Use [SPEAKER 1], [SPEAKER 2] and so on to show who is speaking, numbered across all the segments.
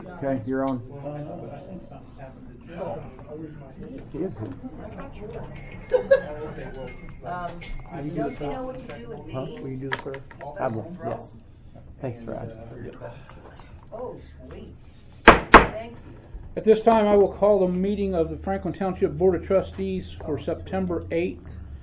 [SPEAKER 1] Okay, you're on.
[SPEAKER 2] He is here.
[SPEAKER 3] Don't you know what to do with these?
[SPEAKER 2] Will you do the prayer? I will, yes. Thanks for asking.
[SPEAKER 3] Oh, sweet. Thank you.
[SPEAKER 4] At this time, I will call the meeting of the Franklin Township Board of Trustees for September 8th,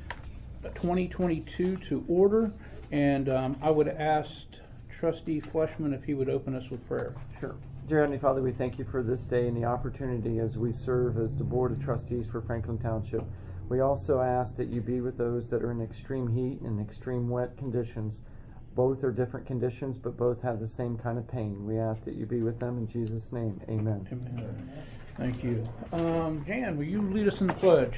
[SPEAKER 4] 2022 to order. And I would ask Trustee Fleshman if he would open us with prayer.
[SPEAKER 2] Sure. Dear Heavenly Father, we thank you for this day and the opportunity as we serve as the Board of Trustees for Franklin Township. We also ask that you be with those that are in extreme heat and extreme wet conditions. Both are different conditions, but both have the same kind of pain. We ask that you be with them in Jesus' name. Amen.
[SPEAKER 4] Amen. Thank you. Jan, will you lead us in the pledge?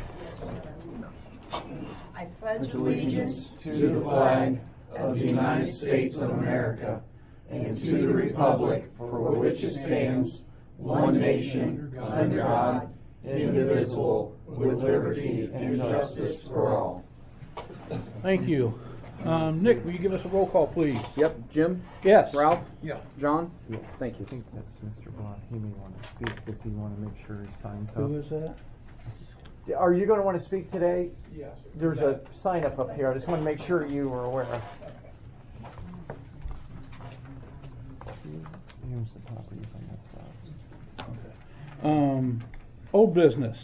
[SPEAKER 3] I pledge
[SPEAKER 5] allegiance to the flag of the United States of America and to the republic for which it stands, one nation, under God, indivisible, with liberty and justice for all.
[SPEAKER 4] Thank you. Nick, will you give us a roll call, please?
[SPEAKER 1] Yep, Jim?
[SPEAKER 4] Yes.
[SPEAKER 1] Ralph?
[SPEAKER 4] Yeah.
[SPEAKER 1] John?
[SPEAKER 2] Yes.
[SPEAKER 1] Thank you.
[SPEAKER 2] I think that's Mr. Blunt. He may want to speak because he want to make sure he signs up.
[SPEAKER 4] Who is that?
[SPEAKER 2] Are you going to want to speak today?
[SPEAKER 6] Yes.
[SPEAKER 2] There's a sign up here. I just want to make sure you are aware. Here's the properties on this house.
[SPEAKER 4] Okay. Old business.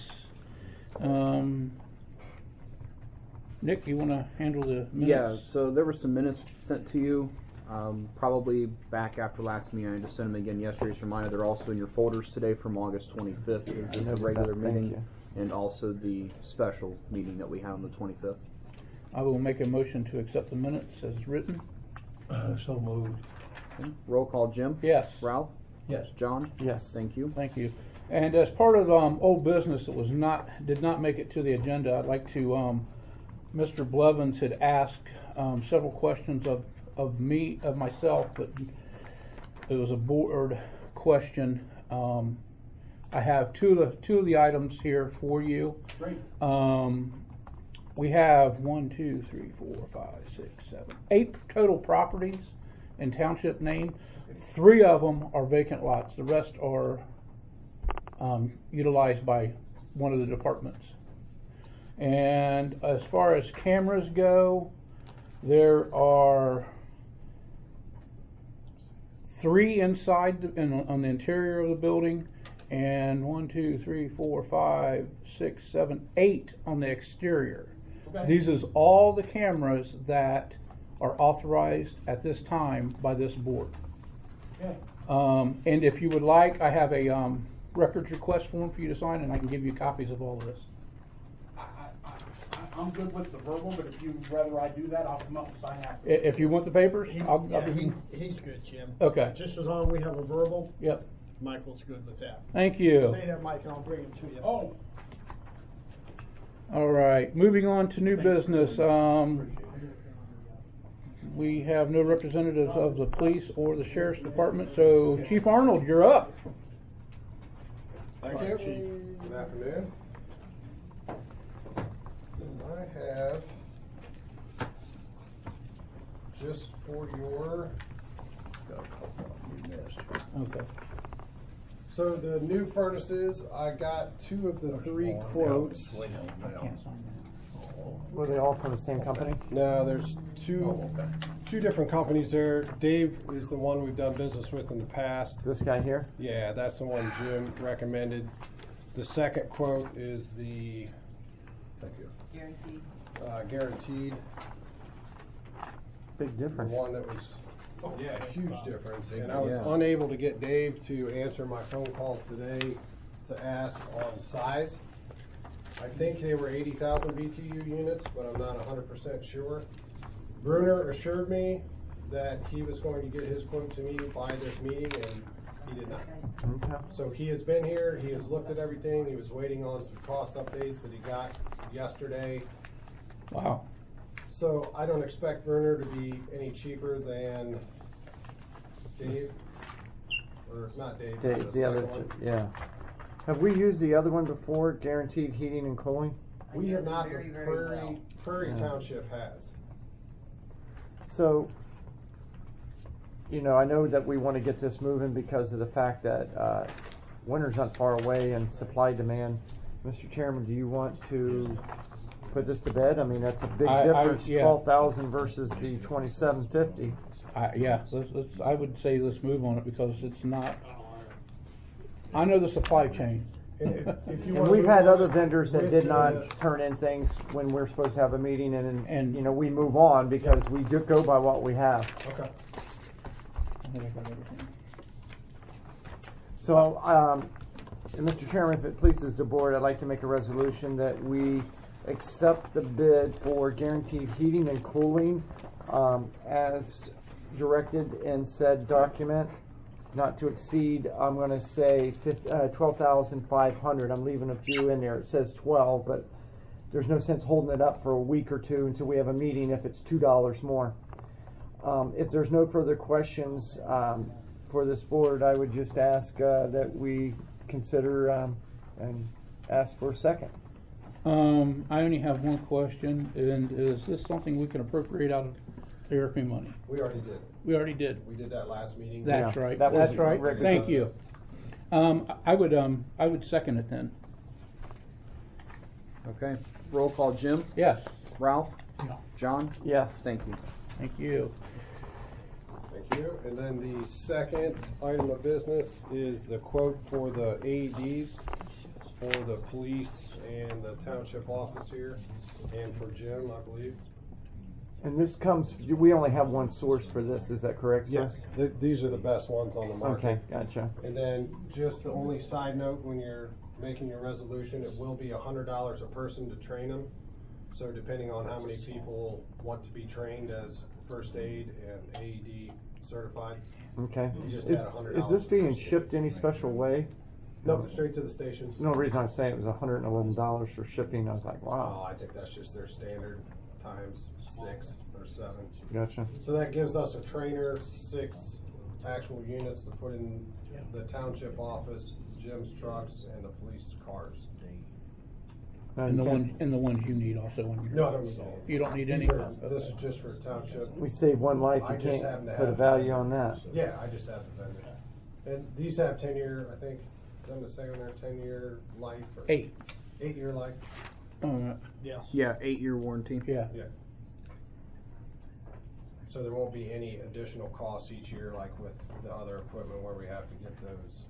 [SPEAKER 4] Nick, you want to handle the minutes?
[SPEAKER 1] Yeah, so there were some minutes sent to you, probably back after last meeting. I just sent them again yesterday. Just a reminder, they're also in your folders today from August 25th. This is the regular meeting, and also the special meeting that we had on the 25th.
[SPEAKER 4] I will make a motion to accept the minutes as written.
[SPEAKER 6] So moved.
[SPEAKER 1] Okay. Roll call, Jim?
[SPEAKER 4] Yes.
[SPEAKER 1] Ralph?
[SPEAKER 6] Yes.
[SPEAKER 1] John?
[SPEAKER 2] Yes.
[SPEAKER 1] Thank you.
[SPEAKER 4] Thank you. And as part of old business that did not make it to the agenda, I'd like to, Mr. Blevins had asked several questions of myself, but it was a board question. I have two of the items here for you.
[SPEAKER 6] Great.
[SPEAKER 4] We have 8 total properties in township name. 3 of them are vacant lots. The rest are utilized by one of the departments. And as far as cameras go, there are 3 inside on the interior of the building, and 8 on the exterior.
[SPEAKER 6] Okay.
[SPEAKER 4] These is all the cameras that are authorized at this time by this board.
[SPEAKER 6] Okay.
[SPEAKER 4] And if you would like, I have a records request form for you to sign, and I can give you copies of all of this.
[SPEAKER 6] I'm good with the verbal, but if you'd rather I do that, I'll come up and sign after.
[SPEAKER 4] If you want the papers, I'll
[SPEAKER 7] He's good, Jim.
[SPEAKER 4] Okay.
[SPEAKER 7] Just as long as we have a verbal,
[SPEAKER 4] Yep.
[SPEAKER 7] Michael's good with that.
[SPEAKER 4] Thank you.
[SPEAKER 7] Say that, Mike, and I'll bring him to you.
[SPEAKER 6] Oh.
[SPEAKER 4] All right. Moving on to new business. We have no representatives of the police or the sheriff's department, so Chief Arnold, you're up.
[SPEAKER 8] Thank you. Good afternoon. I have just for your.
[SPEAKER 4] Okay.
[SPEAKER 8] So the new furnaces, I got 2 of the 3 quotes.
[SPEAKER 4] I can't sign that.
[SPEAKER 2] Were they all from the same company?
[SPEAKER 8] No, there's two different companies there. Dave is the one we've done business with in the past.
[SPEAKER 2] This guy here?
[SPEAKER 8] Yeah, that's the one Jim recommended. The second quote is the, thank you, guaranteed.
[SPEAKER 2] Big
[SPEAKER 8] The
[SPEAKER 2] difference.
[SPEAKER 8] one that was, yeah, huge difference. And I was unable to get Dave to answer my phone call today to ask on size. I think they were 80,000 BTU units, but I'm not 100% sure. Bruner assured me that he was going to get his quote to me by this meeting, and he did not.
[SPEAKER 2] Okay.
[SPEAKER 8] So he has been here, he has looked at everything, he was waiting on some cost updates that he got yesterday.
[SPEAKER 4] Wow.
[SPEAKER 8] So I don't expect Bruner to be any cheaper than Dave, or not Dave, but
[SPEAKER 2] The other,
[SPEAKER 8] second one.
[SPEAKER 2] yeah. Have we used the other one before? Guaranteed heating and cooling.
[SPEAKER 8] We have not,
[SPEAKER 3] Very,
[SPEAKER 8] but
[SPEAKER 3] very well.
[SPEAKER 8] Prairie
[SPEAKER 2] Yeah.
[SPEAKER 8] Township has.
[SPEAKER 2] So, you know, I know that we want to get this moving because of the fact that winter's not far away and supply demand. Mr. Chairman, do you want to put this to bed? I mean, that's a big difference,
[SPEAKER 4] yeah.
[SPEAKER 2] 12,000 versus the 2750.
[SPEAKER 4] Yeah, I would say let's move on it because it's not. I know the supply chain.
[SPEAKER 8] If you
[SPEAKER 2] And
[SPEAKER 8] wanna
[SPEAKER 2] we've
[SPEAKER 8] move
[SPEAKER 2] had
[SPEAKER 8] on
[SPEAKER 2] other vendors that
[SPEAKER 8] with
[SPEAKER 2] did
[SPEAKER 8] the-
[SPEAKER 2] not turn in things when we're supposed to have a meeting, and
[SPEAKER 4] And-
[SPEAKER 2] you know, we move on because we do go by what we have.
[SPEAKER 8] Okay.
[SPEAKER 4] I think I got everything.
[SPEAKER 2] So, Mr. Chairman, if it pleases the board, I'd like to make a resolution that we accept the bid for guaranteed heating and cooling as directed in said document, not to exceed, I'm going to say 12,500. I'm leaving a few in there. It says 12, but there's no sense holding it up for a week or two until we have a meeting if it's $2 more. If there's no further questions for this board, I would just ask that we consider and ask for a second.
[SPEAKER 4] I only have one question, and is this something we can appropriate out of ARP money?
[SPEAKER 8] We already did.
[SPEAKER 4] We already did.
[SPEAKER 8] We did that last meeting.
[SPEAKER 4] That's
[SPEAKER 2] Yeah,
[SPEAKER 4] right.
[SPEAKER 2] that was
[SPEAKER 4] That's right.
[SPEAKER 2] Rick.
[SPEAKER 4] Thank you. I would second it then.
[SPEAKER 1] Okay. Roll call, Jim,
[SPEAKER 4] Yes.
[SPEAKER 1] Ralph,
[SPEAKER 7] No.
[SPEAKER 1] John.
[SPEAKER 2] Yes.
[SPEAKER 1] Thank you.
[SPEAKER 4] Thank you.
[SPEAKER 8] Thank you. And then the second item of business is the quote for the AEDs for the police and the township office here, and for Jim, I believe.
[SPEAKER 2] And this comes, we only have one source for this, is that correct, sir?
[SPEAKER 8] Yes, these are the best ones on the market.
[SPEAKER 2] Okay, gotcha.
[SPEAKER 8] And then just the only side note, when you're making your resolution, it will be $100 a person to train them. So depending on how many people want to be trained as first aid and AED certified.
[SPEAKER 2] Okay.
[SPEAKER 8] You just
[SPEAKER 2] Is,
[SPEAKER 8] add $100
[SPEAKER 2] is this being
[SPEAKER 8] per
[SPEAKER 2] shipped any special way?
[SPEAKER 8] No, straight to the stations.
[SPEAKER 2] No reason I'm saying it was $111 for shipping. I was like,
[SPEAKER 8] Oh,
[SPEAKER 2] wow.
[SPEAKER 8] I think that's just their standard times 6 or 7.
[SPEAKER 2] Gotcha.
[SPEAKER 8] So that gives us a trainer, 6 actual units to put in the township office, Jim's trucks, and the police cars.
[SPEAKER 4] And the ones you need also. When you're,
[SPEAKER 8] No, I don't need any.
[SPEAKER 4] You don't need any.
[SPEAKER 8] These are- This is just for township.
[SPEAKER 2] We save one life.
[SPEAKER 8] I
[SPEAKER 2] You
[SPEAKER 8] just happen
[SPEAKER 2] can't
[SPEAKER 8] to
[SPEAKER 2] put a
[SPEAKER 8] have-
[SPEAKER 2] value on that.
[SPEAKER 8] Yeah, I just have the vendor. And these have 10-year, I think, doesn't it say on there 10-year life? Or
[SPEAKER 4] 8.
[SPEAKER 8] 8-year life?
[SPEAKER 7] Yes.
[SPEAKER 1] Yeah, 8-year warranty.
[SPEAKER 4] Yeah.
[SPEAKER 8] Yeah. So there won't be any additional costs each year like with the other equipment where we have to get those.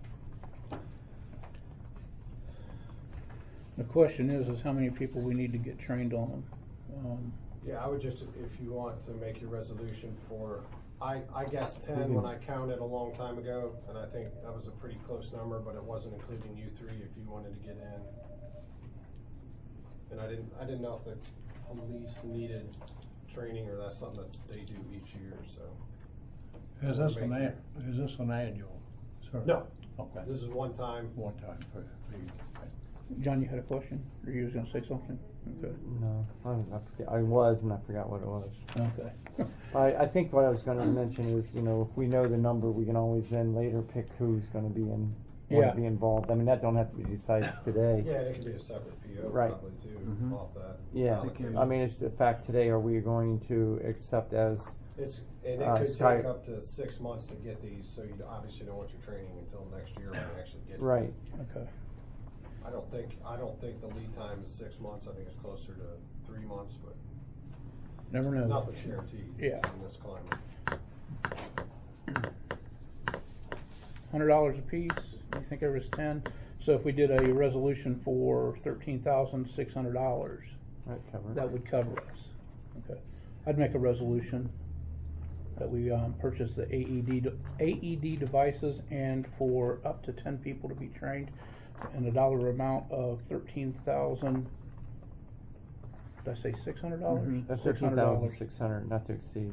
[SPEAKER 4] The question is how many people we need to get trained on them.
[SPEAKER 8] Yeah, I would just, if you want to make your resolution for, I guess 10 when I counted a long time ago, and I think that was a pretty close number, but it wasn't including you three if you wanted to get in. And I didn't know if the police needed training or that's something that they do each year, so.
[SPEAKER 9] Is this an annual? Sir?
[SPEAKER 8] No,
[SPEAKER 9] Okay.
[SPEAKER 8] this is one time.
[SPEAKER 9] One time for the.
[SPEAKER 4] John, you had a question? Or you was going to say something? Okay.
[SPEAKER 2] No, I forget. I was, and I forgot what it was.
[SPEAKER 4] Okay.
[SPEAKER 2] I think what I was going to mention is, you know, if we know the number, we can always then later pick who's going to be want
[SPEAKER 4] Yeah.
[SPEAKER 2] to be involved. I mean, that don't have to be decided today.
[SPEAKER 8] Yeah, and it could be a separate PO
[SPEAKER 2] Right.
[SPEAKER 8] probably too,
[SPEAKER 1] Mhm.
[SPEAKER 8] off that.
[SPEAKER 2] Yeah,
[SPEAKER 8] allocation.
[SPEAKER 2] I mean, it's the fact today, are we going to accept as,
[SPEAKER 8] And it could
[SPEAKER 2] Sky-
[SPEAKER 8] take up to 6 months to get these, so you obviously don't want your training until next year when you actually get it.
[SPEAKER 2] right,
[SPEAKER 4] Okay.
[SPEAKER 8] I don't think the lead time is 6 months, I think it's closer to 3 months, but
[SPEAKER 4] Never know.
[SPEAKER 8] nothing's guaranteed
[SPEAKER 4] Yeah.
[SPEAKER 8] in this climate.
[SPEAKER 4] $100 a piece. I think there was 10. So if we did a resolution for $13,600,
[SPEAKER 2] right, cover.
[SPEAKER 4] that would cover us. Okay. I'd make a resolution that we purchase the AED devices and for up to 10 people to be trained, and a dollar amount of $13,000. Did I say $600?
[SPEAKER 2] That's
[SPEAKER 4] $600.
[SPEAKER 2] $13,600, not to exceed.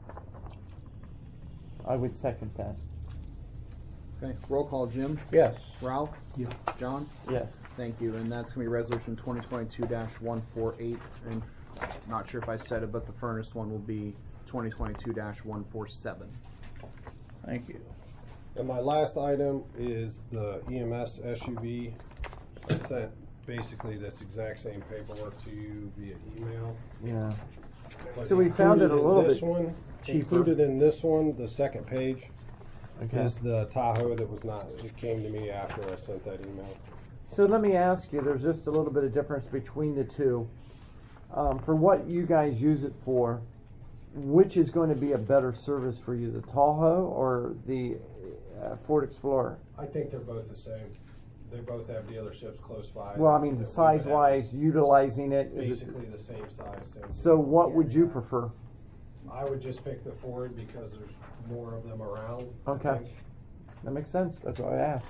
[SPEAKER 2] I would second that.
[SPEAKER 1] Okay. Roll call, Jim,
[SPEAKER 4] Yes.
[SPEAKER 1] Ralph.
[SPEAKER 7] Yeah.
[SPEAKER 1] John.
[SPEAKER 2] Yes.
[SPEAKER 1] Thank you. And that's gonna be resolution 2022-148. And not sure if I said it, but the furnace one will be 2022-147.
[SPEAKER 4] Thank you.
[SPEAKER 8] And my last item is the EMS SUV. I sent basically this exact same paperwork to you via email.
[SPEAKER 2] Yeah.
[SPEAKER 8] But
[SPEAKER 2] So we found it a
[SPEAKER 8] included in
[SPEAKER 2] little
[SPEAKER 8] this
[SPEAKER 2] bit
[SPEAKER 8] one,
[SPEAKER 2] cheaper.
[SPEAKER 8] Included in this one, the second page,
[SPEAKER 2] Okay.
[SPEAKER 8] is the Tahoe that was not, it came to me after I sent that email.
[SPEAKER 2] So let me ask you, there's just a little bit of difference between the two. For what you guys use it for, which is going to be a better service for you, the Tahoe or the Ford Explorer?
[SPEAKER 8] I think they're both the same. They both have dealerships close by.
[SPEAKER 2] Well, I mean,
[SPEAKER 8] that we would
[SPEAKER 2] size-wise,
[SPEAKER 8] have
[SPEAKER 2] utilizing it, is it?
[SPEAKER 8] Basically the same size. Same
[SPEAKER 2] So what would you prefer?
[SPEAKER 8] I would just pick the Ford because there's more of them around. I
[SPEAKER 2] Okay.
[SPEAKER 8] think.
[SPEAKER 2] That makes sense. That's what I asked.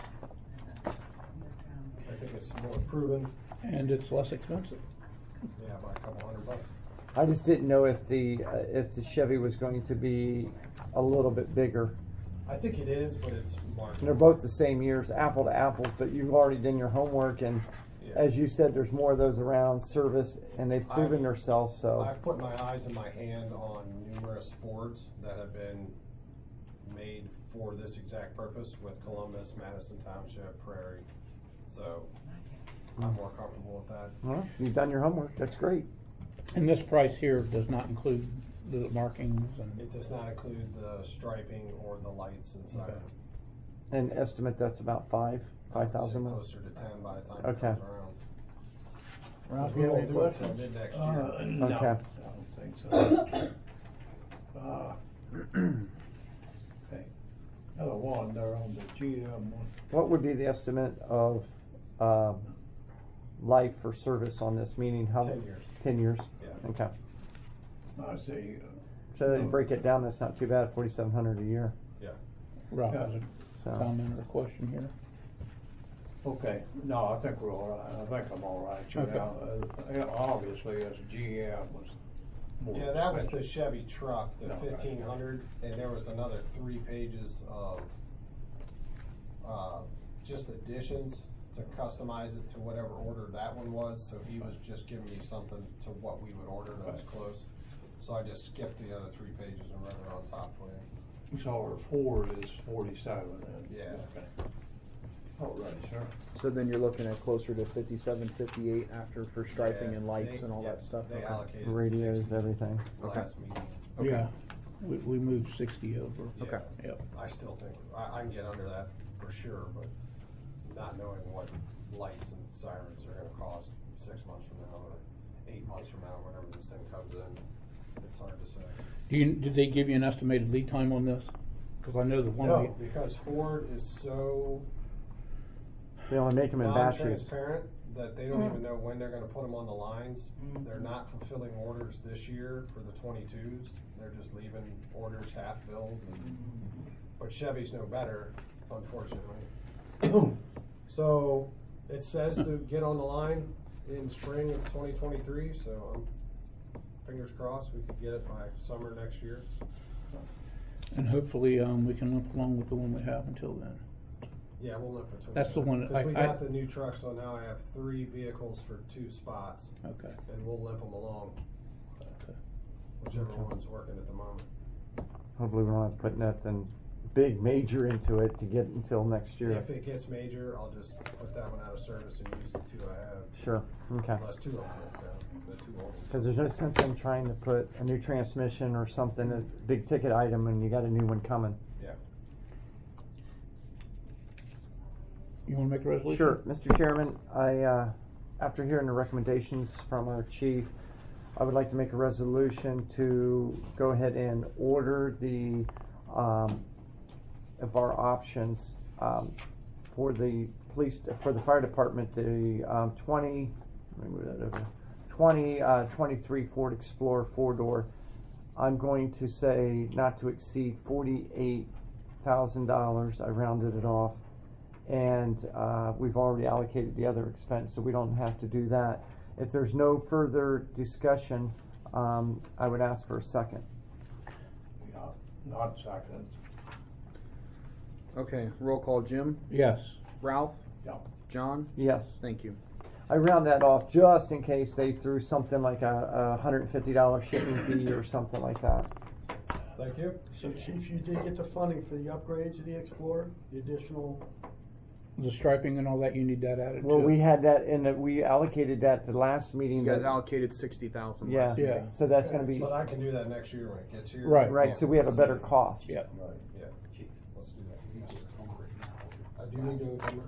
[SPEAKER 8] I think it's more proven,
[SPEAKER 4] And it's less expensive.
[SPEAKER 8] yeah, by a couple $100.
[SPEAKER 2] I just didn't know if the Chevy was going to be a little bit bigger.
[SPEAKER 8] I think it is, but it's
[SPEAKER 2] And
[SPEAKER 8] marginal.
[SPEAKER 2] they're both the same years, apple to apples, but you've already done your homework, and
[SPEAKER 8] Yeah.
[SPEAKER 2] as you said, there's more of those around service, and they've proven
[SPEAKER 8] I've-
[SPEAKER 2] themselves. So
[SPEAKER 8] I've put my eyes and my hand on numerous Fords that have been made for this exact purpose with Columbus, Madison Township, Prairie. So I'm more comfortable with that.
[SPEAKER 2] well, you've done your homework. That's great.
[SPEAKER 4] And this price here does not include the markings and.
[SPEAKER 8] It does not include the striping or the lights inside.
[SPEAKER 4] Okay.
[SPEAKER 2] And estimate that's about
[SPEAKER 8] I would say
[SPEAKER 2] 5,000.
[SPEAKER 8] Closer to 10 by the time
[SPEAKER 2] Okay.
[SPEAKER 8] it comes around.
[SPEAKER 9] Ralph,
[SPEAKER 8] We
[SPEAKER 9] you have
[SPEAKER 8] won't
[SPEAKER 9] any
[SPEAKER 8] do it till
[SPEAKER 9] questions?
[SPEAKER 8] mid-next year.
[SPEAKER 9] No,
[SPEAKER 2] Okay.
[SPEAKER 9] I don't think so. Okay. Another one there on the GM one.
[SPEAKER 2] What would be the estimate of life for service on this? Meaning how?
[SPEAKER 8] 10 years.
[SPEAKER 2] 10 years.
[SPEAKER 8] Yeah.
[SPEAKER 2] Okay.
[SPEAKER 9] I see.
[SPEAKER 2] So you break it down. That's not too bad. 4,700 a year.
[SPEAKER 8] Yeah.
[SPEAKER 4] Ralph has a
[SPEAKER 2] So
[SPEAKER 4] comment or a question here.
[SPEAKER 9] Okay, no, I think we're all right. I think I'm all right. You
[SPEAKER 4] Okay.
[SPEAKER 9] know, obviously, as a GM was more.
[SPEAKER 8] Yeah, that was the
[SPEAKER 9] expensive.
[SPEAKER 8] Chevy truck, the
[SPEAKER 9] Okay.
[SPEAKER 8] 1500, and there was another 3 pages of just additions to customize it to whatever order that one was. So he was just giving me something to what we would order that was close. So I just skipped the other 3 pages and wrote it on top for you.
[SPEAKER 9] So our Ford is 47 then?
[SPEAKER 8] Yeah.
[SPEAKER 9] Okay. All right, sir.
[SPEAKER 1] So then you're looking at closer to 57, 58 after for striping
[SPEAKER 8] Yeah,
[SPEAKER 1] and lights
[SPEAKER 8] they-
[SPEAKER 1] and all
[SPEAKER 8] yeah,
[SPEAKER 1] that stuff.
[SPEAKER 8] They
[SPEAKER 1] Okay.
[SPEAKER 8] allocated
[SPEAKER 2] radios,
[SPEAKER 8] 60
[SPEAKER 2] everything.
[SPEAKER 8] last meeting.
[SPEAKER 1] Okay.
[SPEAKER 4] Yeah, we moved 60 over.
[SPEAKER 8] Yeah.
[SPEAKER 1] Okay.
[SPEAKER 4] Yep.
[SPEAKER 8] I still think I can get under that for sure, but not knowing what lights and sirens are going to cost 6 months from now or 8 months from now, whenever this thing comes in, it's hard to say.
[SPEAKER 4] Did they give you an estimated lead time on this? Because I know the one.
[SPEAKER 8] No, because Ford is so
[SPEAKER 2] They only make them in batches.
[SPEAKER 8] non-transparent that they don't even know when they're going to put them on the lines. They're not fulfilling orders this year for the 22s. They're just leaving orders half filled. But Chevy's no better, unfortunately. So it says to get on the line in spring of 2023. So fingers crossed we could get it by summer next year.
[SPEAKER 4] And hopefully we can limp along with the one we have until then.
[SPEAKER 8] Yeah, we'll limp between.
[SPEAKER 4] That's the one that
[SPEAKER 8] Because we
[SPEAKER 4] I-
[SPEAKER 8] got the new truck, so now I have 3 vehicles for 2 spots,
[SPEAKER 4] Okay.
[SPEAKER 8] and we'll limp them along,
[SPEAKER 4] Okay.
[SPEAKER 8] whichever one's working at the moment.
[SPEAKER 2] Hopefully we don't have to put nothing big major into it to get until next year.
[SPEAKER 8] If it gets major, I'll just put that one out of service and use the 2 I have.
[SPEAKER 2] Sure. Okay.
[SPEAKER 8] Unless 2 of them work out, the 2 old ones.
[SPEAKER 2] Because there's no sense in trying to put a new transmission or something, a big ticket item, and you got a new one coming.
[SPEAKER 8] Yeah.
[SPEAKER 4] You want to make a resolution?
[SPEAKER 2] Sure, Mr. Chairman, I, after hearing the recommendations from our chief, I would like to make a resolution to go ahead and order the, of our options, for the police, for the fire department, the, 20, let me move that over, 23 Ford Explorer 4-door. I'm going to say not to exceed $48,000. I rounded it off. And we've already allocated the other expense, so we don't have to do that. If there's no further discussion, I would ask for a second.
[SPEAKER 9] Yeah, not second.
[SPEAKER 1] Okay, roll call. Jim,
[SPEAKER 4] Yes.
[SPEAKER 1] Ralph,
[SPEAKER 9] Yeah.
[SPEAKER 1] John.
[SPEAKER 2] Yes,
[SPEAKER 1] Thank you.
[SPEAKER 2] I round that off just in case they threw something like a $150 shipping fee or something like that.
[SPEAKER 8] Thank you.
[SPEAKER 10] So Chief, you did get the funding for the upgrades of the Explorer, the additional
[SPEAKER 4] The striping and all that, you need that added
[SPEAKER 2] Well,
[SPEAKER 4] too.
[SPEAKER 2] we had that we allocated that to the last meeting.
[SPEAKER 1] You guys
[SPEAKER 2] that-
[SPEAKER 1] allocated 60,000.
[SPEAKER 2] Yeah,
[SPEAKER 1] last
[SPEAKER 4] Yeah.
[SPEAKER 1] meeting.
[SPEAKER 2] so that's gonna be,
[SPEAKER 8] But I can do that next year when it gets here.
[SPEAKER 4] Right.
[SPEAKER 2] right, so we have a better cost.
[SPEAKER 4] Yep.
[SPEAKER 8] Yeah, let's do that. I do need to encumber.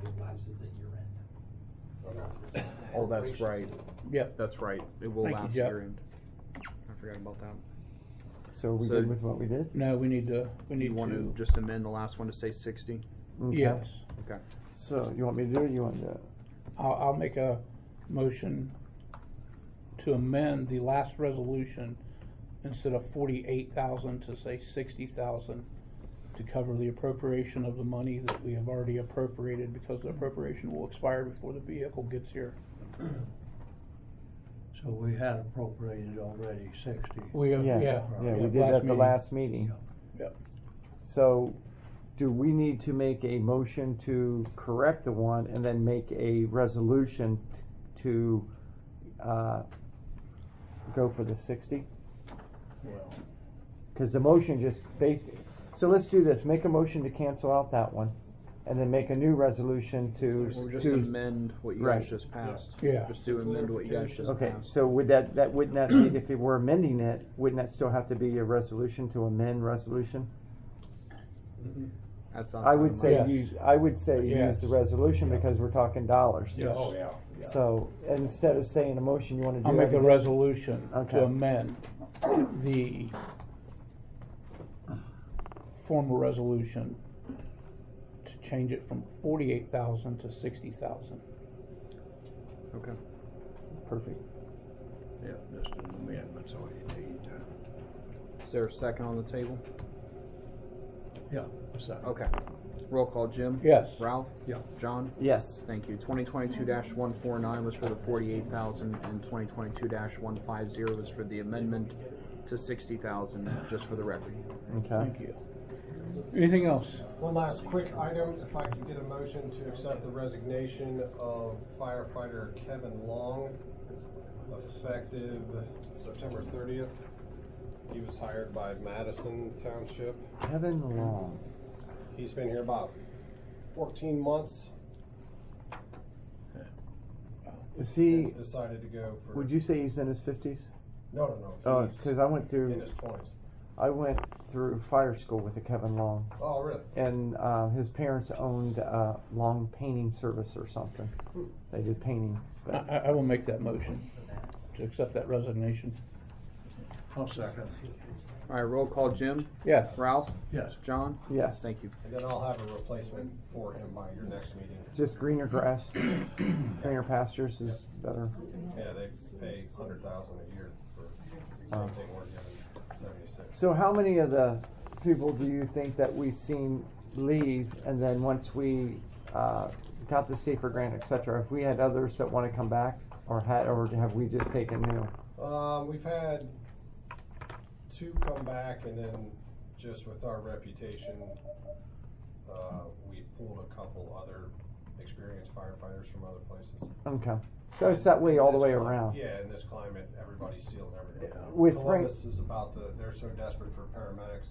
[SPEAKER 8] Okay.
[SPEAKER 1] Oh, that's right.
[SPEAKER 4] Yep.
[SPEAKER 1] That's right. It will
[SPEAKER 4] Thank you,
[SPEAKER 1] last
[SPEAKER 4] Jeff.
[SPEAKER 1] year end. I forgot about that.
[SPEAKER 2] So are we
[SPEAKER 1] So-
[SPEAKER 2] good with what we did?
[SPEAKER 4] No, we need to.
[SPEAKER 1] You want to just amend the last one to say 60?
[SPEAKER 2] Okay.
[SPEAKER 4] Yes.
[SPEAKER 1] Okay.
[SPEAKER 2] So you want me to do it? You want to do it?
[SPEAKER 4] I'll make a motion to amend the last resolution instead of 48,000 to say 60,000 to cover the appropriation of the money that we have already appropriated, because the appropriation will expire before the vehicle gets here.
[SPEAKER 9] So we had appropriated already 60.
[SPEAKER 4] We have,
[SPEAKER 2] Yeah, we did that at the
[SPEAKER 4] meeting.
[SPEAKER 2] last meeting.
[SPEAKER 4] Yep.
[SPEAKER 2] So, do we need to make a motion to correct the one and then make a resolution to go for the 60?
[SPEAKER 9] Well,
[SPEAKER 2] Because the motion just basically. So let's do this. Make a motion to cancel out that one, and then make a new resolution
[SPEAKER 1] Or just
[SPEAKER 2] to.
[SPEAKER 1] amend what you
[SPEAKER 2] Right.
[SPEAKER 1] guys just passed.
[SPEAKER 4] Yeah.
[SPEAKER 1] Just to amend what you guys just
[SPEAKER 2] Okay,
[SPEAKER 1] passed.
[SPEAKER 2] so would that wouldn't that be, if it were amending it, wouldn't that still have to be a resolution to amend resolution?
[SPEAKER 1] That sounds
[SPEAKER 2] I would say
[SPEAKER 4] Yes.
[SPEAKER 2] use
[SPEAKER 4] Yes.
[SPEAKER 2] the resolution because we're talking dollars.
[SPEAKER 4] Yes.
[SPEAKER 9] oh, yeah.
[SPEAKER 2] So instead of saying a motion, you want to do
[SPEAKER 4] I'll
[SPEAKER 2] that
[SPEAKER 4] make a
[SPEAKER 2] again?
[SPEAKER 4] resolution
[SPEAKER 2] Okay.
[SPEAKER 4] to amend the formal resolution to change it from 48,000 to 60,000.
[SPEAKER 1] Okay.
[SPEAKER 2] Perfect.
[SPEAKER 9] Yeah, just an amendment's all you need.
[SPEAKER 1] Is there a second on the table?
[SPEAKER 9] Yeah, what's that?
[SPEAKER 1] Okay. Roll call, Jim?
[SPEAKER 4] Yes.
[SPEAKER 1] Ralph?
[SPEAKER 9] Yeah.
[SPEAKER 1] John?
[SPEAKER 2] Yes.
[SPEAKER 1] Thank you. 2022-149 was for the 48,000, and 2022-150 was for the amendment to 60,000, just for the record.
[SPEAKER 2] Okay.
[SPEAKER 4] Thank you. Anything else?
[SPEAKER 8] One last quick item, if I could get a motion to accept the resignation of firefighter Kevin Long, effective September 30th. He was hired by Madison Township.
[SPEAKER 2] Kevin Long.
[SPEAKER 8] He's been here about 14 months.
[SPEAKER 2] Is he?
[SPEAKER 8] He's decided to go for.
[SPEAKER 2] Would you say he's in his 50s?
[SPEAKER 8] No.
[SPEAKER 2] Oh,
[SPEAKER 8] He's
[SPEAKER 2] because I went
[SPEAKER 8] in
[SPEAKER 2] through.
[SPEAKER 8] his 20s.
[SPEAKER 2] I went through fire school with a Kevin Long,
[SPEAKER 8] Oh, really?
[SPEAKER 2] and his parents owned Long Painting Service or something. They did painting. But
[SPEAKER 4] I will make that motion to accept that resignation.
[SPEAKER 9] I'll second.
[SPEAKER 1] All right, roll call, Jim?
[SPEAKER 4] Yes.
[SPEAKER 1] Ralph?
[SPEAKER 9] Yes.
[SPEAKER 1] John?
[SPEAKER 2] yes,
[SPEAKER 1] Thank you.
[SPEAKER 8] And then I'll have a replacement for him by your next meeting.
[SPEAKER 2] just greener grass, greener pastures is better.
[SPEAKER 8] Yeah, they pay $100,000 a year for
[SPEAKER 2] Oh.
[SPEAKER 8] something we're giving 76.
[SPEAKER 2] So how many of the people do you think that we've seen leave, and then once we got the safer grant, etc., if we had others that want to come back, or have we just taken new?
[SPEAKER 8] We've had 2 come back, and then just with our reputation, we pulled a couple other experienced firefighters from other places.
[SPEAKER 2] Okay, so it's that way all the way around.
[SPEAKER 8] Yeah, in this climate, everybody's sealing everything.
[SPEAKER 2] With
[SPEAKER 8] Columbus is they're so desperate for paramedics,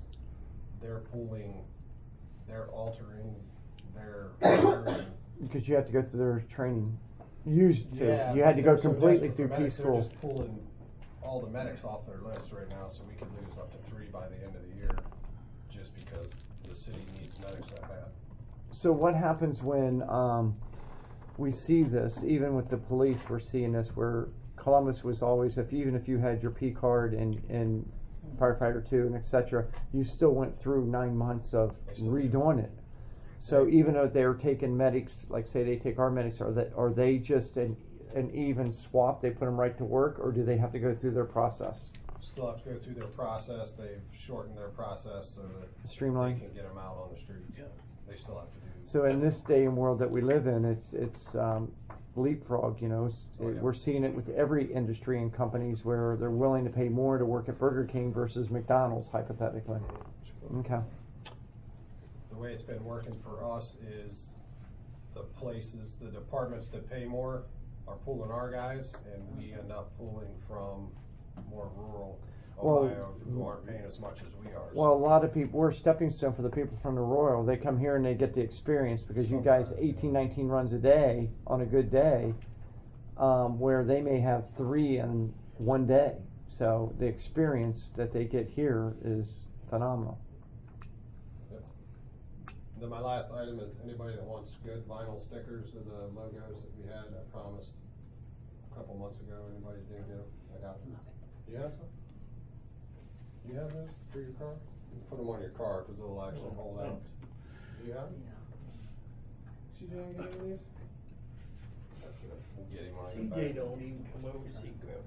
[SPEAKER 8] they're altering their hiring.
[SPEAKER 2] Because you have to go through their training. Used to.
[SPEAKER 8] Yeah,
[SPEAKER 2] You had to
[SPEAKER 8] they're
[SPEAKER 2] go
[SPEAKER 8] so
[SPEAKER 2] completely
[SPEAKER 8] desperate
[SPEAKER 2] through
[SPEAKER 8] for
[SPEAKER 2] P
[SPEAKER 8] medics,
[SPEAKER 2] school.
[SPEAKER 8] They're just pulling all the medics off their list right now, so we could lose up to 3 by the end of the year, just because the city needs medics that bad.
[SPEAKER 2] So what happens when we see this? Even with the police, we're seeing this where Columbus was always, even if you had your P card and firefighter 2 and etc., you still went through 9 months of
[SPEAKER 8] They still do.
[SPEAKER 2] redoing it. So even though they're taking medics, like say they take our medics, are they just an even swap? They put them right to work, or do they have to go through their process?
[SPEAKER 8] Still have to go through their process. They've shortened their process so that
[SPEAKER 2] Streamline?
[SPEAKER 8] they can get them out on the streets.
[SPEAKER 4] Yeah.
[SPEAKER 8] They still have to do.
[SPEAKER 2] So in this day and world that we live in, it's leapfrog. You know,
[SPEAKER 8] Oh, yeah.
[SPEAKER 2] we're seeing it with every industry and companies where they're willing to pay more to work at Burger King versus McDonald's, hypothetically. Okay.
[SPEAKER 8] The way it's been working for us is the departments that pay more are pulling our guys, and we end up pulling from more rural Ohio who aren't paying as much as we are.
[SPEAKER 2] Well, a lot of people, we're a stepping stone for the people from the Royal. They come here and they get the experience because you guys 18, 19 runs a day on a good day, where they may have 3 in one day. So the experience that they get here is phenomenal.
[SPEAKER 8] Yep. Then my last item is anybody that wants good vinyl stickers of the logos that we had, I promised a couple months ago. Anybody didn't get them? I got them. Do you have some? Do you have those for your car? You can put them on your car because they'll actually hold out. Do you have them? She didn't get any of these? That's good. We'll get him on
[SPEAKER 7] CJ don't even come over to see Grandma.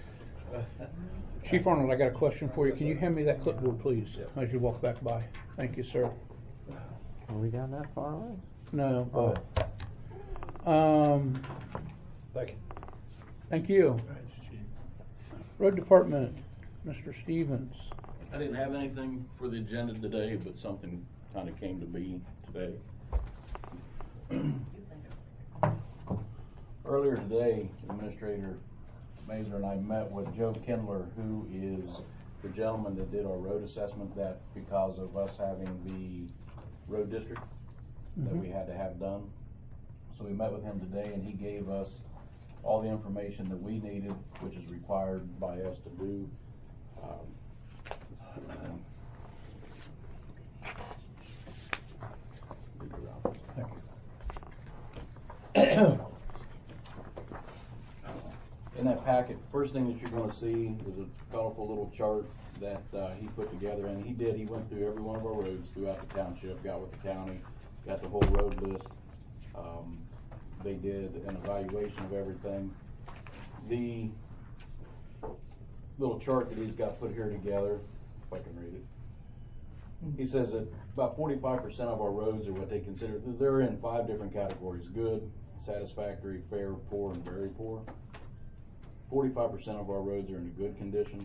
[SPEAKER 4] Chief Arnold, I got a question for you. Can you hand me that clipboard, please,
[SPEAKER 8] Yes.
[SPEAKER 4] as you walk back by? Thank you, sir.
[SPEAKER 2] Are we down that far away?
[SPEAKER 4] No, but,
[SPEAKER 8] Thank you.
[SPEAKER 4] thank you.
[SPEAKER 7] Thanks, Chief.
[SPEAKER 4] Road Department, Mr. Stevens.
[SPEAKER 10] I didn't have anything for the agenda today, but something kind of came to be today. Earlier today, Administrator Mazer and I met with Joe Kindler, who is the gentleman that did our road assessment that because of us having the road district that we had to have done. So we met with him today and he gave us all the information that we needed, which is required by us to do. In that packet, first thing that you're going to see is a colorful little chart that he put together, and he went through every one of our roads throughout the township, got with the county, got the whole road list. They did an evaluation of everything. The little chart that he's got put here together, if I can read it, he says that about 45% of our roads are what they consider, they're in 5 different categories: good, satisfactory, fair, poor, and very poor. 45% of our roads are in good condition,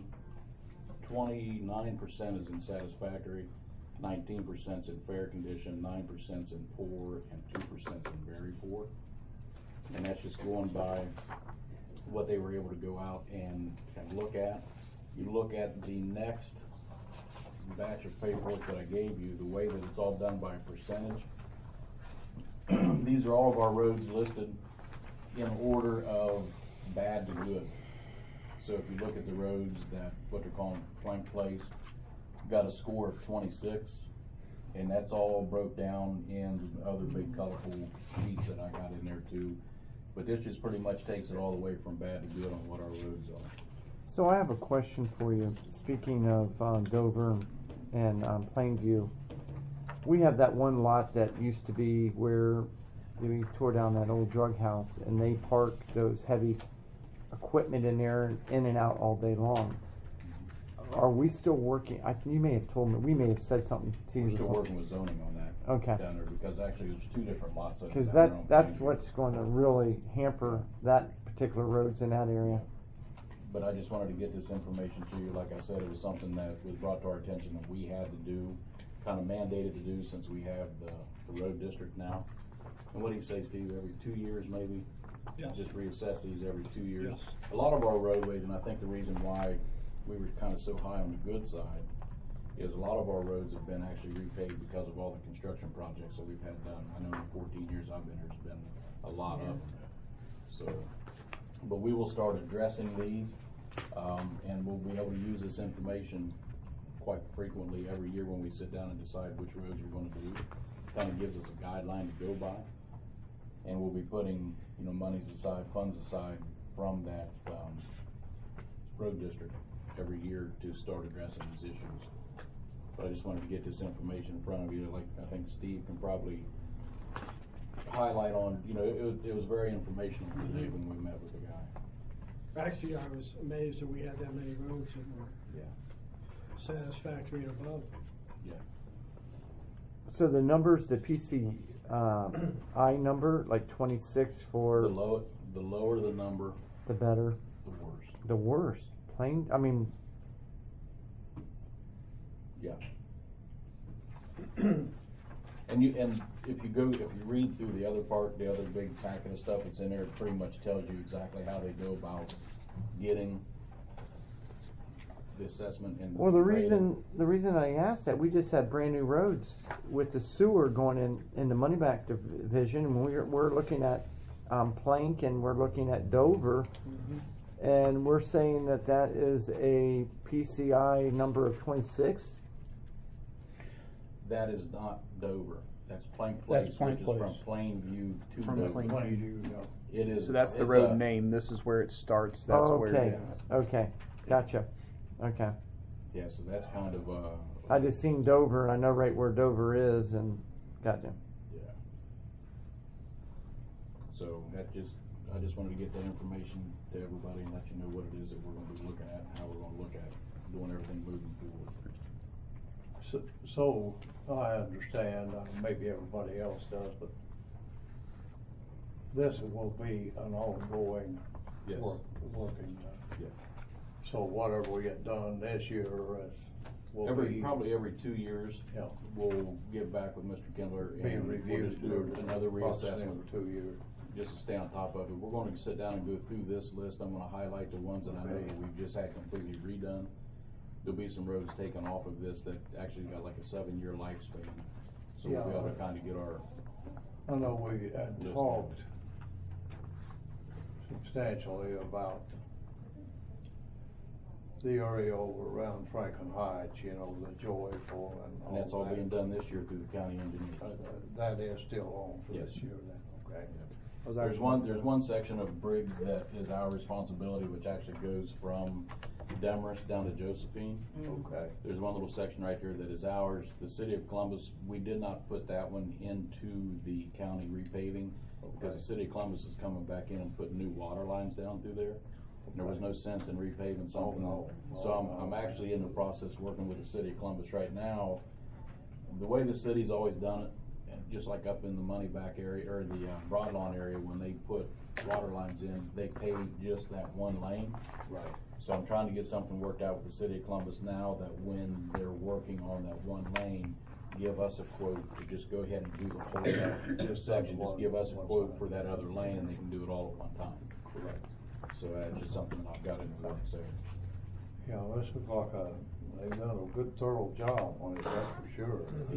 [SPEAKER 10] 29% is in satisfactory, 19% is in fair condition, 9% is in poor, and 2% is in very poor. And that's just going by what they were able to go out and look at. You look at the next batch of paperwork that I gave you, the way that it's all done by percentage. These are all of our roads listed in order of bad to good. So if you look at the roads that what they're calling Plank Place, got a score of 26, and that's all broke down in other big colorful sheets that I got in there too. But this just pretty much takes it all the way from bad to good on what our roads are.
[SPEAKER 2] So I have a question for you. Speaking of Dover and Plainview, we have that one lot that used to be where we tore down that old drug house, and they park those heavy equipment in there, in and out all day long. Are we still working? You may have told me. We may have said something to you.
[SPEAKER 10] We're still working with zoning on that.
[SPEAKER 2] Okay.
[SPEAKER 10] Down there, because actually there's 2 different lots.
[SPEAKER 2] Because that's what's going to really hamper that particular roads in that area.
[SPEAKER 10] But I just wanted to get this information to you. Like I said, it was something that was brought to our attention that we had to do, kind of mandated to do, since we have the road district now. And what do you say, Steve? Every 2 years, maybe?
[SPEAKER 7] Yes.
[SPEAKER 10] Just reassess these every 2 years.
[SPEAKER 7] Yes.
[SPEAKER 10] A lot of our roadways, and I think the reason why we were kind of so high on the good side is a lot of our roads have been actually repaved because of all the construction projects that we've had done. I know in the 14 years I've been here, there's been a lot of them. So, but we will start addressing these, and we'll be able to use this information quite frequently every year when we sit down and decide which roads we're going to do. Kind of gives us a guideline to go by, and we'll be putting monies aside, funds aside from that road district every year to start addressing these issues. But I just wanted to get this information in front of you. Like, I think Steve can probably highlight on, it was very informational today when we met with the guy.
[SPEAKER 7] Actually, I was amazed that we had that many roads that were satisfactory and above.
[SPEAKER 10] Yeah.
[SPEAKER 2] So the numbers, the PCI number, like 26 for
[SPEAKER 10] The lower the number,
[SPEAKER 2] the better,
[SPEAKER 10] the worse.
[SPEAKER 2] the worst.
[SPEAKER 10] Yeah. And if you read through the other part, the other big packet of stuff that's in there, it pretty much tells you exactly how they go about getting the assessment and.
[SPEAKER 2] Well, the reason I asked that, we just had brand new roads with the sewer going in the money back division, and we're looking at Plank, and we're looking at Dover, and we're saying that is a PCI number of 26.
[SPEAKER 10] That is not Dover. That's Plank Place,
[SPEAKER 4] That's Plank
[SPEAKER 10] which
[SPEAKER 4] Place.
[SPEAKER 10] is from Plainview to
[SPEAKER 1] From
[SPEAKER 10] Dover.
[SPEAKER 1] Plainview.
[SPEAKER 10] It is.
[SPEAKER 1] So that's the
[SPEAKER 10] it's
[SPEAKER 1] road
[SPEAKER 10] a-
[SPEAKER 1] name. This is where it starts. That's where it ends.
[SPEAKER 2] Okay, gotcha. Okay,
[SPEAKER 10] Yeah, so that's kind of
[SPEAKER 2] I just seen Dover, and I know right where Dover is, and gotcha.
[SPEAKER 10] Yeah. So I just wanted to get that information to everybody and let you know what it is that we're going to be looking at and how we're going to look at doing everything moving forward.
[SPEAKER 9] So I understand, maybe everybody else does, but this will be an ongoing
[SPEAKER 10] Yes.
[SPEAKER 9] working.
[SPEAKER 10] Yeah.
[SPEAKER 9] So whatever we get done this year will be
[SPEAKER 10] Probably every 2 years,
[SPEAKER 9] Yeah.
[SPEAKER 10] we'll get back with Mr. Kindler
[SPEAKER 9] be
[SPEAKER 10] and we'll
[SPEAKER 9] reviewed.
[SPEAKER 10] just do another reassessment.
[SPEAKER 9] Every 2 years.
[SPEAKER 10] Just to stay on top of it. We're going to sit down and go through this list. I'm going to highlight the ones that I know that we've just had completely redone. There'll be some roads taken off of this that actually got like a 7-year lifespan. So we'll be able to kind of get our.
[SPEAKER 9] I know we had
[SPEAKER 10] Yes,
[SPEAKER 9] talked substantially about the area over around Franklin Heights, the Joyful and all
[SPEAKER 10] And that's all
[SPEAKER 9] that.
[SPEAKER 10] being done this year through the county engineers.
[SPEAKER 9] That is still on for
[SPEAKER 10] Yes.
[SPEAKER 9] this year then, okay?
[SPEAKER 10] There's one section of Briggs that is our responsibility, which actually goes from Demarest down to Josephine.
[SPEAKER 9] Okay.
[SPEAKER 10] There's one little section right here that is ours. The city of Columbus, we did not put that one into the county repaving because the city of Columbus is coming back in and putting new water lines down through there. There was no sense in repaving something.
[SPEAKER 9] no.
[SPEAKER 10] So I'm actually in the process working with the city of Columbus right now. The way the city's always done it, and just like up in the Moneyback area or the Broadlawn area, when they put water lines in, they pave just that one lane.
[SPEAKER 9] Right.
[SPEAKER 10] So I'm trying to get something worked out with the city of Columbus now that when they're working on that one lane, give us a quote to just go ahead and do the whole section. Just give us a quote for that other lane and they can do it all at one time.
[SPEAKER 9] Correct.
[SPEAKER 10] So that's just something that I've got in the works there.
[SPEAKER 9] Yeah, this looks like they've done a good thorough job on it, that's for sure.
[SPEAKER 10] He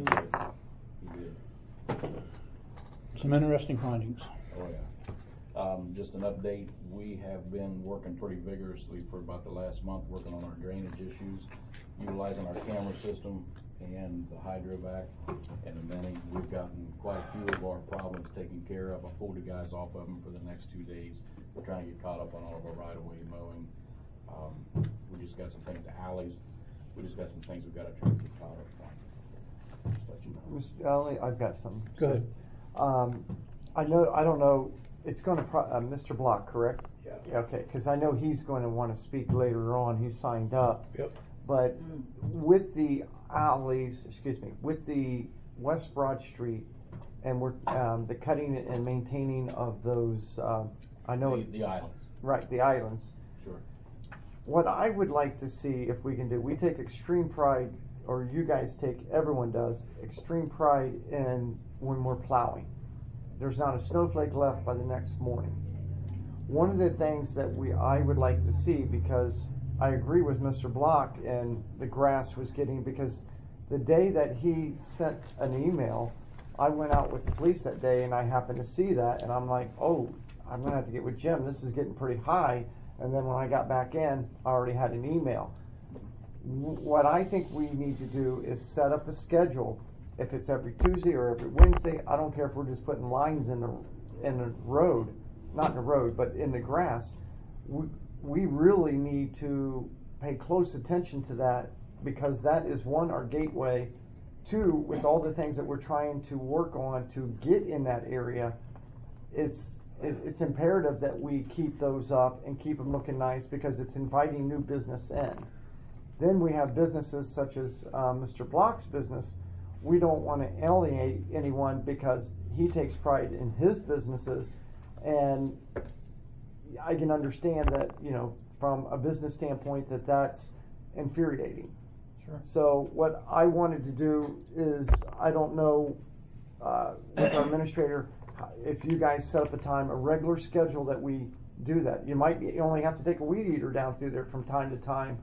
[SPEAKER 10] did.
[SPEAKER 4] Some interesting findings.
[SPEAKER 10] Oh, yeah. Just an update, we have been working pretty vigorously for about the last month, working on our drainage issues, utilizing our camera system and the hydrovac and the mini. We've gotten quite a few of our problems taken care of. I pulled the guys off of them for the next 2 days. We're trying to get caught up on all of our right-of-way mowing. We just got some things, the alleys, we just got some things we've got to try to get caught up on. Just let you know.
[SPEAKER 2] Mr. Alley, I've got some.
[SPEAKER 4] Go ahead.
[SPEAKER 2] I don't know, it's gonna, Mr. Block, correct?
[SPEAKER 9] Yeah.
[SPEAKER 2] Okay, because I know he's going to want to speak later on, he's signed up.
[SPEAKER 4] Yep.
[SPEAKER 2] But with the alleys, with the West Broad Street, and we're, the cutting and maintaining of those, I know.
[SPEAKER 10] The islands.
[SPEAKER 2] Right, the islands.
[SPEAKER 10] Sure.
[SPEAKER 2] What I would like to see if we can do, we take extreme pride, or you guys take, everyone does, extreme pride in when we're plowing. There's not a snowflake left by the next morning. One of the things that I would like to see, because I agree with Mr. Block, and the grass was getting, because the day that he sent an email, I went out with the police that day and I happened to see that, and I'm like, oh, I'm gonna have to get with Jim, this is getting pretty high. And then when I got back in, I already had an email. What I think we need to do is set up a schedule. If it's every Tuesday or every Wednesday, I don't care if we're just putting lines in the road, not in the road, but in the grass. We really need to pay close attention to that, because that is one, our gateway. Two, with all the things that we're trying to work on to get in that area, it's imperative that we keep those up and keep them looking nice, because it's inviting new business in. Then we have businesses such as Mr. Block's business. We don't want to alienate anyone because he takes pride in his businesses, and I can understand that, from a business standpoint, that's infuriating.
[SPEAKER 4] Sure.
[SPEAKER 2] So what I wanted to do is, I don't know, with our administrator, if you guys set up a regular schedule that we do that. You only have to take a weed eater down through there from time to time,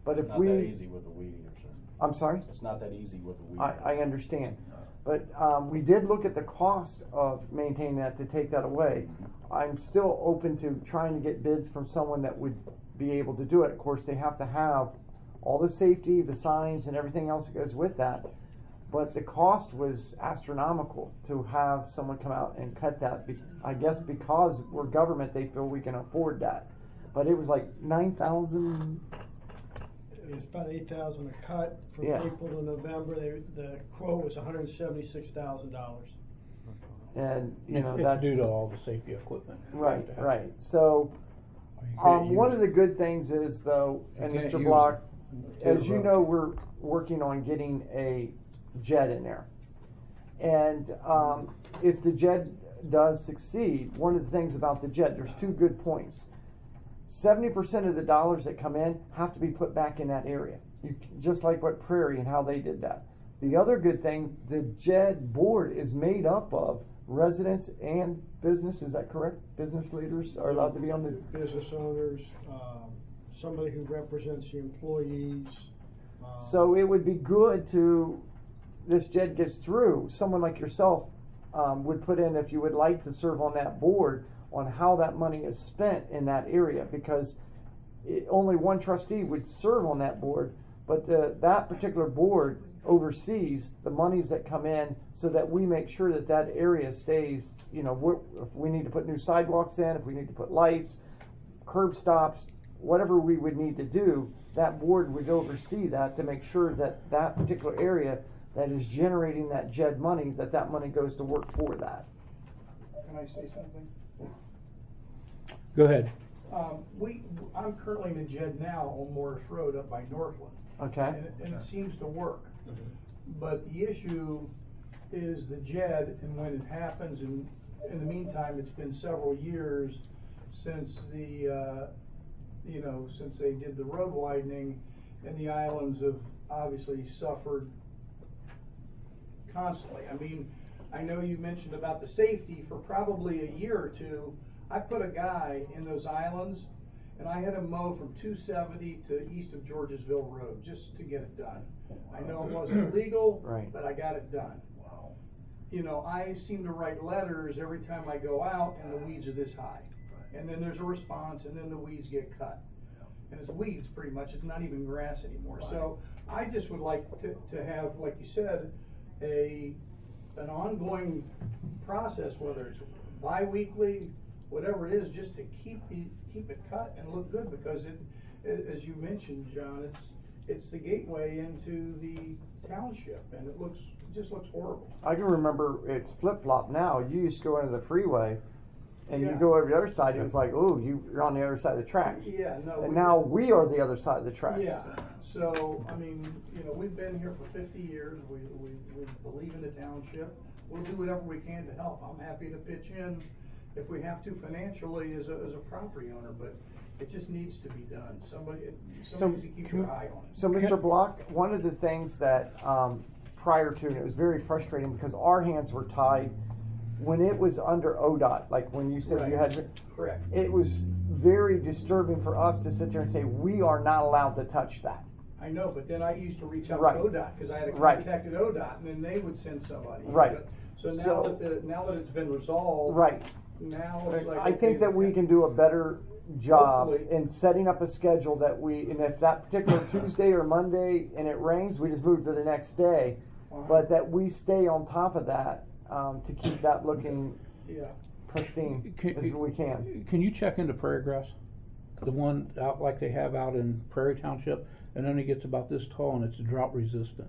[SPEAKER 2] But if
[SPEAKER 10] Not
[SPEAKER 2] we,
[SPEAKER 10] that easy with a weed eater, sir.
[SPEAKER 2] I'm sorry?
[SPEAKER 10] It's not that easy with a weed eater.
[SPEAKER 2] I understand. But we did look at the cost of maintaining that to take that away. I'm still open to trying to get bids from someone that would be able to do it. Of course, they have to have all the safety, the signs, and everything else that goes with that. But the cost was astronomical to have someone come out and cut that. I guess because we're government, they feel we can afford that. But it was like $9,000.
[SPEAKER 7] It was about 8,000 a cut from
[SPEAKER 2] Yeah.
[SPEAKER 7] April to November. The quote was $176,000.
[SPEAKER 2] And
[SPEAKER 4] It's
[SPEAKER 2] that's
[SPEAKER 4] due to all the safety equipment.
[SPEAKER 2] right, right. So one of the good things is though, and
[SPEAKER 5] You can't
[SPEAKER 2] Mr.
[SPEAKER 5] use
[SPEAKER 2] Block,
[SPEAKER 5] it.
[SPEAKER 2] as you know, we're working on getting a JED in there. And if the JED does succeed, one of the things about the JED, there's two good points. 70% of the dollars that come in have to be put back in that area, just like what Prairie and how they did that. The other good thing, the JED board is made up of residents and business. Is that correct? Business leaders are allowed to be on the
[SPEAKER 7] Business owners, somebody who represents the employees.
[SPEAKER 2] So it would be good to, this JED gets through, someone like yourself would put in, if you would like to serve on that board, on how that money is spent in that area, because only one trustee would serve on that board, but that particular board oversees the monies that come in so that we make sure that that area stays, if we need to put new sidewalks in, if we need to put lights, curb stops, whatever we would need to do, that board would oversee that to make sure that that particular area that is generating that JED money, that money goes to work for that.
[SPEAKER 6] Can I say something?
[SPEAKER 4] Go ahead.
[SPEAKER 6] I'm currently in the JED now on Morris Road up by Northland.
[SPEAKER 2] Okay.
[SPEAKER 6] And it seems to work. But the issue is the JED, and when it happens, and in the meantime, it's been several years since since they did the road widening, and the islands have obviously suffered constantly. I mean, I know you mentioned about the safety. For probably a year or two, I put a guy in those islands, and I had him mow from 270 to east of Georgesville Road just to get it done. I know it wasn't legal,
[SPEAKER 2] Right.
[SPEAKER 6] but I got it done. Wow. I seem to write letters every time I go out, and the weeds are this high. And then there's a response, and then the weeds get cut. And it's weeds pretty much, it's not even grass anymore. Right. So I just would like to have, like you said, an ongoing process, whether it's bi-weekly, whatever it is, just to keep it cut and look good, because as you mentioned, John, it's the gateway into the township, and it just looks horrible.
[SPEAKER 2] I can remember it's flip-flop now. You used to go into the freeway and
[SPEAKER 6] Yeah.
[SPEAKER 2] you go over the other side, it was like, oh, you're on the other side of the tracks.
[SPEAKER 6] Yeah, no.
[SPEAKER 2] And now we are the other side of the tracks.
[SPEAKER 6] Yeah. So, I mean, we've been here for 50 years. We believe in the township. We'll do whatever we can to help. I'm happy to pitch in if we have to financially as a property owner, but it just needs to be done. Somebody needs to keep their eye on it.
[SPEAKER 2] So, Mr. Block, one of the things that prior to, and it was very frustrating because our hands were tied when it was under ODOT, like when you said you had,
[SPEAKER 6] correct.
[SPEAKER 2] It was very disturbing for us to sit there and say, we are not allowed to touch that.
[SPEAKER 6] I know, but then I used to reach out
[SPEAKER 2] Right.
[SPEAKER 6] to ODOT because I had
[SPEAKER 2] Right.
[SPEAKER 6] contacted ODOT, and then they would send somebody.
[SPEAKER 2] Right.
[SPEAKER 6] So now that it's been resolved,
[SPEAKER 2] Right.
[SPEAKER 6] now it's like,
[SPEAKER 2] I think that we can do a better job
[SPEAKER 6] Hopefully.
[SPEAKER 2] in setting up a schedule that and if that particular Tuesday or Monday and it rains, we just move to the next day. But that we stay on top of that to keep that looking pristine as we can.
[SPEAKER 4] Can you check into prairie grass? The one out like they have out in Prairie Township, and only gets about this tall and it's drought resistant.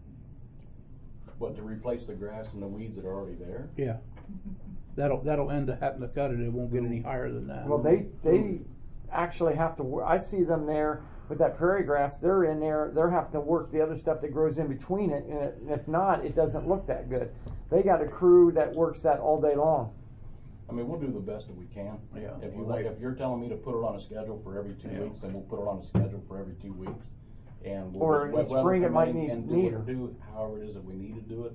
[SPEAKER 10] But to replace the grass and the weeds that are already there?
[SPEAKER 4] Yeah. That'll end up having to cut it. It won't get any higher than that.
[SPEAKER 2] Well, they actually have to. I see them there with that prairie grass. They're in there. They're having to work the other stuff that grows in between it, and if not, it doesn't look that good. They got a crew that works that all day long.
[SPEAKER 10] I mean, we'll do the best that we can.
[SPEAKER 4] Yeah.
[SPEAKER 10] If you're telling me to put it on a schedule for every 2 weeks, then we'll put it on a schedule for every 2 weeks. And we'll
[SPEAKER 2] Or in the spring it might need
[SPEAKER 10] and
[SPEAKER 2] neater.
[SPEAKER 10] do however it is that we need to do it.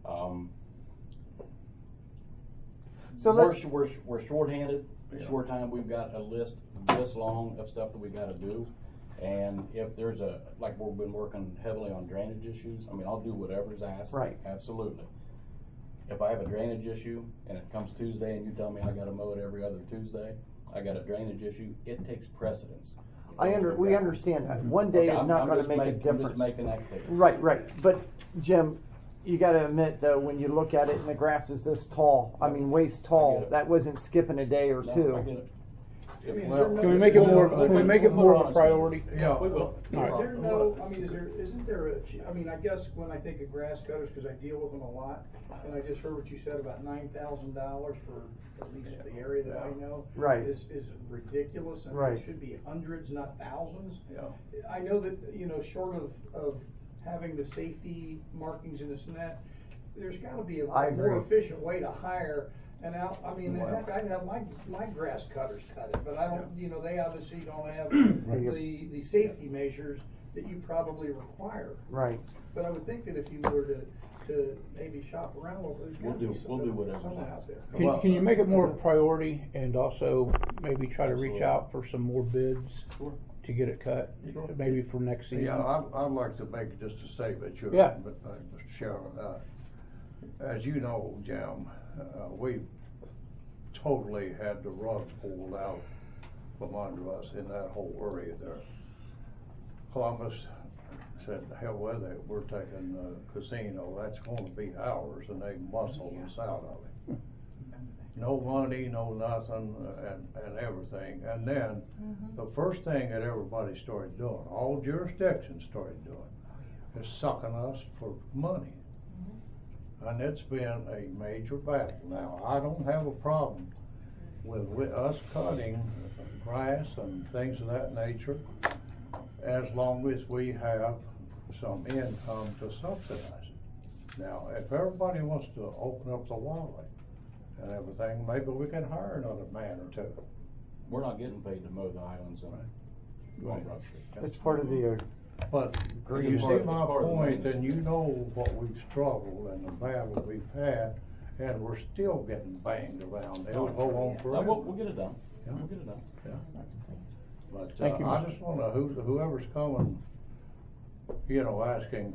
[SPEAKER 2] So
[SPEAKER 10] we're shorthanded. Short time. We've got a list this long of stuff that we got to do, And if there's like we've been working heavily on drainage issues, I mean, I'll do whatever's asked.
[SPEAKER 2] Right.
[SPEAKER 10] Absolutely. If I have a drainage issue and it comes Tuesday and you tell me I gotta mow it every other Tuesday, I got a drainage issue, it takes precedence.
[SPEAKER 2] We understand that. One day is not going to make a difference.
[SPEAKER 10] I'm just making that clear.
[SPEAKER 2] Right. But Jim, you got to admit though, when you look at it and the grass is this tall, I mean waist tall, that wasn't skipping a day or two.
[SPEAKER 10] I get it.
[SPEAKER 4] Can we make it more? Can we make it more of a priority?
[SPEAKER 9] Yeah.
[SPEAKER 10] We will.
[SPEAKER 6] Isn't there I guess when I think of grass cutters, because I deal with them a lot, and I just heard what you said about $9,000 for at least the area that I know.
[SPEAKER 2] Right.
[SPEAKER 6] Is ridiculous, and
[SPEAKER 2] right.
[SPEAKER 6] it should be hundreds, not thousands.
[SPEAKER 9] Yeah.
[SPEAKER 6] I know that, short of having the safety markings in this net, there's gotta be a more efficient way to hire. And heck, I'd have my grass cutters cut it, but I don't, they obviously don't have the safety measures that you probably require.
[SPEAKER 2] Right.
[SPEAKER 6] But I would think that if you were to maybe shop around a little,
[SPEAKER 10] we'll do whatever's
[SPEAKER 6] out there.
[SPEAKER 4] Can you make it more of a priority and also maybe try to reach out for some more bids to get it cut, maybe for next season?
[SPEAKER 9] Yeah, I'd like to make just a statement, sure.
[SPEAKER 4] Yeah.
[SPEAKER 9] Mr. Chairman, as you know, Jim, we totally had the rug pulled out from under us in that whole area there. Columbus said, hell with it, we're taking the casino, that's going to be ours, and they muscled us out of it. No money, no nothing, and everything. And then the first thing that everybody started doing, all jurisdictions started doing, is sucking us for money. And it's been a major battle. Now, I don't have a problem with us cutting grass and things of that nature, as long as we have some income to subsidize it. Now, if everybody wants to open up the wallet and everything, maybe we can hire another man or two.
[SPEAKER 10] We're not getting paid to mow the islands on Broad Street.
[SPEAKER 2] It's part of the
[SPEAKER 9] But you see my point, and you know what we've struggled and the battle we've had, and we're still getting banged around. They'll go on forever.
[SPEAKER 10] We'll get it done.
[SPEAKER 9] Yeah.
[SPEAKER 10] We'll get it done.
[SPEAKER 9] Yeah. But
[SPEAKER 4] Thank you,
[SPEAKER 9] I just want to, whoever's coming, asking,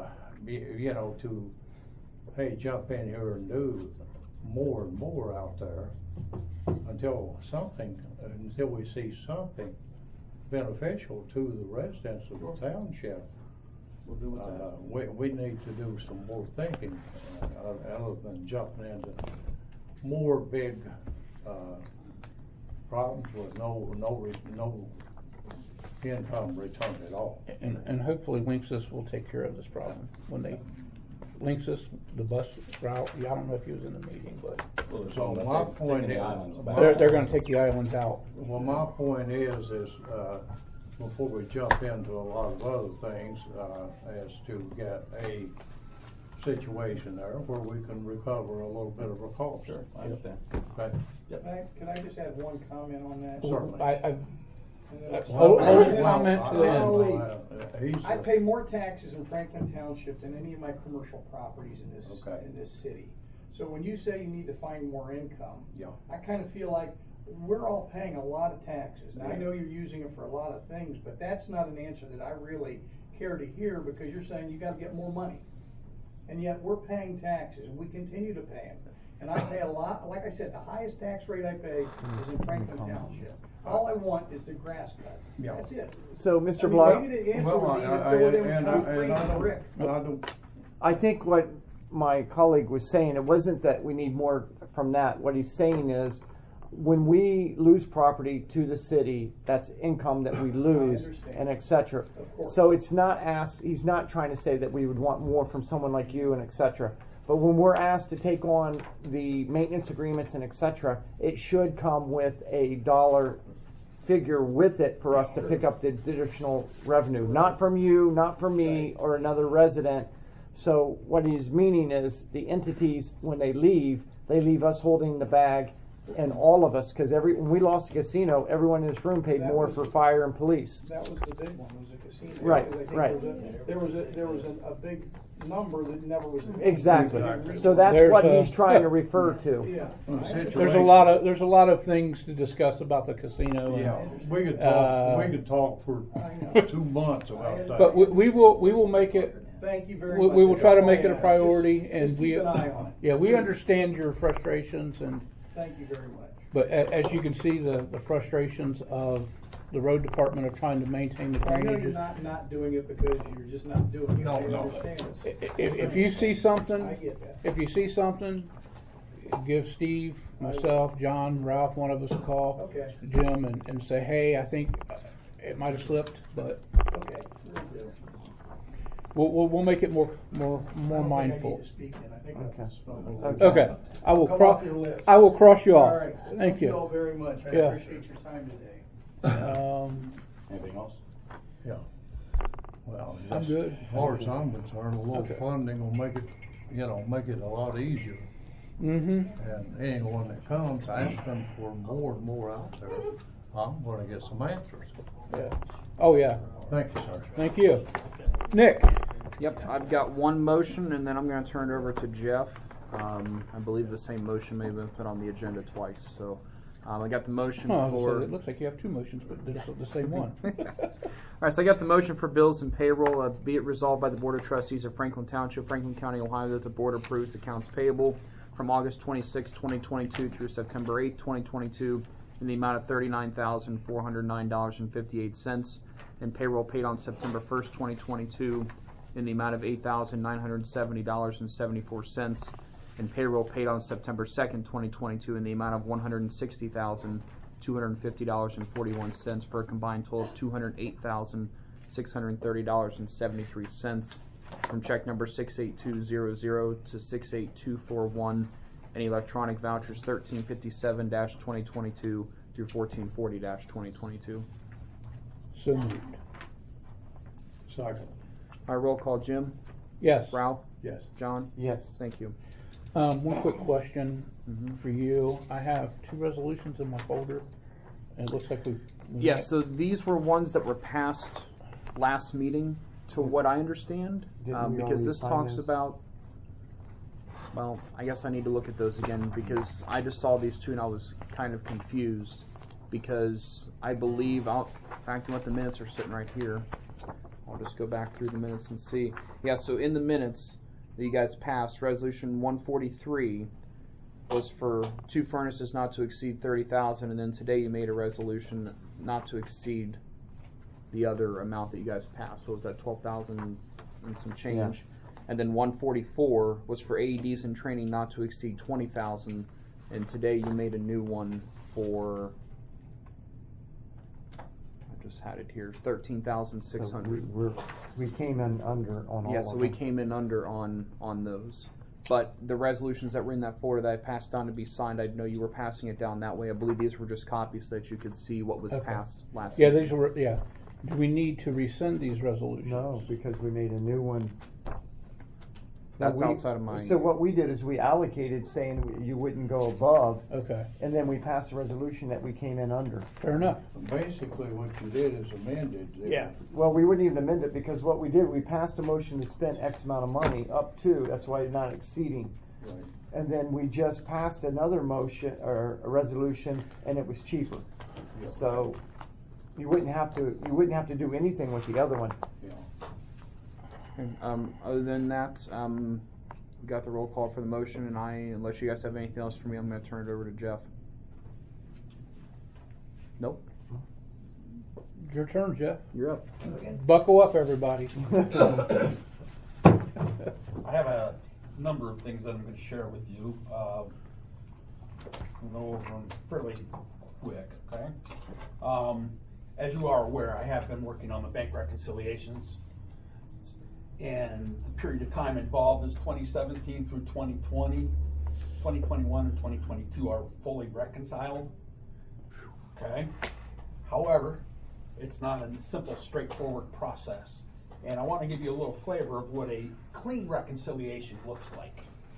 [SPEAKER 9] to, hey, jump in here and do more and more out there until we see something beneficial to the residents of the township.
[SPEAKER 10] We'll do what's
[SPEAKER 9] We need to do some more thinking other than jumping into more big problems with no income return at all.
[SPEAKER 4] And hopefully Linksys will take care of this problem when they Linksys, the bus route. I don't know if he was in the meeting, but
[SPEAKER 9] So my point is,
[SPEAKER 4] they're going to take the islands out.
[SPEAKER 9] well, my point is before we jump into a lot of other things, is to get a situation there where we can recover a little bit of a cost.
[SPEAKER 10] Sure, I understand.
[SPEAKER 9] Okay.
[SPEAKER 6] Can I just add one comment on that?
[SPEAKER 9] Certainly.
[SPEAKER 4] Hold your comment to the end.
[SPEAKER 6] I pay more taxes in Franklin Township than any of my commercial properties in this city. So when you say you need to find more income, I kind of feel like we're all paying a lot of taxes. Now I know you're using it for a lot of things, but that's not an answer that I really care to hear, because you're saying you got to get more money, and yet we're paying taxes and we continue to pay them. And I pay a lot. Like I said, the highest tax rate I pay is in Franklin Township. All I want is the grass cut. That's it.
[SPEAKER 2] So, Mr. Block,
[SPEAKER 6] maybe the answer would be to fill it in with concrete and brick.
[SPEAKER 2] I think what my colleague was saying, it wasn't that we need more from that. What he's saying is, when we lose property to the city, that's income that we lose, and etc. So it's not asked. He's not trying to say that we would want more from someone like you and etc. But when we're asked to take on the maintenance agreements and etc., it should come with a dollar figure with it for us to pick up the additional revenue, not from you, not from me, or another resident. So what he's meaning is the entities, when they leave us holding the bag, and all of us, because when we lost the casino, everyone in this room paid
[SPEAKER 6] That
[SPEAKER 2] more
[SPEAKER 6] was-
[SPEAKER 2] for fire and police.
[SPEAKER 6] That was the big one, was the casino.
[SPEAKER 2] Right,
[SPEAKER 6] Because I think
[SPEAKER 2] right.
[SPEAKER 6] There was a big number that never was.
[SPEAKER 2] Exactly. So that's
[SPEAKER 4] There's
[SPEAKER 2] what
[SPEAKER 4] a-
[SPEAKER 2] he's trying to refer to.
[SPEAKER 6] Yeah.
[SPEAKER 4] There's a lot of things to discuss about the casino. And,
[SPEAKER 9] Yeah, we could talk for
[SPEAKER 6] I know.
[SPEAKER 9] 2 months about that.
[SPEAKER 4] but we will make it.
[SPEAKER 6] Thank you very
[SPEAKER 4] We,
[SPEAKER 6] much.
[SPEAKER 4] we will try to make it a
[SPEAKER 6] Just-
[SPEAKER 4] priority, and
[SPEAKER 6] just
[SPEAKER 4] we
[SPEAKER 6] keep an eye on it.
[SPEAKER 4] yeah we understand your frustrations, and
[SPEAKER 6] Thank you very much.
[SPEAKER 4] but as you can see the frustrations of the road department of trying to maintain the
[SPEAKER 6] I know you're
[SPEAKER 4] drainages.
[SPEAKER 6] not doing it because you're just not doing it.
[SPEAKER 9] No,
[SPEAKER 6] I
[SPEAKER 9] no.
[SPEAKER 6] understand it.
[SPEAKER 4] If you see something,
[SPEAKER 6] I get that.
[SPEAKER 4] if you see something, give Steve, myself, John, Ralph, one of us a call,
[SPEAKER 6] Okay.
[SPEAKER 4] Jim, and say, hey, I think it might have slipped, but
[SPEAKER 6] Okay.
[SPEAKER 4] we'll make it more
[SPEAKER 6] I don't think I
[SPEAKER 4] mindful.
[SPEAKER 6] need to speak then. I think
[SPEAKER 2] Okay.
[SPEAKER 6] I've spoken.
[SPEAKER 2] Okay.
[SPEAKER 4] Okay, I will
[SPEAKER 6] Come
[SPEAKER 4] cross.
[SPEAKER 6] off your list.
[SPEAKER 4] I will cross you off.
[SPEAKER 6] All right.
[SPEAKER 4] Thank you.
[SPEAKER 6] all very much. I
[SPEAKER 4] Yeah.
[SPEAKER 6] appreciate your time today.
[SPEAKER 10] Anything else?
[SPEAKER 9] Yeah. Well,
[SPEAKER 4] I'm
[SPEAKER 9] just
[SPEAKER 4] good.
[SPEAKER 9] As far as I'm concerned, a little
[SPEAKER 4] Okay.
[SPEAKER 9] funding will make it a lot easier.
[SPEAKER 4] Mm-hmm.
[SPEAKER 9] And anyone that comes asking for more and more out there, I'm gonna get some answers.
[SPEAKER 4] Yeah. Oh yeah.
[SPEAKER 9] Thank you, sir.
[SPEAKER 4] Thank you, Nick.
[SPEAKER 1] Yep, I've got one motion, and then I'm going to turn it over to Jeff. I believe the same motion may have been put on the agenda twice. So I got the motion
[SPEAKER 4] Oh, so
[SPEAKER 1] for.
[SPEAKER 4] it looks like you have two motions, but it's the same one.
[SPEAKER 1] All right, so I got the motion for bills and payroll. Be it resolved by the Board of Trustees of Franklin Township, Franklin County, Ohio, that the Board approves accounts payable from August 26, 2022 through September 8, 2022 in the amount of $39,409.58, and payroll paid on September 1st, 2022 in the amount of $8,970.74, and payroll paid on September 2nd, 2022 in the amount of $160,250.41 for a combined total of $208,630.73 from check number 68200 to 68241, and electronic vouchers 1357-2022 through 1440-2022.
[SPEAKER 4] So moved.
[SPEAKER 9] Second.
[SPEAKER 1] All right, roll call. Jim?
[SPEAKER 4] Yes.
[SPEAKER 1] Ralph?
[SPEAKER 9] Yes.
[SPEAKER 1] John?
[SPEAKER 2] Yes.
[SPEAKER 1] Thank you.
[SPEAKER 4] One quick question for you. I have two resolutions in my folder, and it looks like we.
[SPEAKER 1] Yes, so these were ones that were passed last meeting, to what I understand,
[SPEAKER 2] Didn't we
[SPEAKER 1] because
[SPEAKER 2] already
[SPEAKER 1] this
[SPEAKER 2] sign
[SPEAKER 1] talks
[SPEAKER 2] those?
[SPEAKER 1] about. Well, I guess I need to look at those again, because I just saw these two and I was kind of confused, because I believe, in fact, what the minutes are sitting right here. I'll just go back through the minutes and see. Yeah, so in the minutes that you guys passed, Resolution 143 was for two furnaces not to exceed 30,000, and then today you made a resolution not to exceed the other amount that you guys passed. So was that 12,000 and some change?
[SPEAKER 2] Yeah.
[SPEAKER 1] And then 144 was for AEDs and training not to exceed 20,000, and today you made a new one for. I just had it here, 13,600.
[SPEAKER 2] We came in under on all
[SPEAKER 1] Yeah,
[SPEAKER 2] of
[SPEAKER 1] so
[SPEAKER 2] them.
[SPEAKER 1] we came in under on those. But the resolutions that were in that folder that I passed down to be signed, I know you were passing it down that way. I believe these were just copies so that you could see what was
[SPEAKER 4] Okay.
[SPEAKER 1] passed last
[SPEAKER 4] Yeah,
[SPEAKER 1] week.
[SPEAKER 4] these were. Yeah. Do we need to rescind these resolutions?
[SPEAKER 2] No, because we made a new one.
[SPEAKER 1] That's
[SPEAKER 2] No,
[SPEAKER 1] outside of my.
[SPEAKER 2] So what we did is we allocated saying you wouldn't go above,
[SPEAKER 4] Okay.
[SPEAKER 2] and then we passed a resolution that we came in under.
[SPEAKER 4] Fair enough.
[SPEAKER 9] Basically, what you did is amended.
[SPEAKER 4] Yeah.
[SPEAKER 2] Well, we wouldn't even amend it because what we did, we passed a motion to spend X amount of money up to, that's why it's not exceeding.
[SPEAKER 9] Right.
[SPEAKER 2] And then we just passed another motion or a resolution and it was cheaper.
[SPEAKER 9] Yeah.
[SPEAKER 2] So you wouldn't have to do anything with the other one.
[SPEAKER 9] Yeah.
[SPEAKER 1] Other than that, we got the roll call for the motion, and unless you guys have anything else for me, I'm going to turn it over to Jeff. Nope.
[SPEAKER 4] Your turn, Jeff.
[SPEAKER 1] You're up.
[SPEAKER 4] Buckle up, everybody.
[SPEAKER 11] I have a number of things that I'm going to share with you. I'll go over them fairly quick, okay? As you are aware, I have been working on the bank reconciliations, and the period of time involved is 2017 through 2020. 2021 and 2022 are fully reconciled, okay? However, it's not a simple, straightforward process. And I want to give you a little flavor of what a clean reconciliation looks like.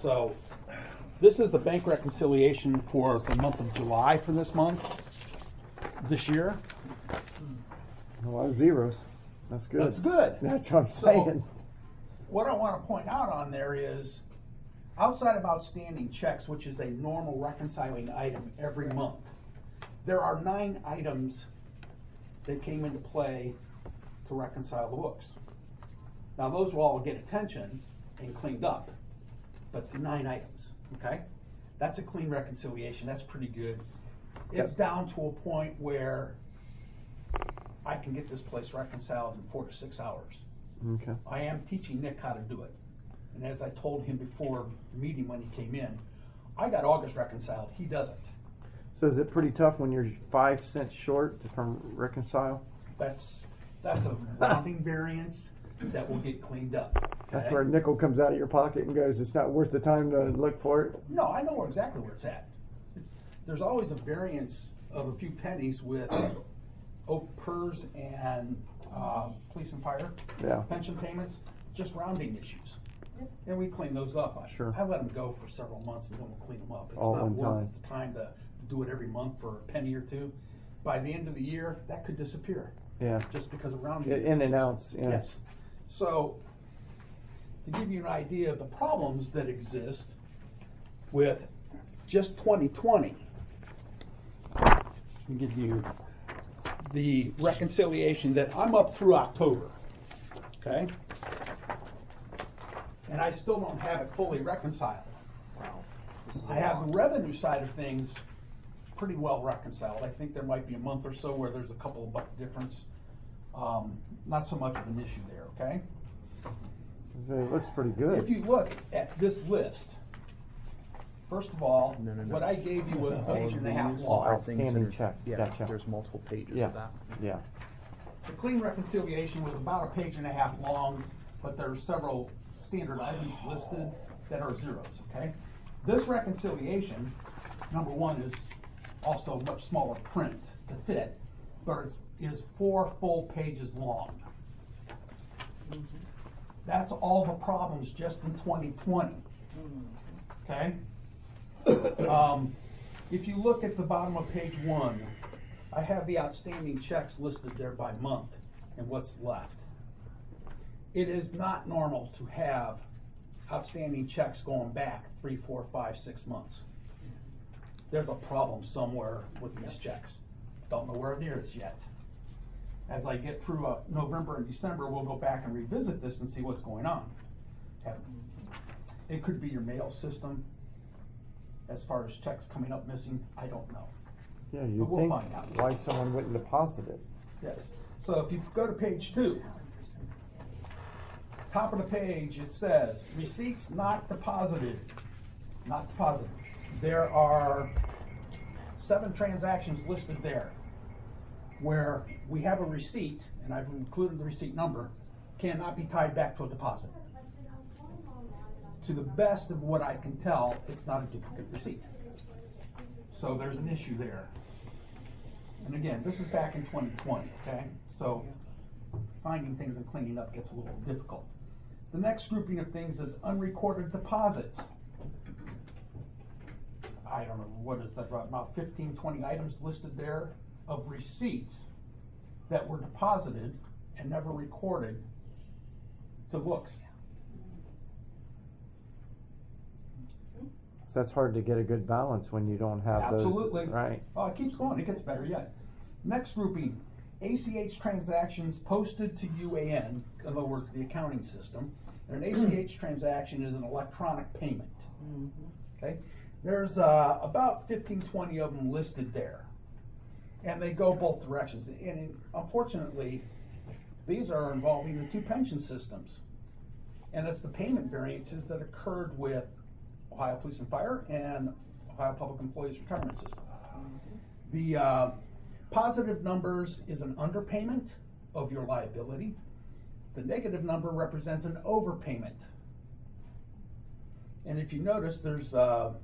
[SPEAKER 11] So this is the bank reconciliation for the month of July for this month, this year.
[SPEAKER 2] A lot of zeros. That's good.
[SPEAKER 11] That's good.
[SPEAKER 2] That's what I'm
[SPEAKER 11] So,
[SPEAKER 2] saying.
[SPEAKER 11] what I want to point out on there is, outside of outstanding checks, which is a normal reconciling item every month, there are 9 items that came into play to reconcile the books. Now, those will all get attention and cleaned up, but 9 items, okay? That's a clean reconciliation. That's pretty good. It's down to a point where I can get this place reconciled in 4 to 6 hours.
[SPEAKER 2] Okay.
[SPEAKER 11] I am teaching Nick how to do it. And as I told him before the meeting when he came in, I got August reconciled. He doesn't.
[SPEAKER 2] So is it pretty tough when you're 5 cents short from reconcile?
[SPEAKER 11] That's a rounding variance that will get cleaned up.
[SPEAKER 2] That's
[SPEAKER 11] okay?
[SPEAKER 2] where a nickel comes out of your pocket and goes, it's not worth the time to look for it?
[SPEAKER 11] No, I know exactly where it's at. There's always a variance of a few pennies with PERS and police and fire pension payments, just rounding issues. And we clean those up.
[SPEAKER 2] Sure.
[SPEAKER 11] I let them go for several months and then we'll clean them up. It's
[SPEAKER 2] All
[SPEAKER 11] not
[SPEAKER 2] one
[SPEAKER 11] worth
[SPEAKER 2] time.
[SPEAKER 11] the time to do it every month for a penny or two. By the end of the year, that could disappear.
[SPEAKER 2] Yeah.
[SPEAKER 11] Just because of rounding.
[SPEAKER 2] In and outs. Yeah.
[SPEAKER 11] Yes. So, to give you an idea of the problems that exist with just 2020, I'll give you the reconciliation that I'm up through October, okay? And I still don't have it fully reconciled. I have the revenue side of things pretty well reconciled. I think there might be a month or so where there's a couple of buck difference. Not so much of an issue there, okay?
[SPEAKER 2] It looks pretty good.
[SPEAKER 11] If you look at this list, first of all, what I gave you was a page and a half long.
[SPEAKER 2] Outstanding checks.
[SPEAKER 1] Yeah,
[SPEAKER 2] Gotcha.
[SPEAKER 1] there's multiple pages
[SPEAKER 2] Yeah.
[SPEAKER 1] of that.
[SPEAKER 2] Yeah.
[SPEAKER 11] The clean reconciliation was about a page and a half long, but there are several standard items listed that are zeros, okay? This reconciliation, number one, is also much smaller print to fit, but it is 4 full pages long. That's all the problems just in 2020, okay? If you look at the bottom of page 1, I have the outstanding checks listed there by month and what's left. It is not normal to have outstanding checks going back 3, 4, 5, 6 months. There's a problem somewhere with these checks. Don't know where it is yet. As I get through November and December, we'll go back and revisit this and see what's going on. It could be your mail system. As far as checks coming up missing, I don't know.
[SPEAKER 2] Yeah, you'd
[SPEAKER 11] But we'll
[SPEAKER 2] think
[SPEAKER 11] find out.
[SPEAKER 2] why someone wouldn't deposit it.
[SPEAKER 11] Yes. So if you go to page 2, top of the page, it says, receipts not deposited. Not deposited. There are 7 transactions listed there where we have a receipt, and I've included the receipt number, cannot be tied back to a deposit. To the best of what I can tell, it's not a duplicate receipt. So there's an issue there. And again, this is back in 2020, okay? So finding things and cleaning up gets a little difficult. The next grouping of things is unrecorded deposits. I don't know, what is that, about 15, 20 items listed there of receipts that were deposited and never recorded to books.
[SPEAKER 2] So that's hard to get a good balance when you don't have
[SPEAKER 11] Absolutely.
[SPEAKER 2] those. Right.
[SPEAKER 11] Oh, it keeps going. It gets better yet. Next grouping, ACH transactions posted to UAN, in other words, the accounting system. And an ACH transaction is an electronic payment. Okay? There's about 15, 20 of them listed there. And they go both directions. And unfortunately, these are involving the 2 pension systems. And it's the payment variances that occurred with Ohio Police and Fire and Ohio Public Employees Retirement System. The positive numbers is an underpayment of your liability. The negative number represents an overpayment. And if you notice, there's a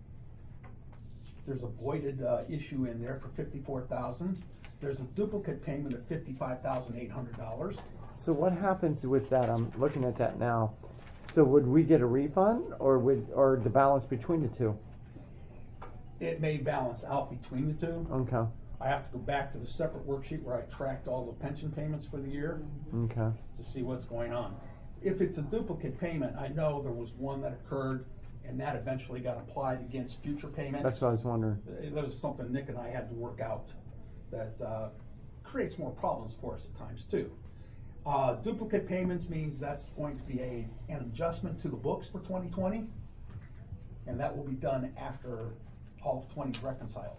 [SPEAKER 11] voided issue in there for $54,000. There's a duplicate payment of $55,800.
[SPEAKER 2] So what happens with that? I'm looking at that now. So would we get a refund, or the balance between the two?
[SPEAKER 11] It may balance out between the two.
[SPEAKER 2] Okay.
[SPEAKER 11] I have to go back to the separate worksheet where I tracked all the pension payments for the year
[SPEAKER 2] Okay.
[SPEAKER 11] to see what's going on. If it's a duplicate payment, I know there was one that occurred and that eventually got applied against future payments.
[SPEAKER 2] That's what I was wondering.
[SPEAKER 11] That was something Nick and I had to work out that creates more problems for us at times too. Duplicate payments means that's going to be an adjustment to the books for 2020, and that will be done after all of 20 is reconciled.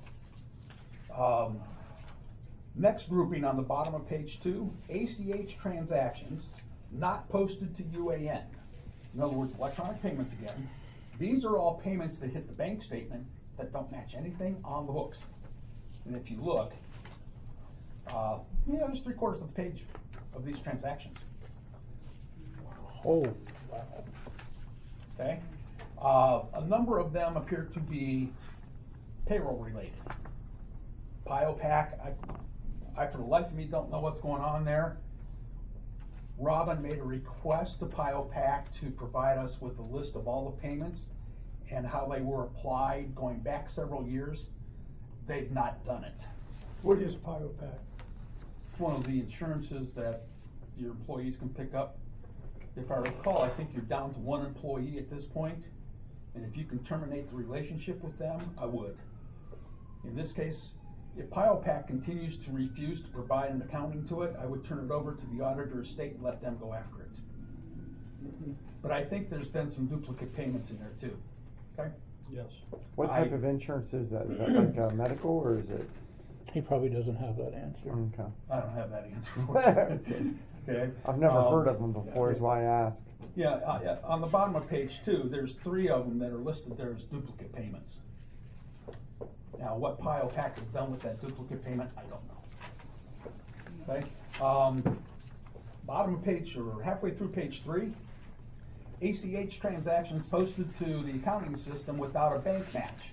[SPEAKER 11] Next grouping on the bottom of page 2, ACH transactions not posted to UAN. In other words, electronic payments again. These are all payments that hit the bank statement that don't match anything on the books. And if you look, there's 3/4 of the page of these transactions.
[SPEAKER 4] Oh,
[SPEAKER 11] Okay? A number of them appear to be payroll related. PioPac, I for the life of me don't know what's going on there. Robin made a request to PioPac to provide us with a list of all the payments and how they were applied going back several years. They've not done it.
[SPEAKER 7] What is PioPac?
[SPEAKER 11] It's one of the insurances that your employees can pick up. If I recall, I think you're down to 1 employee at this point, and if you can terminate the relationship with them, I would. In this case, if PioPac continues to refuse to provide an accounting to it, I would turn it over to the auditor of state and let them go after it. But I think there's been some duplicate payments in there too. Okay?
[SPEAKER 7] Yes.
[SPEAKER 2] What type of insurance is that? Is that like medical, or is it?
[SPEAKER 4] he probably doesn't have that answer.
[SPEAKER 2] Okay.
[SPEAKER 11] I don't have that answer for you. Okay.
[SPEAKER 2] I've never heard of them before, is why I ask.
[SPEAKER 11] Yeah, on the bottom of page 2, there's 3 of them that are listed there as duplicate payments. Now, what PioPac has done with that duplicate payment, I don't know. Okay. Bottom of page, or halfway through page 3, ACH transactions posted to the accounting system without a bank match.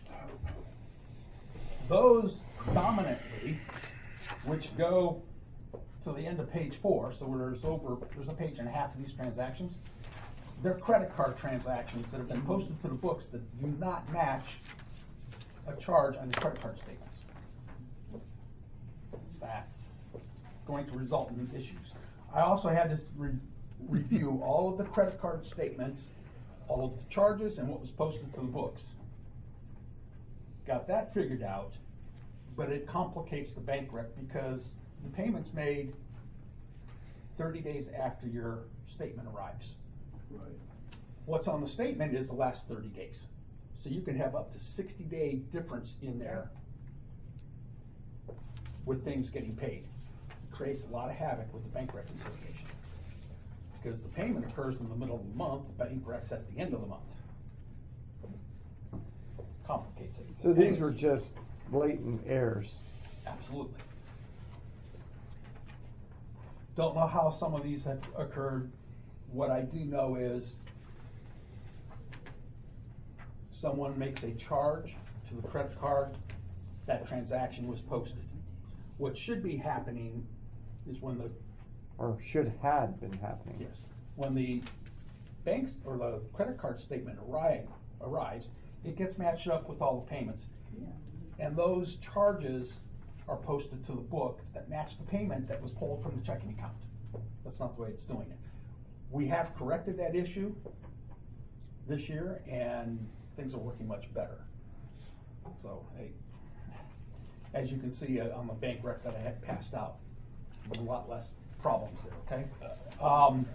[SPEAKER 11] Those dominantly, which go to the end of page 4, so there's a page and a half of these transactions. They're credit card transactions that have been posted to the books that do not match a charge on the credit card statements. That's going to result in issues. I also had to review all of the credit card statements, all of the charges, and what was posted to the books. Got that figured out, but it complicates the bank rec because the payment's made 30 days after your statement arrives.
[SPEAKER 9] Right.
[SPEAKER 11] What's on the statement is the last 30 days. So you can have up to 60-day difference in there with things getting paid. It creates a lot of havoc with the bank reconciliation. Because the payment occurs in the middle of the month, the bank rec's at the end of the month. Complicates it.
[SPEAKER 2] So these were just blatant errors.
[SPEAKER 11] Absolutely. Don't know how some of these have occurred. What I do know is someone makes a charge to the credit card, that transaction was posted. What should be happening is when the
[SPEAKER 2] Or should have been happening.
[SPEAKER 11] Yes. When the bank's or the credit card statement arrives, it gets matched up with all the payments. Yeah. And those charges are posted to the books that match the payment that was pulled from the checking account. That's not the way it's doing it. We have corrected that issue this year, and things are working much better. So, hey, as you can see on the bank rec that I had passed out, there's a lot less problems there, okay?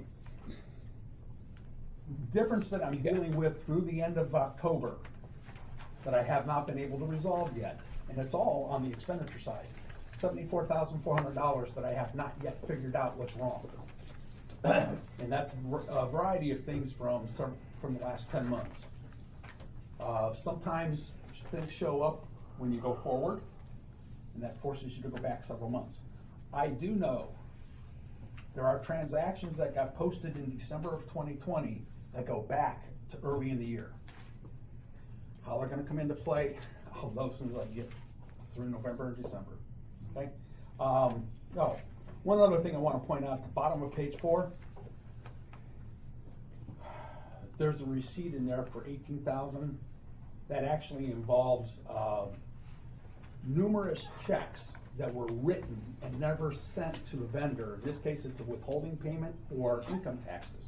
[SPEAKER 11] Difference that I'm dealing with through the end of October that I have not been able to resolve yet, and it's all on the expenditure side. $74,400 that I have not yet figured out what's wrong. And that's a variety of things from the last 10 months. Sometimes things show up when you go forward, and that forces you to go back several months. I do know there are transactions that got posted in December of 2020 that go back to early in the year. How they're going to come into play, I'll know as soon as I get through November and December. Okay. One other thing I want to point out at the bottom of page 4. there's a receipt in there for $18,000 that actually involves numerous checks that were written and never sent to the vendor. In this case, it's a withholding payment for income taxes.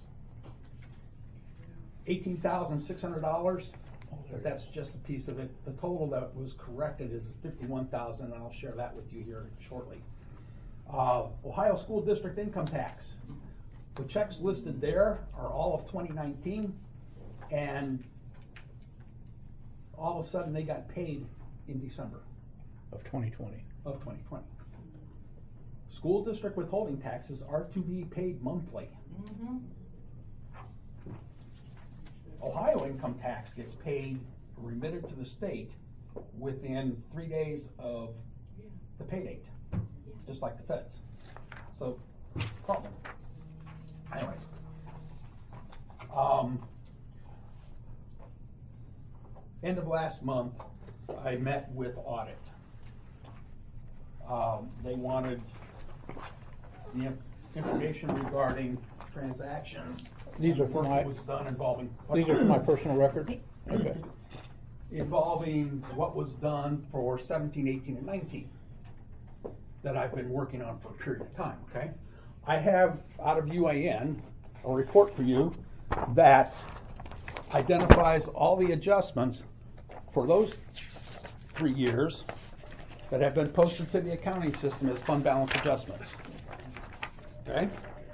[SPEAKER 11] $18,600, but that's just a piece of it. The total that was corrected is $51,000, and I'll share that with you here shortly. Ohio School District income tax. The checks listed there are all of 2019, and all of a sudden they got paid in December
[SPEAKER 4] of 2020.
[SPEAKER 11] Of 2020. School district withholding taxes are to be paid monthly.
[SPEAKER 3] Mm-hmm.
[SPEAKER 11] Ohio income tax gets paid, remitted to the state within 3 days of the pay date, just like the feds. So, problem. Anyways, end of last month, I met with audit. They wanted the information regarding transactions.
[SPEAKER 4] These are for
[SPEAKER 11] work
[SPEAKER 4] my.
[SPEAKER 11] that was done involving.
[SPEAKER 4] These are for my personal records. Okay.
[SPEAKER 11] Involving what was done for 17, 18, and 19 that I've been working on for a period of time. Okay, I have out of UAN a report for you that identifies all the adjustments for those 3 years that have been posted to the accounting system as fund balance adjustments. Okay?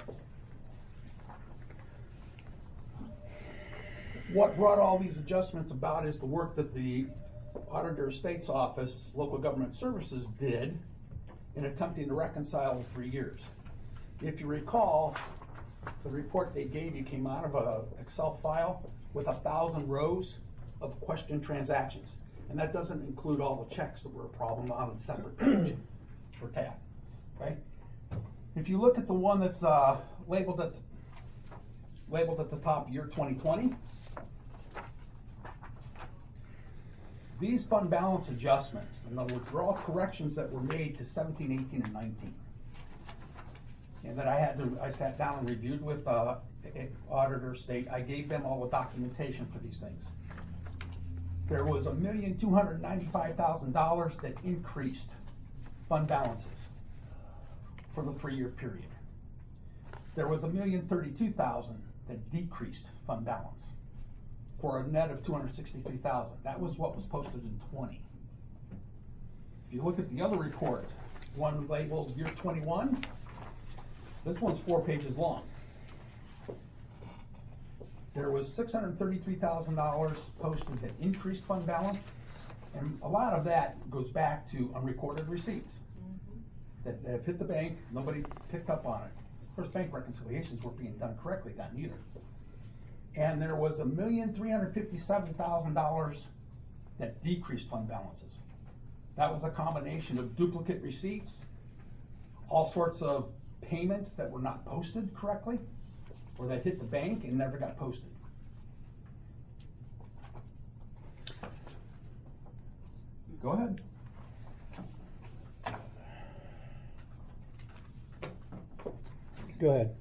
[SPEAKER 11] What brought all these adjustments about is the work that the Auditor of State's Office, Local Government Services, did in attempting to reconcile the 3 years. If you recall, the report they gave you came out of an Excel file with 1,000 rows of question transactions. And that doesn't include all the checks that were a problem on a separate page or tab. Okay? If you look at the one that's labeled at the top, year 2020, these fund balance adjustments, in other words, they're all corrections that were made to 17, 18, and 19. And that I sat down and reviewed with Auditor State. I gave them all the documentation for these things. There was $1,295,000 that increased fund balances for the 3-year period. There was $1,032,000 that decreased fund balance for a net of $263,000. That was what was posted in 20. If you look at the other report, one labeled year 21, this one's 4 pages long. There was $633,000 posted that increased fund balance, and a lot of that goes back to unrecorded receipts that have hit the bank, nobody picked up on it. Of course, bank reconciliations weren't being done correctly then either. And there was $1,357,000 that decreased fund balances. That was a combination of duplicate receipts, all sorts of payments that were not posted correctly, or that hit the bank and never got posted. Go ahead.
[SPEAKER 4] Go ahead.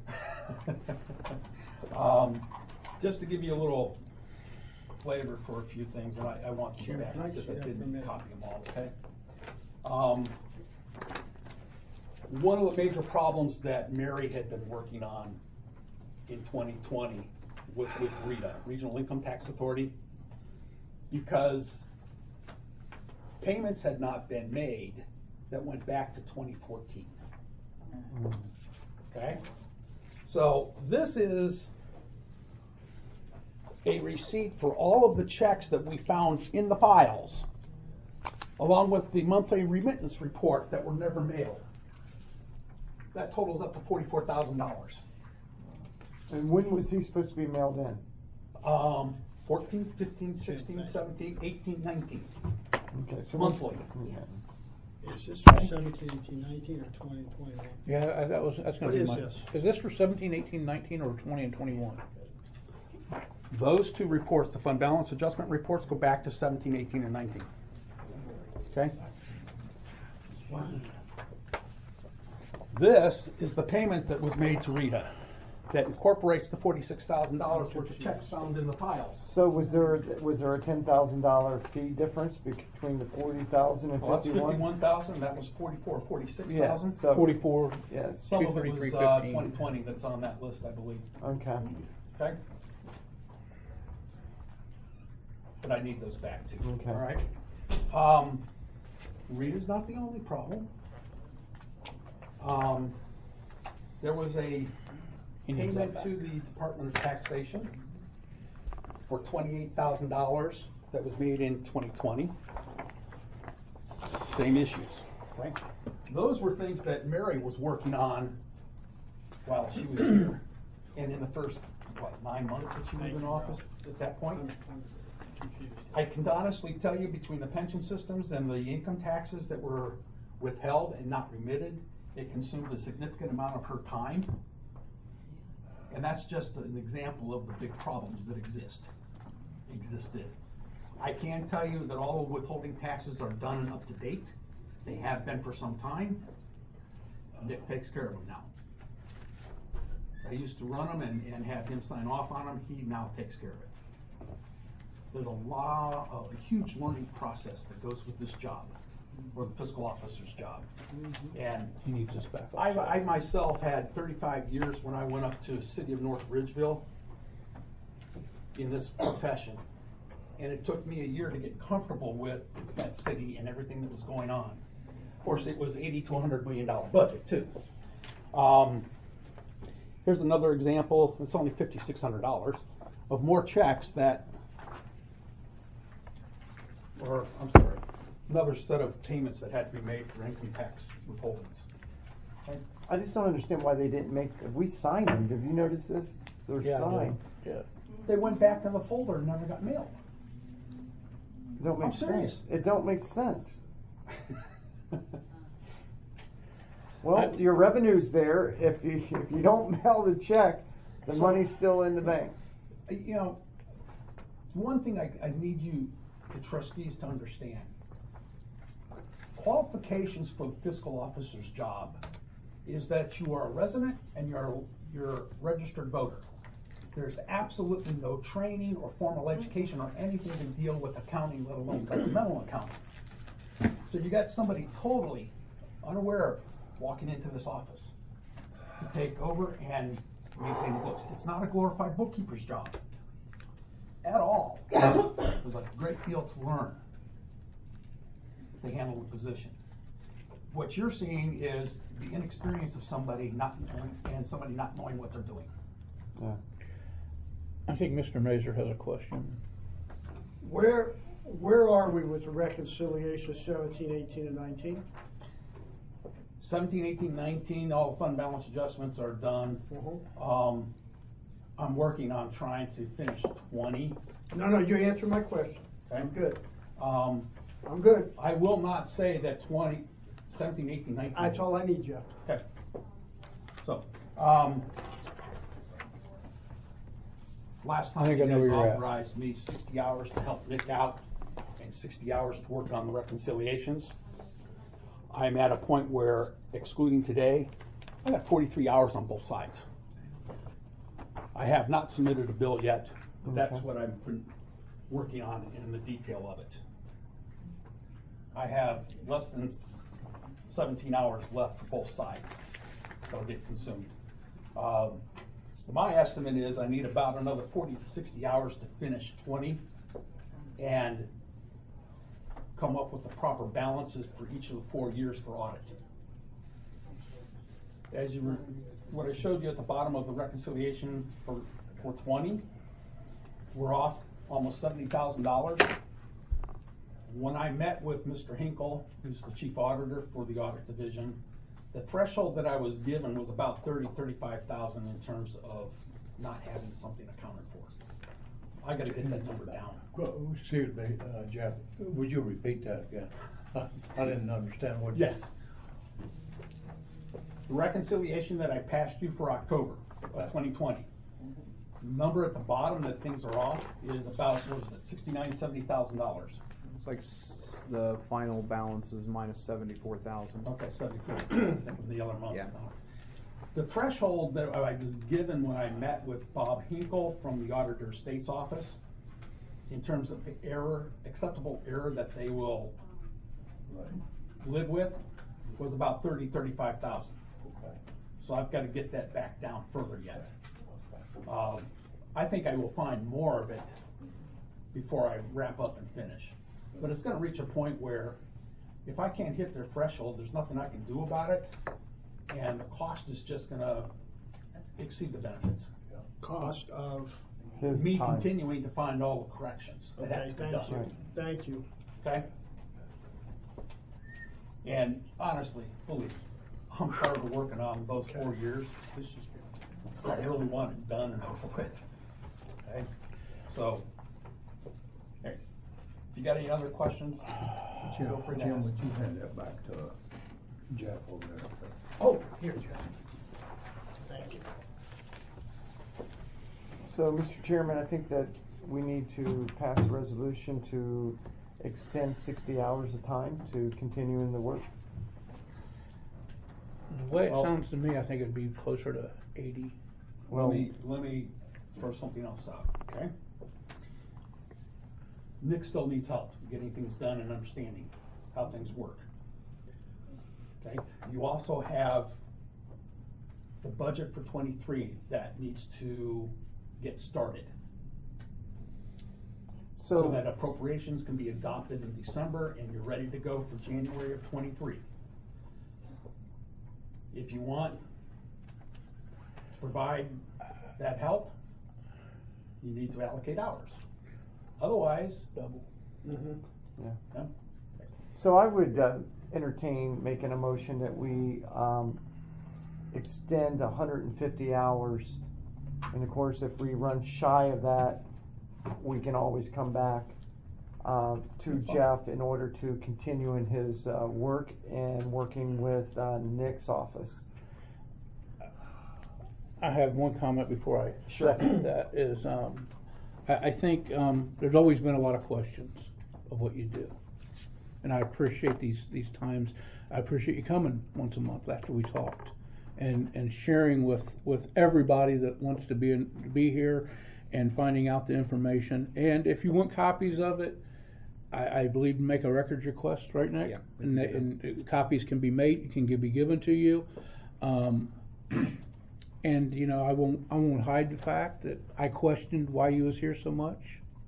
[SPEAKER 11] Just to give you a little flavor for a few things, and I want to back because I didn't copy them all, okay? One of the major problems that Mary had been working on in 2020 was with RITA, Regional Income Tax Authority, because payments had not been made that went back to 2014. Okay? So this is a receipt for all of the checks that we found in the files, along with the monthly remittance report that were never mailed. That totals up to $44,000.
[SPEAKER 2] And when was he supposed to be mailed in?
[SPEAKER 11] 14, 15, 16, 17, 18, 19.
[SPEAKER 2] Okay, so
[SPEAKER 11] monthly.
[SPEAKER 7] Is this for 17, 18, 19 or 20, 21?
[SPEAKER 4] Yeah, that's going to
[SPEAKER 7] What
[SPEAKER 4] be
[SPEAKER 7] is
[SPEAKER 4] my.
[SPEAKER 7] this?
[SPEAKER 4] Is this for 17, 18, 19, or 20 and 21?
[SPEAKER 11] Those two reports, the fund balance adjustment reports, go back to 17, 18, and 19. Okay?
[SPEAKER 7] Wow.
[SPEAKER 11] This is the payment that was made to RITA. that incorporates the $46,000 worth of checks found in the piles.
[SPEAKER 2] So was there a $10,000 fee difference between the 40,000 and
[SPEAKER 11] Well, that's
[SPEAKER 2] 51?
[SPEAKER 11] 51,000, that was 46,000.
[SPEAKER 2] Yeah, so
[SPEAKER 4] 44.
[SPEAKER 2] yes.
[SPEAKER 11] Some of it was
[SPEAKER 4] 233.15.
[SPEAKER 11] 2020 that's on that list, I believe.
[SPEAKER 2] Okay.
[SPEAKER 11] Okay? But I need those back too.
[SPEAKER 2] Okay.
[SPEAKER 11] All right? Rita's not the only problem. There was a payment to the Department of Taxation for $28,000 that was made in 2020. Same issues, right? Those were things that Mary was working on while she was here. And in the first, 9 months that she was in office at that point? I can honestly tell you, between the pension systems and the income taxes that were withheld and not remitted, it consumed a significant amount of her time. And that's just an example of the big problems that existed. I can tell you that all withholding taxes are done and up to date. They have been for some time. Nick takes care of them now. I used to run them and have him sign off on them. He now takes care of it. There's a huge learning process that goes with this job, or the fiscal officer's job. And
[SPEAKER 4] He needs this back up.
[SPEAKER 11] I myself had 35 years when I went up to the city of North Ridgeville in this profession. And it took me a year to get comfortable with that city and everything that was going on. Of course, it was $80 to $100 million budget too. Here's another example. It's only $5,600 of more checks that, or I'm sorry, another set of payments that had to be made for income tax withholdings. Okay?
[SPEAKER 2] I just don't understand why they didn't make. We signed them. Have you noticed this? They're signed.
[SPEAKER 11] Yeah. They went back in the folder and never got mailed.
[SPEAKER 2] It don't make
[SPEAKER 11] I'm serious.
[SPEAKER 2] sense. It don't make sense. Well, your revenue's there. If you don't mail the check, the money's still in the bank.
[SPEAKER 11] You know, one thing I need you, the trustees, to understand. Qualifications for the fiscal officer's job is that you are a resident and you're a registered voter. There's absolutely no training or formal education or anything to deal with accounting, let alone governmental accounting. So you got somebody totally unaware of walking into this office to take over and maintain the books. It's not a glorified bookkeeper's job at all. There's a great deal to learn to handle the position. What you're seeing is the inexperience of somebody not knowing, and somebody not knowing what they're doing.
[SPEAKER 2] Yeah.
[SPEAKER 4] I think Mr. Mazur has a question.
[SPEAKER 7] Where are we with the reconciliation 17, 18, and 19?
[SPEAKER 11] 17, 18, 19, all the fund balance adjustments are done. I'm working on trying to finish 20.
[SPEAKER 7] No, you answered my question.
[SPEAKER 11] Okay.
[SPEAKER 7] I'm good.
[SPEAKER 11] I'm
[SPEAKER 7] good.
[SPEAKER 11] I will not say that 17, 18, 19.
[SPEAKER 7] That's all I need, Jeff.
[SPEAKER 11] Okay. So, last
[SPEAKER 4] I
[SPEAKER 11] time
[SPEAKER 4] think
[SPEAKER 11] you
[SPEAKER 4] I know
[SPEAKER 11] guys
[SPEAKER 4] where you're at.
[SPEAKER 11] authorized me 60 hours to help Nick out and 60 hours to work on the reconciliations. I'm at a point where, excluding today, I got 43 hours on both sides. I have not submitted a bill yet, but that's what I've been working on in the detail of it. I have less than 17 hours left for both sides that'll get consumed. My estimate is I need about another 40 to 60 hours to finish 20 and come up with the proper balances for each of the 4 years for audit. As you were, what I showed you at the bottom of the reconciliation for 20, we're off almost $70,000. When I met with Mr. Hinkle, who's the chief auditor for the audit division, the threshold that I was given was about 35,000 in terms of not having something accounted for. I got to get that number down.
[SPEAKER 12] Well, excuse me, Jeff, would you repeat that again? I didn't understand what you...
[SPEAKER 11] Yes. The reconciliation that I passed you for October of 2020, the number at the bottom that things are off is about, what is it, $69,000, $70,000.
[SPEAKER 1] It's like the final balance is minus 74,000.
[SPEAKER 11] Okay, 74 from the other month.
[SPEAKER 1] Yeah.
[SPEAKER 11] The threshold that I was given when I met with Bob Hinkle from the Auditor State's Office, in terms of the error, acceptable error that they will live with, was about 35,000.
[SPEAKER 12] Okay.
[SPEAKER 11] So I've got to get that back down further yet. I think I will find more of it before I wrap up and finish. But it's going to reach a point where if I can't hit their threshold, there's nothing I can do about it, and the cost is just going to exceed the benefits.
[SPEAKER 7] Cost of.
[SPEAKER 11] Me continuing to find all the corrections that have to be done.
[SPEAKER 7] Thank you. Thank you.
[SPEAKER 11] Okay? And honestly, believe me, I'm tired of working on those 4 years.
[SPEAKER 7] This is
[SPEAKER 11] I really want it done and over with. Okay? So, thanks. If you got any other questions, feel free to
[SPEAKER 9] Jim,
[SPEAKER 11] ask.
[SPEAKER 9] would you hand that back to Jeff over there?
[SPEAKER 7] Oh, here, Jeff. Thank you.
[SPEAKER 2] So, Mr. Chairman, I think that we need to pass a resolution to extend 60 hours of time to continue in the work.
[SPEAKER 4] The way it sounds to me, I think it'd be closer to 80.
[SPEAKER 2] Well,
[SPEAKER 11] let me throw something else out, okay? Nick still needs help getting things done and understanding how things work. Okay? You also have the budget for 23 that needs to get started. So that appropriations can be adopted in December and you're ready to go for January of 23. If you want to provide that help, you need to allocate hours. Otherwise, double.
[SPEAKER 2] Yeah. So I would entertain making a motion that we extend 150 hours. And of course, if we run shy of that, we can always come back to Jeff in order to continue in his work and working with Nick's office.
[SPEAKER 4] I have one comment before I second that is, I think there's always been a lot of questions of what you do. And I appreciate these times. I appreciate you coming once a month after we talked and sharing with everybody that wants to be here and finding out the information. And if you want copies of it, I believe make a records request, right, Nick?
[SPEAKER 1] Yeah.
[SPEAKER 4] And copies can be made, can be given to you. And you know, I won't hide the fact that I questioned why you was here so much.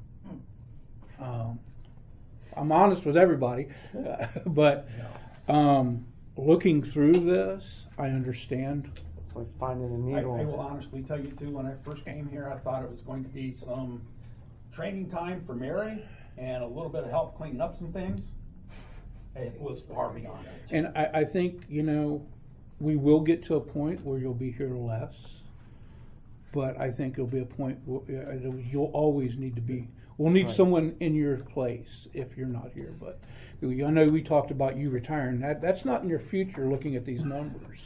[SPEAKER 4] I'm honest with everybody, but looking through this, I understand.
[SPEAKER 2] It's like finding a needle.
[SPEAKER 11] I will honestly tell you too, when I first came here, I thought it was going to be some training time for Mary and a little bit of help cleaning up some things. It was far beyond it.
[SPEAKER 4] And I think, you know, we will get to a point where you'll be here less, but I think there'll be a point where you'll always need to be. We'll need someone in your place if you're not here. But I know we talked about you retiring. That's not in your future. Looking at these numbers.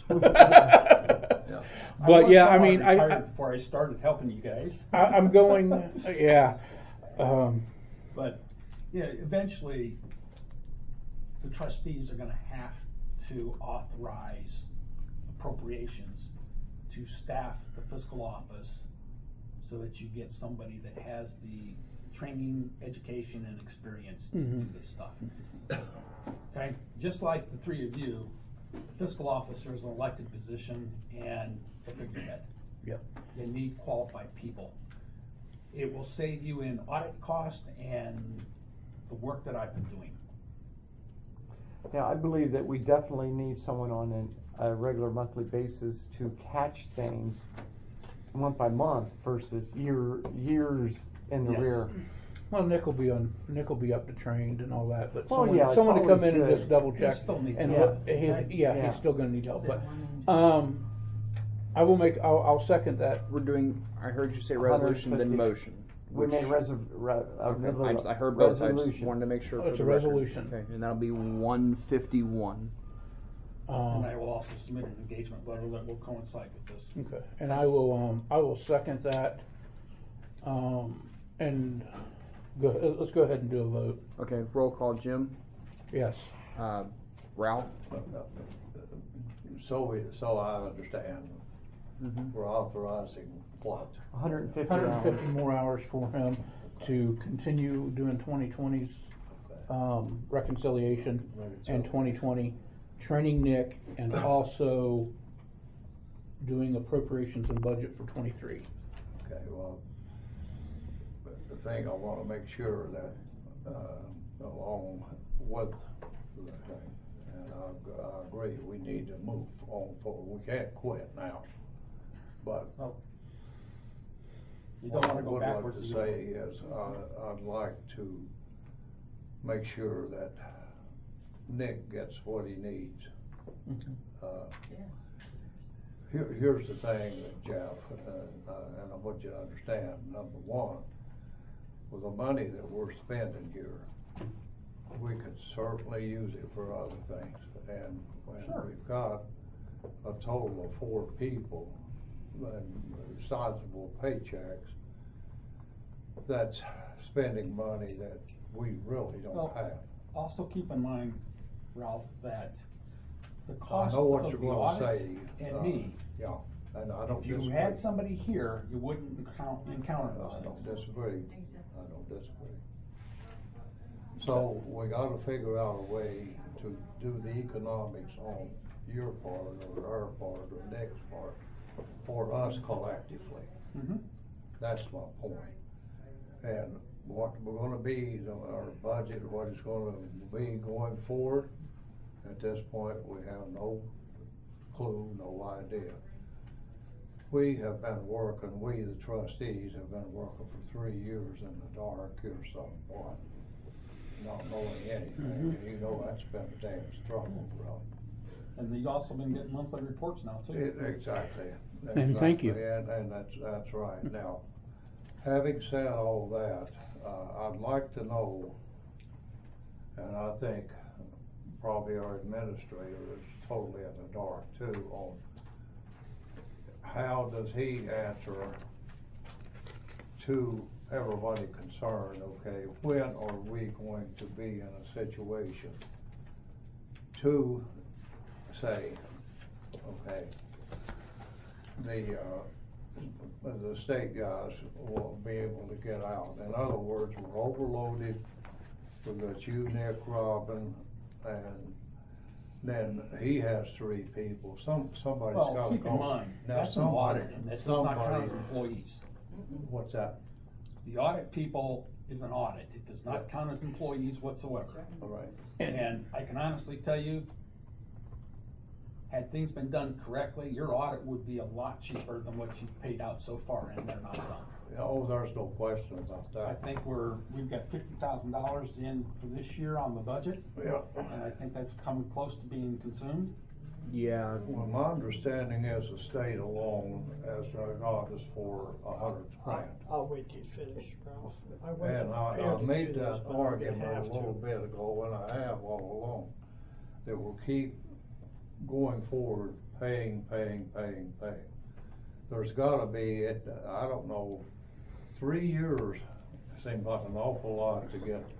[SPEAKER 4] But yeah, I mean,
[SPEAKER 11] before I started helping you guys,
[SPEAKER 4] I'm going. Yeah.
[SPEAKER 11] But yeah, eventually, the trustees are going to have to authorize appropriations to staff the fiscal office so that you get somebody that has the training, education, and experience to do this stuff. Okay? Just like the three of you, the fiscal officer is an elected position and a figurehead.
[SPEAKER 4] Yep.
[SPEAKER 11] They need qualified people. It will save you in audit cost and the work that I've been doing.
[SPEAKER 2] Yeah, I believe that we definitely need someone on a regular monthly basis to catch things month by month versus years in the rear.
[SPEAKER 4] Well, Nick will be up to trained and all that, but
[SPEAKER 2] yeah,
[SPEAKER 4] someone to come in and just double check.
[SPEAKER 11] He still needs
[SPEAKER 4] and
[SPEAKER 11] help.
[SPEAKER 4] he's still going to need help. But I'll second that.
[SPEAKER 1] We're doing. I heard you say resolution, then motion.
[SPEAKER 2] We made
[SPEAKER 1] I heard both. I just wanted to make sure.
[SPEAKER 4] It's
[SPEAKER 1] for
[SPEAKER 4] a
[SPEAKER 1] the record.
[SPEAKER 4] resolution.
[SPEAKER 1] Okay, and that'll be 151.
[SPEAKER 11] And I will also submit an engagement letter that will coincide with this.
[SPEAKER 4] Okay, and I will second that. And let's go ahead and do a vote.
[SPEAKER 1] Okay, roll call. Jim.
[SPEAKER 4] Yes.
[SPEAKER 1] Ralph.
[SPEAKER 9] So I understand, we're authorizing what?
[SPEAKER 2] 150
[SPEAKER 4] 150
[SPEAKER 2] hours.
[SPEAKER 4] more hours for him to continue doing 2020's reconciliation and 2020, training Nick, and also doing appropriations and budget for 23.
[SPEAKER 9] Okay, well, but the thing I wanna make sure that, along with the thing, and I agree, we need to move on forward, we can't quit now. But
[SPEAKER 11] You don't wanna go
[SPEAKER 9] what I'd
[SPEAKER 11] backwards.
[SPEAKER 9] like to say is, I'd like to make sure that Nick gets what he needs. Here's the thing, Jeff, and I want you to understand, number one, with the money that we're spending here, we could certainly use it for other things. And when we've got a total of 4 people and sizable paychecks, that's spending money that we really don't have.
[SPEAKER 11] Also keep in mind, Ralph, that the
[SPEAKER 9] I
[SPEAKER 11] cost
[SPEAKER 9] know what
[SPEAKER 11] of
[SPEAKER 9] you're
[SPEAKER 11] the
[SPEAKER 9] gonna
[SPEAKER 11] audit
[SPEAKER 9] say.
[SPEAKER 11] and me,
[SPEAKER 9] Yeah, and I don't
[SPEAKER 11] if you
[SPEAKER 9] disagree.
[SPEAKER 11] had somebody here, you wouldn't encounter those
[SPEAKER 9] I don't
[SPEAKER 11] things.
[SPEAKER 9] disagree. I don't disagree. So we gotta figure out a way to do the economics on your part or our part or Nick's part for us collectively. That's my point. And what we're gonna be, our budget, what it's gonna be going forward, at this point, we have no clue, no idea. We have been working, we the trustees have been working for 3 years in the dark here somewhat, not knowing anything, and you know that's been a damn struggle, bro.
[SPEAKER 11] And you've also been getting monthly reports now too.
[SPEAKER 9] Exactly.
[SPEAKER 4] And thank you.
[SPEAKER 9] And that's right. Now, having said all that, I'd like to know, and I think probably our administrator is totally in the dark too, on how does he answer to everybody concerned, okay, when are we going to be in a situation to say, okay, the state guys will be able to get out. In other words, we're overloaded. We've got you, Nick, Robin, and then he has 3 people. Somebody's
[SPEAKER 11] Well,
[SPEAKER 9] gotta
[SPEAKER 11] keep
[SPEAKER 9] go.
[SPEAKER 11] in mind,
[SPEAKER 9] Now,
[SPEAKER 11] that's an audit, and that does not count as employees.
[SPEAKER 9] What's that?
[SPEAKER 11] The audit people is an audit, it does not count as employees whatsoever.
[SPEAKER 9] All right.
[SPEAKER 11] And I can honestly tell you, had things been done correctly, your audit would be a lot cheaper than what you've paid out so far, and they're not done.
[SPEAKER 9] Oh, there's no question about that.
[SPEAKER 11] I think we've got $50,000 in for this year on the budget.
[SPEAKER 9] Yeah.
[SPEAKER 11] And I think that's coming close to being consumed.
[SPEAKER 1] Yeah.
[SPEAKER 9] Well, my understanding is the state alone has got us for 100 grand.
[SPEAKER 7] I'll wait till you finish, Ralph. I
[SPEAKER 9] And
[SPEAKER 7] wasn't
[SPEAKER 9] I
[SPEAKER 7] prepared to
[SPEAKER 9] made
[SPEAKER 7] do this,
[SPEAKER 9] that
[SPEAKER 7] but I'm gonna
[SPEAKER 9] argument a
[SPEAKER 7] have
[SPEAKER 9] little
[SPEAKER 7] to.
[SPEAKER 9] bit ago, and I have all along, that we'll keep going forward, paying. There's gotta be, I don't know, 3 years seems like an awful lot to get,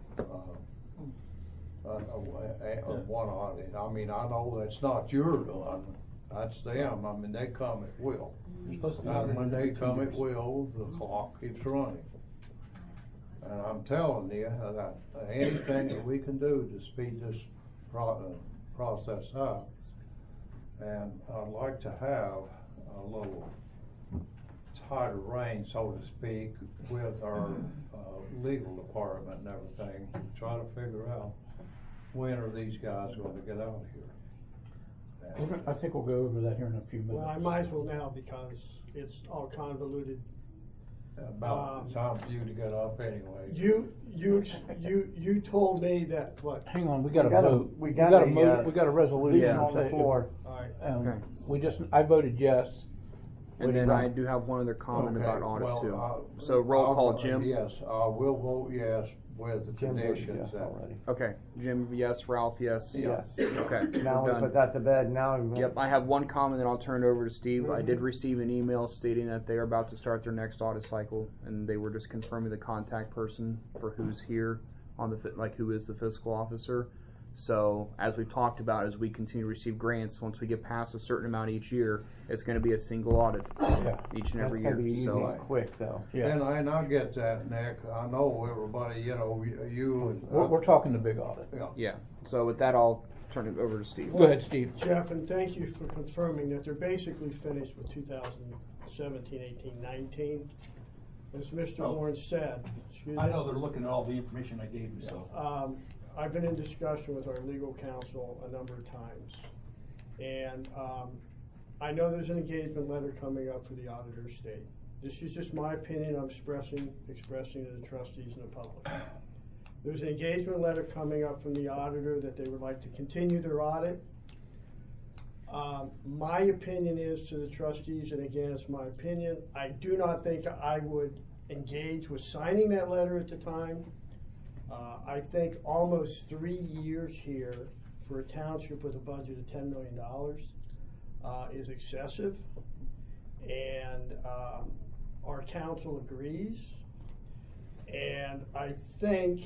[SPEAKER 9] one audit. I mean, I know that's not your doing, that's them, I mean, they come at will.
[SPEAKER 11] You're supposed to be
[SPEAKER 9] And
[SPEAKER 11] audited
[SPEAKER 9] when they
[SPEAKER 11] every 2
[SPEAKER 9] come at
[SPEAKER 11] years.
[SPEAKER 9] will, the clock keeps running. And I'm telling you that anything that we can do to speed this process up, and I'd like to have a little tighter rein, so to speak, with our legal department and everything, to try to figure out when are these guys gonna get out of here.
[SPEAKER 4] I think we'll go over that here in a few minutes.
[SPEAKER 7] Well, I might as well now because it's all convoluted.
[SPEAKER 9] About time for you to get up anyway.
[SPEAKER 7] You told me that, what?
[SPEAKER 4] Hang on, we got a
[SPEAKER 2] We got a-
[SPEAKER 4] vote.
[SPEAKER 2] we got a,
[SPEAKER 4] We got a resolution
[SPEAKER 2] yeah, on the
[SPEAKER 4] that-
[SPEAKER 2] floor.
[SPEAKER 7] Alright.
[SPEAKER 1] Okay.
[SPEAKER 4] I voted yes.
[SPEAKER 1] And then I do have one other comment
[SPEAKER 9] Okay,
[SPEAKER 1] about audit
[SPEAKER 9] well,
[SPEAKER 1] too. So roll call,
[SPEAKER 9] I'll-
[SPEAKER 1] Jim?
[SPEAKER 9] Yes, I will vote yes with the
[SPEAKER 2] Jim voted
[SPEAKER 9] conditions
[SPEAKER 2] yes
[SPEAKER 9] that.
[SPEAKER 2] already.
[SPEAKER 1] Okay, Jim, yes, Ralph, yes.
[SPEAKER 2] Yes.
[SPEAKER 1] Okay,
[SPEAKER 2] Now
[SPEAKER 1] we're
[SPEAKER 2] we put
[SPEAKER 1] done.
[SPEAKER 2] that to bed, now.
[SPEAKER 1] Yep, I have one comment, then I'll turn it over to Steve. I did receive an email stating that they are about to start their next audit cycle, and they were just confirming the contact person for who's here on the, like who is the fiscal officer. So as we've talked about, as we continue to receive grants, once we get past a certain amount each year, it's going to be a single audit each and every year.
[SPEAKER 2] That's going to be easy
[SPEAKER 1] so
[SPEAKER 2] and quick, though.
[SPEAKER 4] Yeah.
[SPEAKER 9] And I get that, Nick. I know everybody, you know, you and.
[SPEAKER 4] We're talking the big audit.
[SPEAKER 9] Yeah.
[SPEAKER 1] Yeah. So with that, I'll turn it over to Steve.
[SPEAKER 4] Go ahead, Steve.
[SPEAKER 7] Jeff, and thank you for confirming that they're basically finished with 2017, 18, 19. As Mr. Warren said,
[SPEAKER 11] I know they're looking at all the information I gave you, so.
[SPEAKER 7] I've been in discussion with our legal counsel a number of times. And I know there's an engagement letter coming up for the auditor state. This is just my opinion I'm expressing to the trustees and the public. There's an engagement letter coming up from the auditor that they would like to continue their audit. My opinion is to the trustees, and again, it's my opinion, I do not think I would engage with signing that letter at the time. I think almost 3 years here for a township with a budget of $10 million is excessive, and our council agrees. And I think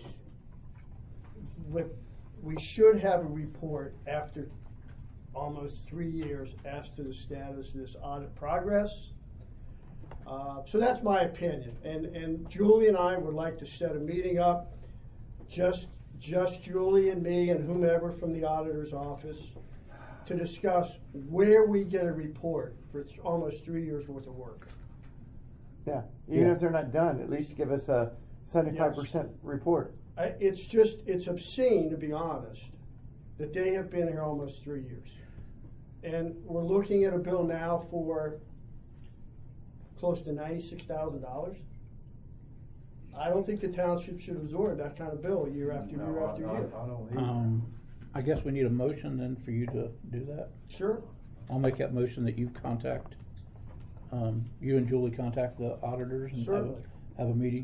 [SPEAKER 7] we should have a report after almost 3 years as to the status of this audit progress. So that's my opinion. And Julie and I would like to set a meeting up, just Julie and me and whomever from the auditor's office, to discuss where we get a report for almost 3 years worth of work.
[SPEAKER 2] Yeah, even if they're not done, at least give us a 75% report.
[SPEAKER 7] It's obscene, to be honest, that they have been here almost 3 years. And we're looking at a bill now for close to $96,000. I don't think the township should absorb that kind of bill year after year after year.
[SPEAKER 4] I guess we need a motion then for you to do that.
[SPEAKER 7] Sure.
[SPEAKER 4] I'll make that motion that you contact, you and Julie contact the auditors and have a meeting.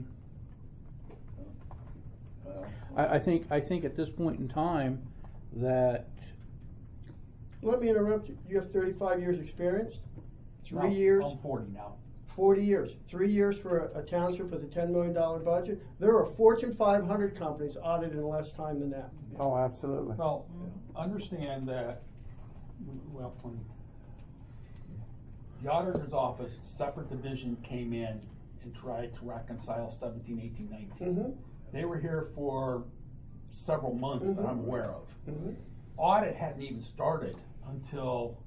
[SPEAKER 4] I think at this point in time that.
[SPEAKER 7] Let me interrupt you. You have 35 years experience? 3
[SPEAKER 11] No,
[SPEAKER 7] years?
[SPEAKER 11] I'm 40 now.
[SPEAKER 7] 40 years. 3 years for a township with a $10 million budget. There are Fortune 500 companies audited in less time than that.
[SPEAKER 2] Oh, absolutely.
[SPEAKER 11] Well, understand that, when the auditor's office, separate division came in and tried to reconcile 17, 18, 19.
[SPEAKER 7] Mm-hmm.
[SPEAKER 11] They were here for several months that I'm aware of.
[SPEAKER 7] Mm-hmm.
[SPEAKER 11] Audit hadn't even started until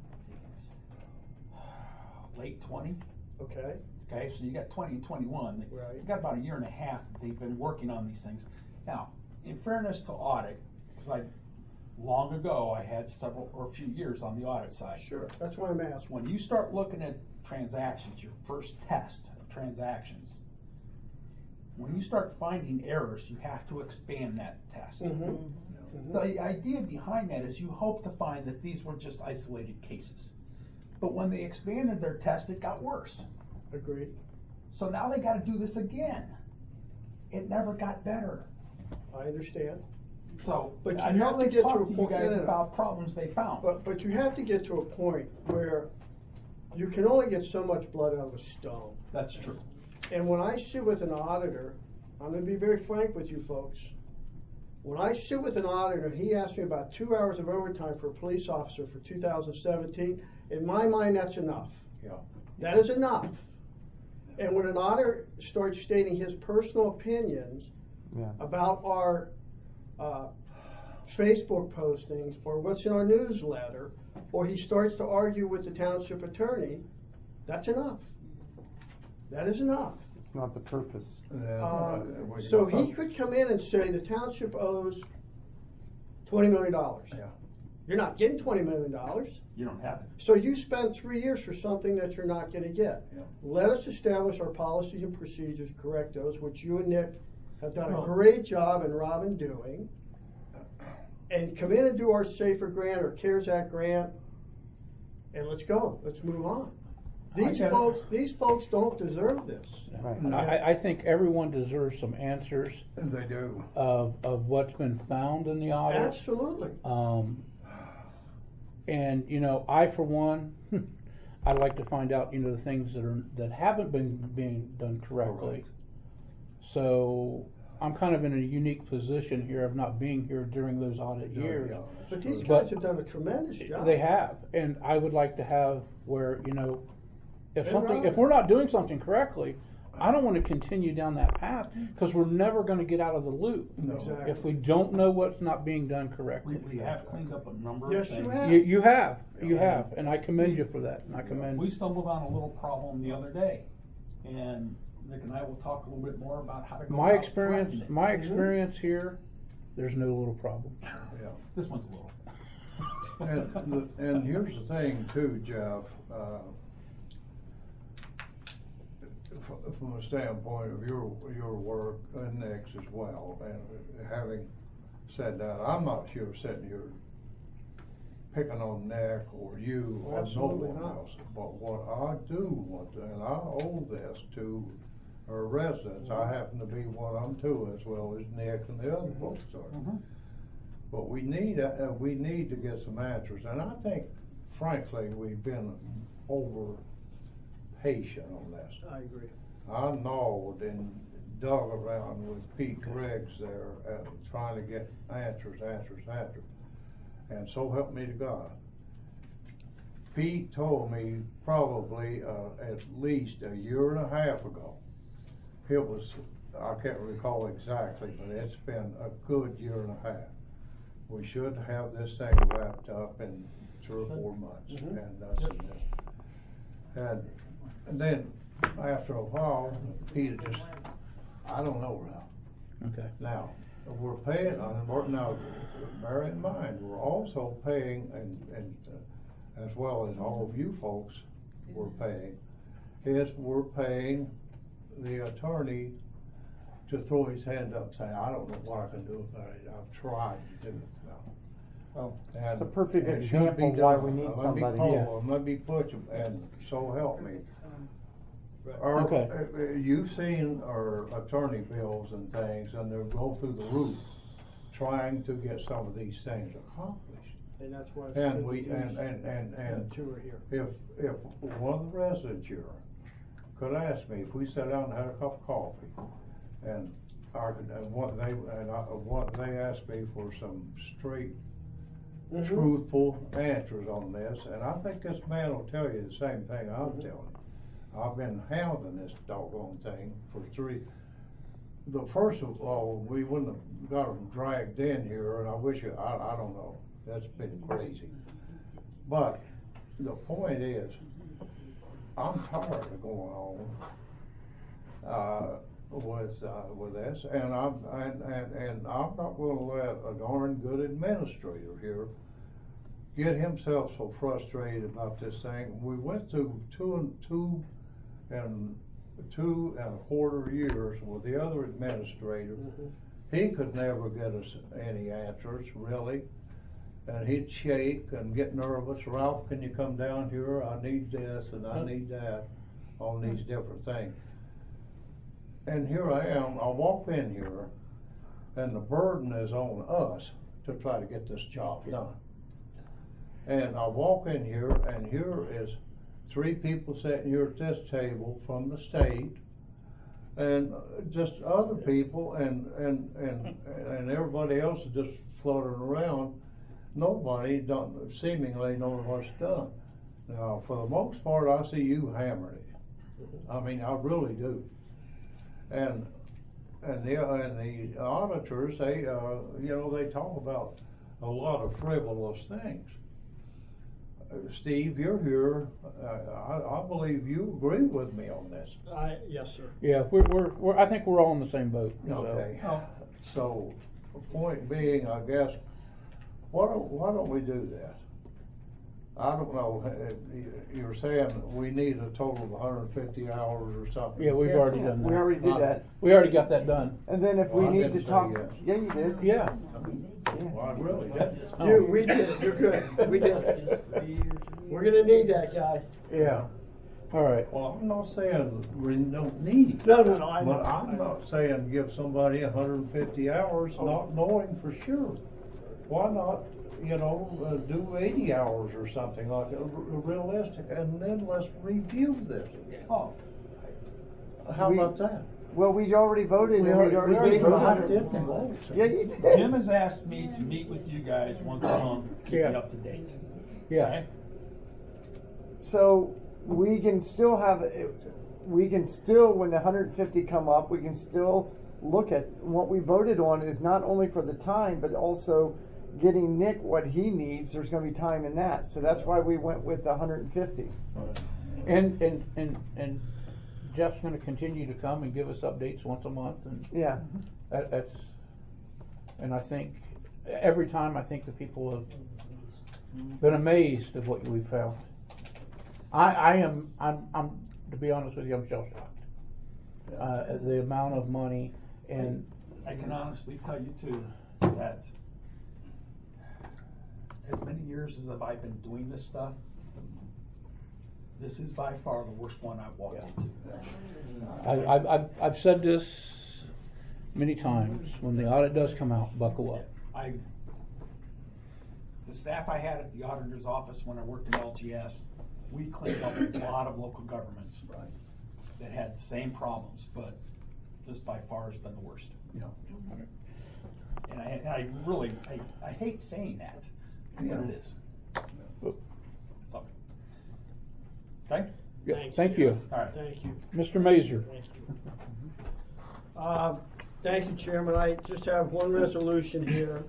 [SPEAKER 11] late 20.
[SPEAKER 7] Okay.
[SPEAKER 11] Okay, so you got 20 and 21.
[SPEAKER 7] Right.
[SPEAKER 11] You got about a year and a half that they've been working on these things. Now, in fairness to audit, because long ago I had several or a few years on the audit side.
[SPEAKER 7] Sure, that's why I'm asking.
[SPEAKER 11] When you start looking at transactions, your first test of transactions, when you start finding errors, you have to expand that test.
[SPEAKER 7] Mm-hmm. Mm-hmm.
[SPEAKER 11] The idea behind that is you hope to find that these were just isolated cases. But when they expanded their test, it got worse.
[SPEAKER 7] Agreed.
[SPEAKER 11] So now they got to do this again. It never got better.
[SPEAKER 7] I understand.
[SPEAKER 11] So,
[SPEAKER 7] But you
[SPEAKER 11] I
[SPEAKER 7] have
[SPEAKER 11] know
[SPEAKER 7] to
[SPEAKER 11] they've
[SPEAKER 7] get to
[SPEAKER 11] talked
[SPEAKER 7] a
[SPEAKER 11] to you
[SPEAKER 7] point-
[SPEAKER 11] guys
[SPEAKER 7] no, no.
[SPEAKER 11] about problems they found.
[SPEAKER 7] But you have to get to a point where you can only get so much blood out of a stone.
[SPEAKER 11] That's true.
[SPEAKER 7] And when I sit with an auditor, I'm going to be very frank with you folks. When I sit with an auditor, he asks me about 2 hours of overtime for a police officer for 2017. In my mind, that's enough.
[SPEAKER 9] Yeah.
[SPEAKER 7] That is enough. And when an auditor starts stating his personal opinions about our Facebook postings or what's in our newsletter, or he starts to argue with the township attorney, that's enough. That is enough.
[SPEAKER 2] It's not the purpose.
[SPEAKER 7] So he could come in and say the township owes $20 million.
[SPEAKER 9] Yeah.
[SPEAKER 7] You're not getting $20 million.
[SPEAKER 11] You don't have it.
[SPEAKER 7] So you spend 3 years for something that you're not going to get.
[SPEAKER 9] Yeah.
[SPEAKER 7] Let us establish our policies and procedures, correct those, which you and Nick have done a
[SPEAKER 11] Well-
[SPEAKER 7] great job and Robin doing, and come in and do our SAFER grant or CARES Act grant, and let's go. Let's move on. These folks don't deserve this.
[SPEAKER 2] Right.
[SPEAKER 4] I think everyone deserves some answers
[SPEAKER 9] They do.
[SPEAKER 4] of what's been found in the audit.
[SPEAKER 7] Absolutely.
[SPEAKER 4] And I for one, I'd like to find out the things that haven't been being done correctly.
[SPEAKER 9] Correct.
[SPEAKER 4] So I'm kind of in a unique position here of not being here during those audit years.
[SPEAKER 7] But these guys have done a tremendous job.
[SPEAKER 4] They have, and I would like to have where, you know, if
[SPEAKER 7] And
[SPEAKER 4] something,
[SPEAKER 7] Robert.
[SPEAKER 4] if we're not doing something correctly, I don't want to continue down that path because we're never going to get out of the loop
[SPEAKER 7] Exactly.
[SPEAKER 4] if we don't know what's not being done correctly.
[SPEAKER 11] We have cleaned up a number
[SPEAKER 7] Yes,
[SPEAKER 11] of
[SPEAKER 7] you
[SPEAKER 11] things.
[SPEAKER 7] have.
[SPEAKER 4] You have, and I commend you for that. And I commend.
[SPEAKER 11] We stumbled on a little problem the other day, and Nick and I will talk a little bit more about how to go
[SPEAKER 4] My
[SPEAKER 11] about
[SPEAKER 4] experience,
[SPEAKER 11] correcting it.
[SPEAKER 4] my experience here, there's no little problem.
[SPEAKER 9] Yeah.
[SPEAKER 11] This one's a little.
[SPEAKER 9] And here's the thing too, Jeff, from a standpoint of your work and Nick's as well, and having said that, I'm not sure sitting here picking on Nick or you or no
[SPEAKER 7] Absolutely
[SPEAKER 9] one
[SPEAKER 7] not.
[SPEAKER 9] else, but what I do want to, and I owe this to our residents, I happen to be one of them too, as well as Nick and the other folks are. But we need to get some answers, and I think, frankly, we've been over patient on this.
[SPEAKER 7] I agree.
[SPEAKER 9] I gnawed and dug around with Pete Griggs there, trying to get answers. And so help me to God. Pete told me probably at least a year and a half ago. It was, I can't recall exactly, but it's been a good year and a half. We should have this thing wrapped up in 3 or 4 months, and that's it. And then after a while, Peter just, I don't know, Ralph.
[SPEAKER 4] Okay.
[SPEAKER 9] Now, we're paying, now, bear in mind, we're also paying, and as well as all of you folks were paying, we're paying the attorney to throw his hand up and say, I don't know what I can do about it, I've tried to do it now.
[SPEAKER 2] Well,
[SPEAKER 9] And
[SPEAKER 2] it's a perfect
[SPEAKER 9] it should
[SPEAKER 2] example
[SPEAKER 9] be
[SPEAKER 2] why
[SPEAKER 9] done.
[SPEAKER 2] we need
[SPEAKER 9] Let me
[SPEAKER 2] somebody.
[SPEAKER 9] call
[SPEAKER 2] Yeah.
[SPEAKER 9] them, let me put them, and so help me.
[SPEAKER 4] Okay.
[SPEAKER 9] You've seen our attorney bills and things, and they'll go through the roof, trying to get some of these things accomplished.
[SPEAKER 7] And that's why.
[SPEAKER 9] And we, and
[SPEAKER 7] two are here.
[SPEAKER 9] if one of the residents here could ask me, if we sat down and had a cup of coffee, and what they asked me for some straight, truthful answers on this, and I think this man will tell you the same thing I'm telling you. I've been hounding this doggone thing for the first of all, we wouldn't have got them dragged in here, and I wish I don't know, that's been crazy. But the point is, I'm tired of going on with this, and I'm not going to let a darn good administrator here get himself so frustrated about this thing. We went through two and a quarter years with the other administrator. He could never get us any answers, really. And he'd shake and get nervous. Ralph, can you come down here? I need this and I need that on these different things. And here I am, I walk in here, and the burden is on us to try to get this job done. And I walk in here, and here is 3 people sitting here at this table from the state, and just other people, and everybody else is just fluttering around. Nobody seemingly knows what's done. Now, for the most part, I see you hammering it. I mean, I really do. And the auditors, they they talk about a lot of frivolous things. Steve, you're here. I believe you agree with me on this.
[SPEAKER 7] Yes, sir.
[SPEAKER 4] Yeah, we're I think we're all in the same boat.
[SPEAKER 9] Okay. So, the point being, I guess, why don't we do this? I don't know. You're saying we need a total of 150 hours or something.
[SPEAKER 4] Yeah, we've already done that.
[SPEAKER 2] We already did that.
[SPEAKER 4] We already got that done.
[SPEAKER 2] And then if we
[SPEAKER 9] Well, I
[SPEAKER 2] need
[SPEAKER 9] didn't
[SPEAKER 2] to
[SPEAKER 9] say
[SPEAKER 2] talk,
[SPEAKER 9] yes.
[SPEAKER 2] yeah, you did.
[SPEAKER 4] Yeah.
[SPEAKER 9] Well, I really did.
[SPEAKER 7] We did. You're good. We did. We're gonna need that guy.
[SPEAKER 4] Yeah. All right.
[SPEAKER 9] Well, I'm not saying we don't need.
[SPEAKER 7] No, I know.
[SPEAKER 9] But I'm not saying give somebody 150 hours not knowing for sure. Why not, do 80 hours or something like realistic, and then let's review this.
[SPEAKER 11] Oh,
[SPEAKER 9] How about that?
[SPEAKER 2] Well, we already voted.
[SPEAKER 4] We
[SPEAKER 2] and
[SPEAKER 4] already
[SPEAKER 2] gave him
[SPEAKER 4] voted.
[SPEAKER 2] 100. Yeah, you did.
[SPEAKER 11] Jim has asked me to meet with you guys once a month to keep
[SPEAKER 4] Yeah.
[SPEAKER 11] you up to date.
[SPEAKER 4] Yeah.
[SPEAKER 11] Okay?
[SPEAKER 2] So we can still have, we can still, when the 150 come up, we can still look at what we voted on is not only for the time, but also getting Nick what he needs. There's going to be time in that. So that's why we went with the 150.
[SPEAKER 4] And Jeff's going to continue to come and give us updates once a month, and
[SPEAKER 2] Yeah.
[SPEAKER 4] that's. And I think every time I think the people have been amazed at what we found. I'm to be honest with you, I'm shell shocked. The amount of money, and
[SPEAKER 11] I can honestly tell you too that as many years as I've been doing this stuff, this is by far the worst one I've walked into.
[SPEAKER 4] I've said this many times. When the audit does come out, buckle up.
[SPEAKER 11] The staff I had at the auditor's office when I worked in LGS, we cleaned up a lot of local governments that had the same problems, but this by far has been the worst.
[SPEAKER 9] Yeah.
[SPEAKER 11] And I really hate saying that, but it is. So. Okay?
[SPEAKER 4] Yeah,
[SPEAKER 7] Thanks,
[SPEAKER 4] thank
[SPEAKER 7] Jim.
[SPEAKER 4] you.
[SPEAKER 11] All right.
[SPEAKER 7] Thank you.
[SPEAKER 4] Mr. Mazer.
[SPEAKER 7] Thank you. Thank you, Chairman. I just have one resolution here.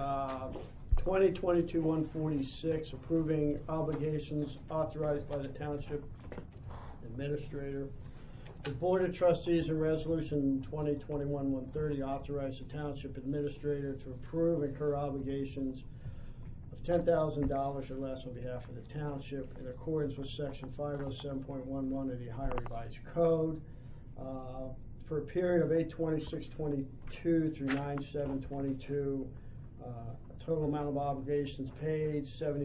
[SPEAKER 7] 2022-146, approving obligations authorized by the Township Administrator. The Board of Trustees in Resolution 2021-130 authorized the Township Administrator to approve and incur obligations of $10,000 or less on behalf of the Township in accordance with Section 507.11 of the Ohio Revised Code for a period of 8/26/22 through 9/7/22. Total amount of obligations paid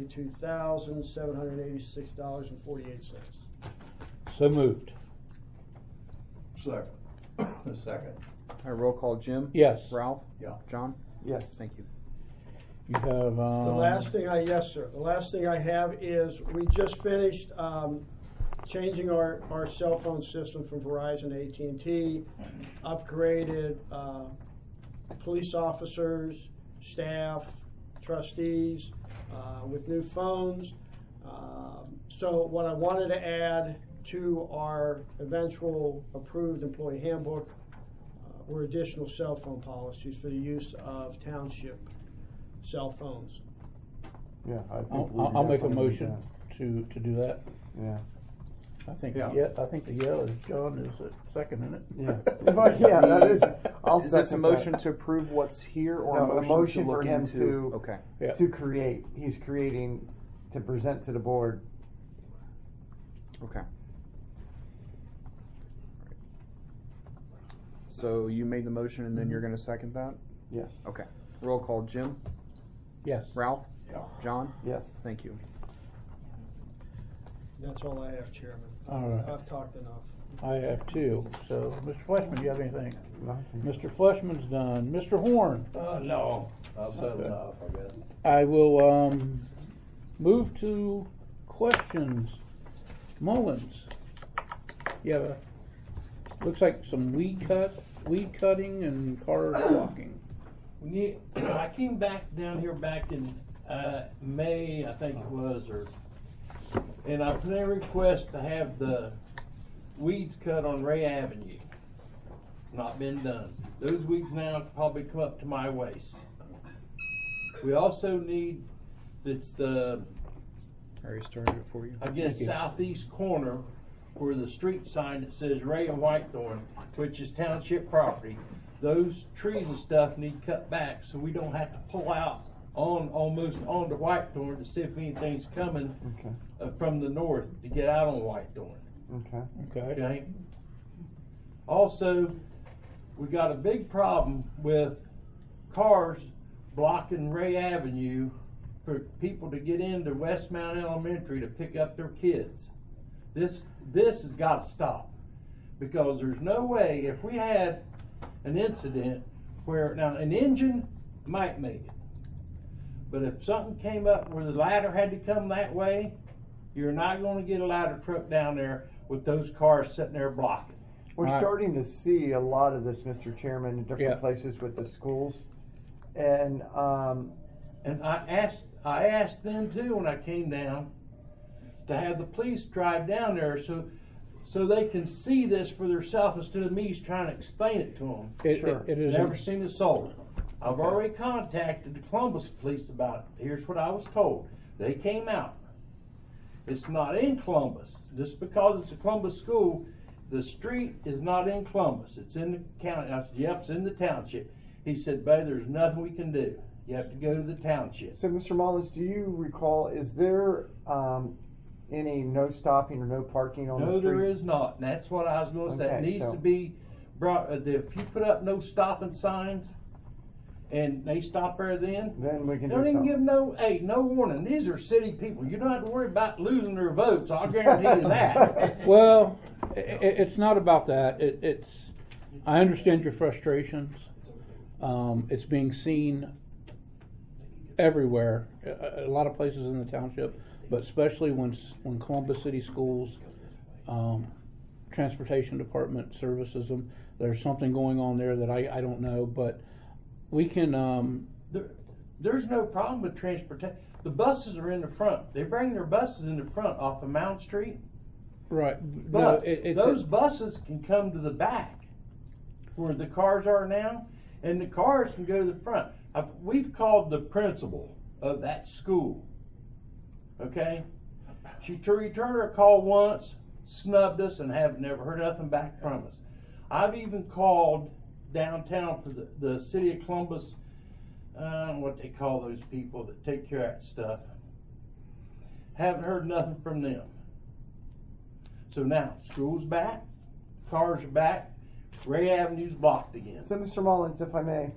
[SPEAKER 7] $72,786.48.
[SPEAKER 4] So moved.
[SPEAKER 9] Second. Second.
[SPEAKER 1] All right, roll call. Jim.
[SPEAKER 4] Yes.
[SPEAKER 1] Ralph.
[SPEAKER 9] Yeah.
[SPEAKER 1] John.
[SPEAKER 2] Yes.
[SPEAKER 1] Thank you.
[SPEAKER 4] You have.
[SPEAKER 7] The last thing yes, sir. The last thing I have is we just finished changing our cell phone system from Verizon to AT&T, upgraded police officers, staff, trustees with new phones. So what I wanted to add to our eventual approved employee handbook were additional cell phone policies for the use of township cell phones.
[SPEAKER 2] Yeah, I think
[SPEAKER 4] I'll make a
[SPEAKER 2] definitely do
[SPEAKER 4] motion to do that.
[SPEAKER 2] that. Yeah.
[SPEAKER 4] I think
[SPEAKER 1] Yeah.
[SPEAKER 4] I think the yell is John is seconding it.
[SPEAKER 2] Yeah. But yeah, that is. I'll
[SPEAKER 1] Is this a
[SPEAKER 2] second
[SPEAKER 1] motion
[SPEAKER 2] that.
[SPEAKER 1] to approve what's here, or
[SPEAKER 2] No,
[SPEAKER 1] a motion to look
[SPEAKER 2] for him
[SPEAKER 1] into?
[SPEAKER 2] to
[SPEAKER 1] Okay.
[SPEAKER 4] Yeah.
[SPEAKER 2] to create. He's creating to present to the board.
[SPEAKER 1] Okay. So you made the motion, and then you're going to second that?
[SPEAKER 2] Yes.
[SPEAKER 1] Okay. Roll call. Jim.
[SPEAKER 4] Yes.
[SPEAKER 1] Ralph.
[SPEAKER 9] Yeah.
[SPEAKER 1] John.
[SPEAKER 2] Yes.
[SPEAKER 1] Thank you.
[SPEAKER 7] That's all I have, Chairman.
[SPEAKER 4] All right.
[SPEAKER 7] I've talked enough.
[SPEAKER 4] I have two. So, Mr. Fleshman, do you have anything?
[SPEAKER 2] Nothing.
[SPEAKER 4] Mr. Fleshman's done. Mr. Horn.
[SPEAKER 9] No. I'll set
[SPEAKER 4] Okay.
[SPEAKER 9] it up, I guess.
[SPEAKER 4] I will move to questions. Mullins. You have looks like some weed cutting and cars blocking.
[SPEAKER 13] I came back down here back in May, I think it was, and I put in a request to have the weeds cut on Ray Avenue. Not been done. Those weeds now probably come up to my waist. We also need, it's the,
[SPEAKER 1] I already started it for you.
[SPEAKER 13] I guess, southeast corner where the street sign that says Ray and Whitethorn, which is township property. Those trees and stuff need cut back so we don't have to pull out almost onto Whitethorn to see if anything's coming from the north to get out on Whitethorn. Okay. Also, we got a big problem with cars blocking Ray Avenue for people to get into Westmount Elementary to pick up their kids. This has got to stop, because there's no way, if we had an incident where, now an engine might make it, but if something came up where the ladder had to come that way, you're not going to get a ladder truck down there with those cars sitting there blocking.
[SPEAKER 2] We're
[SPEAKER 4] All right.
[SPEAKER 2] starting to see a lot of this, Mr. Chairman, in different
[SPEAKER 4] Yeah.
[SPEAKER 2] places with the schools. And
[SPEAKER 13] And I asked them too when I came down to have the police drive down there so they can see this for themselves instead of me trying to explain it to them.
[SPEAKER 4] It is
[SPEAKER 13] Never seen it sold. I've already contacted the Columbus police about it. Here's what I was told. They came out. It's not in Columbus. Just because it's a Columbus school, the street is not in Columbus. It's in the county. I said, yep, it's in the township. He said, buddy, there's nothing we can do. You have to go to the township.
[SPEAKER 2] so, Mr. Mullins, do you recall, is there any no stopping or no parking on the
[SPEAKER 13] No,
[SPEAKER 2] street?
[SPEAKER 13] there is not. And that's what I was going to say. It
[SPEAKER 2] Okay,
[SPEAKER 13] needs
[SPEAKER 2] so-
[SPEAKER 13] to be brought. If you put up no stopping signs and they stop there then
[SPEAKER 2] we can
[SPEAKER 13] don't
[SPEAKER 2] do
[SPEAKER 13] even
[SPEAKER 2] something.
[SPEAKER 13] give no warning. These are city people. You don't have to worry about losing their votes. I'll guarantee you that.
[SPEAKER 4] Well, it's not about that. I understand your frustrations. It's being seen everywhere, a lot of places in the township, but especially when Columbus City Schools, Transportation Department services them. There's something going on there that I don't know, but we can.
[SPEAKER 13] There's no problem with transportation. The buses are in the front. They bring their buses in the front off of Mount Street.
[SPEAKER 4] Right.
[SPEAKER 13] But
[SPEAKER 4] No,
[SPEAKER 13] those buses can come to the back where the cars are now, and the cars can go to the front. We've called the principal of that school. Okay? She returned her call once, snubbed us, and have never heard nothing back from us. I've even called downtown for the city of Columbus, I don't know what they call those people that take care of that stuff. Haven't heard nothing from them. So now, school's back, cars are back, Ray Avenue's blocked again.
[SPEAKER 2] So, Mr. Mullins, if I may,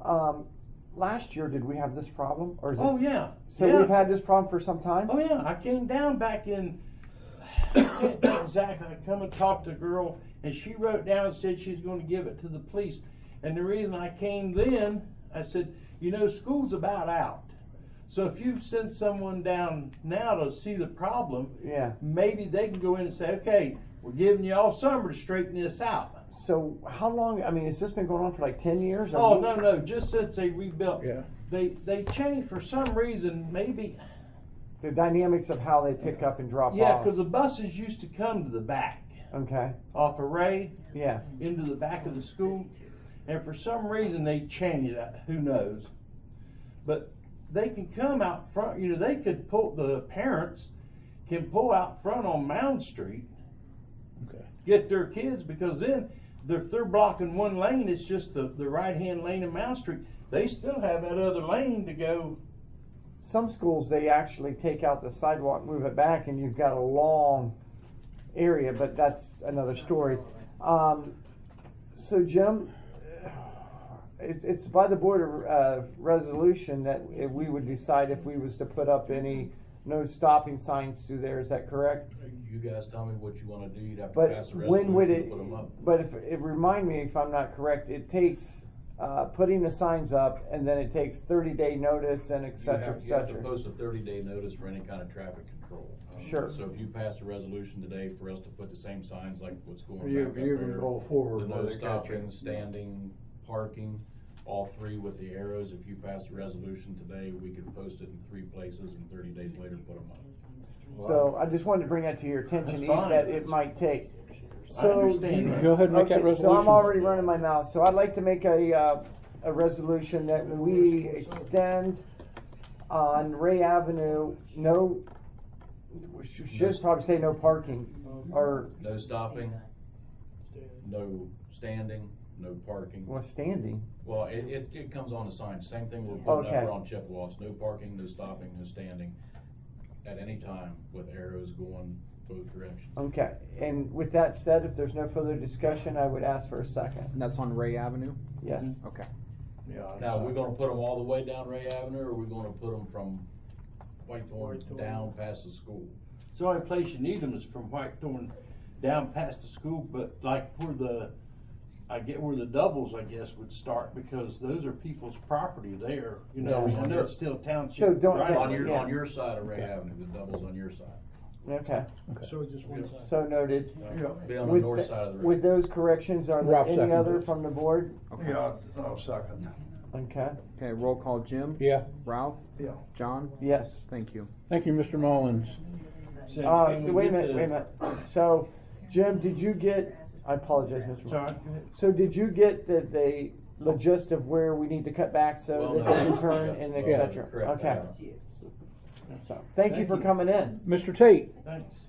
[SPEAKER 2] last year did we have this problem, or is
[SPEAKER 13] Oh
[SPEAKER 2] it?
[SPEAKER 13] yeah.
[SPEAKER 2] So
[SPEAKER 13] yeah.
[SPEAKER 2] we've had this problem for some time.
[SPEAKER 13] Oh yeah, I came down back in, I can't think exactly, I come and talked to a girl, and she wrote down and said she's going to give it to the police. And the reason I came then, I said, you know, school's about out. So if you send someone down now to see the problem,
[SPEAKER 2] Yeah.
[SPEAKER 13] maybe they can go in and say, okay, we're giving you all summer to straighten this out.
[SPEAKER 2] So how long? I mean, has this been going on for like 10 years?
[SPEAKER 13] Oh no, just since they rebuilt.
[SPEAKER 4] Yeah.
[SPEAKER 13] They changed for some reason, maybe.
[SPEAKER 2] The dynamics of how they pick up and drop
[SPEAKER 13] Yeah,
[SPEAKER 2] off.
[SPEAKER 13] because the buses used to come to the back.
[SPEAKER 2] Okay.
[SPEAKER 13] Off of Ray.
[SPEAKER 2] Yeah.
[SPEAKER 13] Into the back of the school. And for some reason they changed that. Who knows? But they can come out front. You know, they could pull, the parents can pull out front on Mound Street.
[SPEAKER 4] Okay.
[SPEAKER 13] Get their kids, because then if they're blocking one lane, it's just the right-hand lane in Mound Street. They still have that other lane to go.
[SPEAKER 2] Some schools, they actually take out the sidewalk, move it back, and you've got a long area, but that's another story. So, Jim, it's by the board of resolution that we would decide if we was to put up any no stopping signs through there. Is that correct?
[SPEAKER 10] You guys tell me what you want to do. You'd have to
[SPEAKER 2] But
[SPEAKER 10] pass a
[SPEAKER 2] when would
[SPEAKER 10] resolution
[SPEAKER 2] it?
[SPEAKER 10] to put them up.
[SPEAKER 2] But if it remind me if I'm not correct, it takes putting the signs up, and then it takes 30-day notice and et cetera, et
[SPEAKER 10] You have to
[SPEAKER 2] cetera.
[SPEAKER 10] post a 30-day notice for any kind of traffic control.
[SPEAKER 2] Sure.
[SPEAKER 10] So if you pass a resolution today for us to put the same signs like what's going
[SPEAKER 12] You-
[SPEAKER 10] back up
[SPEAKER 12] you can
[SPEAKER 10] there,
[SPEAKER 12] go forward
[SPEAKER 10] the
[SPEAKER 12] where
[SPEAKER 10] no
[SPEAKER 12] they catch
[SPEAKER 10] stopping,
[SPEAKER 12] you.
[SPEAKER 10] standing, parking, all three with the arrows. If you pass a resolution today, we can post it in 3 places and 30 days later put them up.
[SPEAKER 2] So I just wanted to bring that to your attention,
[SPEAKER 13] That's fine.
[SPEAKER 2] that it might take.
[SPEAKER 13] I
[SPEAKER 2] So
[SPEAKER 13] understand that.
[SPEAKER 4] Go ahead and make that
[SPEAKER 2] okay,
[SPEAKER 4] resolution.
[SPEAKER 2] so I'm already running my mouth. So I'd like to make a resolution that we extend on Ray Avenue, no, we should probably say no parking, or,
[SPEAKER 10] No stopping, no standing, no parking.
[SPEAKER 2] well, standing.
[SPEAKER 10] Well, it comes on the sign. Same thing we're putting
[SPEAKER 2] Okay.
[SPEAKER 10] up on Chippewas. No parking, no stopping, no standing at any time with arrows going both directions.
[SPEAKER 2] Okay, and with that said, if there's no further discussion, I would ask for a second.
[SPEAKER 1] And that's on Ray Avenue?
[SPEAKER 2] Yes.
[SPEAKER 1] Okay.
[SPEAKER 9] Yeah.
[SPEAKER 10] Now, we're gonna put them all the way down Ray Avenue, or we're gonna put them from Whitethorn down past the school?
[SPEAKER 13] So the only place you need them is from Whitethorn down past the school, but like where the doubles, I guess, would start, because those are people's property there. You know,
[SPEAKER 2] Yeah.
[SPEAKER 13] I know it's still township.
[SPEAKER 2] So don't-
[SPEAKER 13] right
[SPEAKER 10] On
[SPEAKER 13] away.
[SPEAKER 10] your,
[SPEAKER 2] Yeah.
[SPEAKER 10] on your side of Ray Avenue, the double's on your side.
[SPEAKER 2] Okay.
[SPEAKER 7] So just one side.
[SPEAKER 2] So noted.
[SPEAKER 10] Be on the
[SPEAKER 2] With
[SPEAKER 10] north
[SPEAKER 2] the-
[SPEAKER 10] side of the road.
[SPEAKER 2] With those corrections, are there
[SPEAKER 4] Ralph
[SPEAKER 2] any
[SPEAKER 4] seconded
[SPEAKER 2] other
[SPEAKER 4] it.
[SPEAKER 2] from the board?
[SPEAKER 1] Okay.
[SPEAKER 9] Yeah, I'll second.
[SPEAKER 2] Okay.
[SPEAKER 1] Okay, roll call. Jim?
[SPEAKER 4] Yeah.
[SPEAKER 1] Ralph?
[SPEAKER 6] Yeah.
[SPEAKER 1] John?
[SPEAKER 2] Yes.
[SPEAKER 1] Thank you.
[SPEAKER 4] Thank you, Mr. Mullins.
[SPEAKER 13] So can we
[SPEAKER 2] Wait a
[SPEAKER 13] get
[SPEAKER 2] minute,
[SPEAKER 13] the-
[SPEAKER 2] wait a minute. So, Jim, did you get, I apologize, Mr.
[SPEAKER 13] Sorry.
[SPEAKER 2] So did you get the gist of where we need to cut back so
[SPEAKER 10] Well,
[SPEAKER 2] that
[SPEAKER 10] no.
[SPEAKER 2] they can turn and et
[SPEAKER 10] Yeah,
[SPEAKER 2] cetera?
[SPEAKER 10] correct.
[SPEAKER 2] Okay. So, thank you for coming in.
[SPEAKER 4] Mr. Tate?
[SPEAKER 13] Thanks.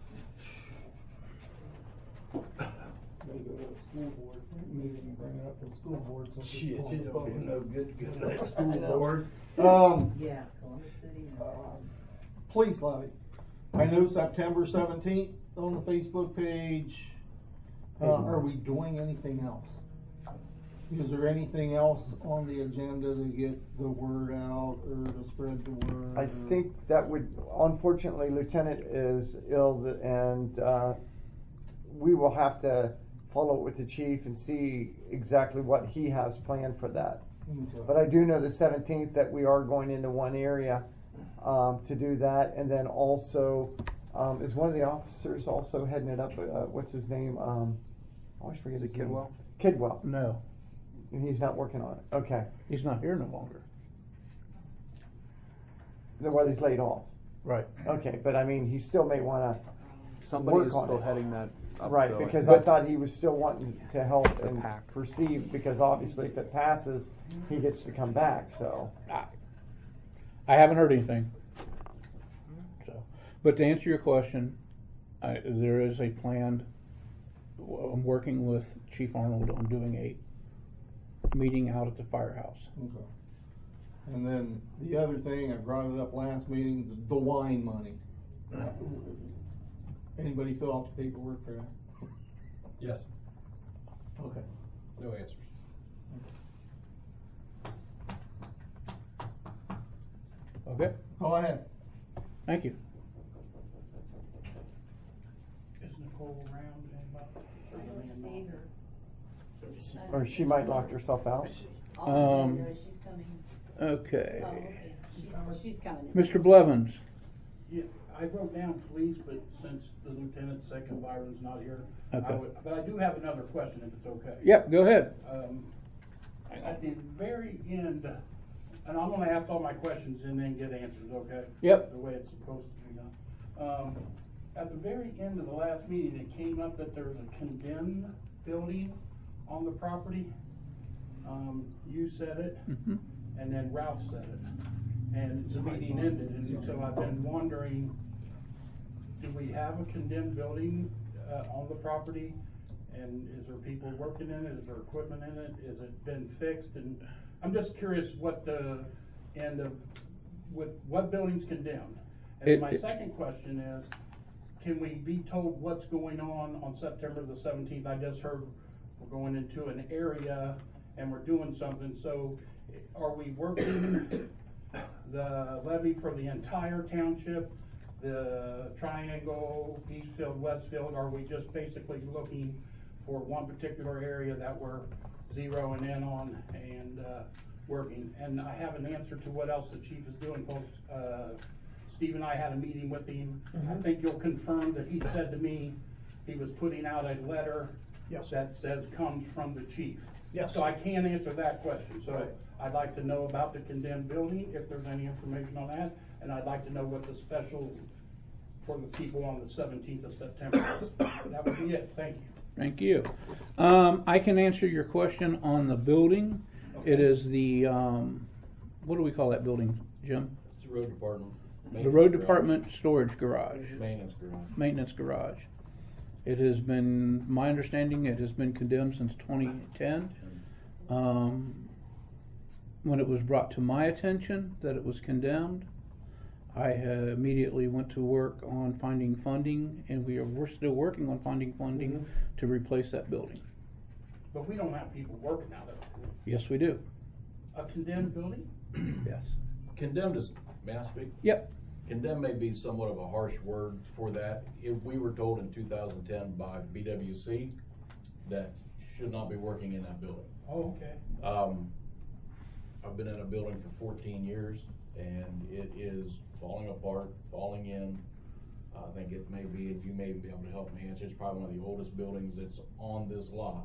[SPEAKER 13] Shit, it's probably no good to go to that school board.
[SPEAKER 3] Yeah, Columbus City.
[SPEAKER 11] Police levy. I know September 17th on the Facebook page. Are we doing anything else? Is there anything else on the agenda to get the word out or to spread the word?
[SPEAKER 2] I think that would, unfortunately, Lieutenant is ill and we will have to follow up with the chief and see exactly what he has planned for that.
[SPEAKER 11] Okay.
[SPEAKER 2] But I do know the 17th that we are going into one area to do that, and then also is one of the officers also heading it up? What's his name? I always forget his name.
[SPEAKER 1] Kidwell?
[SPEAKER 2] Kidwell.
[SPEAKER 4] No.
[SPEAKER 2] And he's not working on it. Okay.
[SPEAKER 4] He's not here no longer.
[SPEAKER 2] Well, he's laid off.
[SPEAKER 4] Right.
[SPEAKER 2] Okay, but I mean, he still may want to
[SPEAKER 1] Somebody
[SPEAKER 2] work
[SPEAKER 1] is
[SPEAKER 2] on
[SPEAKER 1] still
[SPEAKER 2] it.
[SPEAKER 1] heading that up.
[SPEAKER 2] Right,
[SPEAKER 1] though,
[SPEAKER 2] because
[SPEAKER 1] think.
[SPEAKER 2] I thought he was still wanting to help and
[SPEAKER 1] pack.
[SPEAKER 2] perceive, because obviously if it passes, he gets to come back, so.
[SPEAKER 4] I haven't heard anything. So, but to answer your question, there is a planned. I'm working with Chief Arnold on doing a meeting out at the firehouse.
[SPEAKER 11] Okay. And then the other thing, I brought it up last meeting, the wine money. Anybody fill out the paperwork for that?
[SPEAKER 8] Yes.
[SPEAKER 11] Okay.
[SPEAKER 8] No answers.
[SPEAKER 4] Okay.
[SPEAKER 11] That's all I had.
[SPEAKER 4] Thank you. Is Nicole around?
[SPEAKER 3] I don't see her.
[SPEAKER 2] Or she might lock herself out.
[SPEAKER 3] She's coming.
[SPEAKER 4] Okay.
[SPEAKER 3] Oh, okay. She's coming.
[SPEAKER 4] Mr. Blevins.
[SPEAKER 14] Yeah, I wrote down police, but since the lieutenant's second, Byron's not here,
[SPEAKER 4] Okay.
[SPEAKER 14] but I do have another question if it's okay.
[SPEAKER 4] Yep, go ahead.
[SPEAKER 14] At the very end, and I'm gonna ask all my questions and then get answers, okay?
[SPEAKER 4] Yep.
[SPEAKER 14] The way it's supposed to be done. At the very end of the last meeting, it came up that there's a condemned building on the property. You said it,
[SPEAKER 4] Mhm.
[SPEAKER 14] and then Ralph said it. And the meeting ended, and so I've been wondering, do we have a condemned building, on the property? And is there people working in it? Is there equipment in it? Is it been fixed? And I'm just curious what the end of, with what building's condemned? And my second question is, can we be told what's going on September the 17th? I just heard we're going into an area and we're doing something, so are we working the levy for the entire township, the triangle, Eastfield, Westfield? Are we just basically looking for one particular area that we're zeroing in on and working? And I have an answer to what else the chief is doing, folks. Steve and I had a meeting with him. I think you'll confirm that he said to me he was putting out a letter that says comes from the chief.
[SPEAKER 7] Yes.
[SPEAKER 14] So I can't answer that question. So I'd like to know about the condemned building, if there's any information on that, and I'd like to know what the special for the people on the 17th of September is. That would be it. Thank you.
[SPEAKER 4] Thank you. I can answer your question on the building.
[SPEAKER 14] Okay.
[SPEAKER 4] It is the, what do we call that building, Jim?
[SPEAKER 10] It's the road department.
[SPEAKER 4] The road department storage garage.
[SPEAKER 10] Maintenance garage.
[SPEAKER 4] Maintenance garage. It has been, my understanding, it has been condemned since 2010. When it was brought to my attention that it was condemned, I immediately went to work on finding funding, and we're still working on finding funding to replace that building.
[SPEAKER 14] But we don't have people working out of it.
[SPEAKER 4] Yes, we do.
[SPEAKER 14] A condemned building?
[SPEAKER 4] Yes.
[SPEAKER 10] Condemned is, may I speak?
[SPEAKER 4] Yep.
[SPEAKER 10] Condemned may be somewhat of a harsh word for that. If we were told in 2010 by BWC that should not be working in that building.
[SPEAKER 14] Oh, okay.
[SPEAKER 10] I've been in a building for 14 years and it is falling apart, falling in. I think it may be, you may be able to help me answer. It's probably one of the oldest buildings that's on this lot.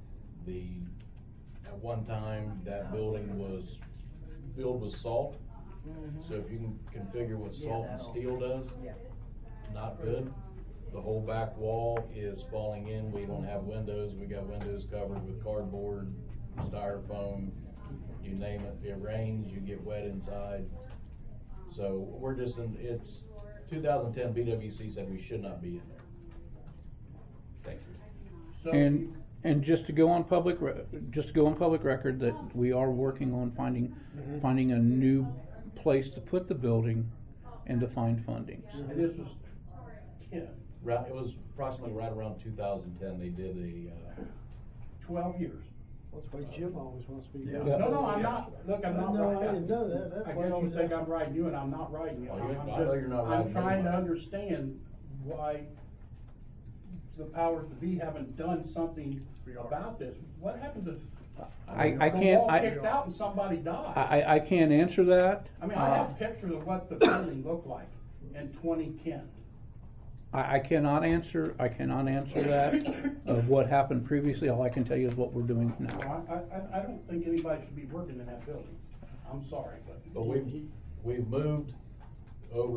[SPEAKER 10] At one time, that building was filled with salt. So if you can configure what salt and steel does, not good. The whole back wall is falling in. We don't have windows. We got windows covered with cardboard, styrofoam, you name it. If it rains, you get wet inside. So we're just it's 2010 BWC said we should not be in there. Thank you.
[SPEAKER 4] So and just to go on public record that we are working on finding a new place to put the building and to find funding.
[SPEAKER 14] And this was 10.
[SPEAKER 10] It was approximately right around 2010. They did a
[SPEAKER 14] 12 years.
[SPEAKER 7] That's why Jim always wants to be.
[SPEAKER 14] Yeah. No, I'm not. Look, I'm not.
[SPEAKER 7] No,
[SPEAKER 14] right.
[SPEAKER 7] I didn't know that. That's
[SPEAKER 14] I
[SPEAKER 7] why
[SPEAKER 14] guess
[SPEAKER 7] I
[SPEAKER 14] you
[SPEAKER 7] was
[SPEAKER 14] think
[SPEAKER 7] asking.
[SPEAKER 14] I'm writing you, and I'm not writing you.
[SPEAKER 10] Oh, I know you're not
[SPEAKER 14] I'm
[SPEAKER 10] writing
[SPEAKER 14] trying to
[SPEAKER 10] anybody.
[SPEAKER 14] understand why the powers to be haven't done something about this. What happens if the wall kicks out and somebody dies?
[SPEAKER 4] I can't answer that.
[SPEAKER 14] I mean, I have pictures of what the building looked like in 2010.
[SPEAKER 4] I cannot answer that of what happened previously. All I can tell you is what we're doing now.
[SPEAKER 14] I don't think anybody should be working in that building. I'm sorry,
[SPEAKER 10] But we've moved over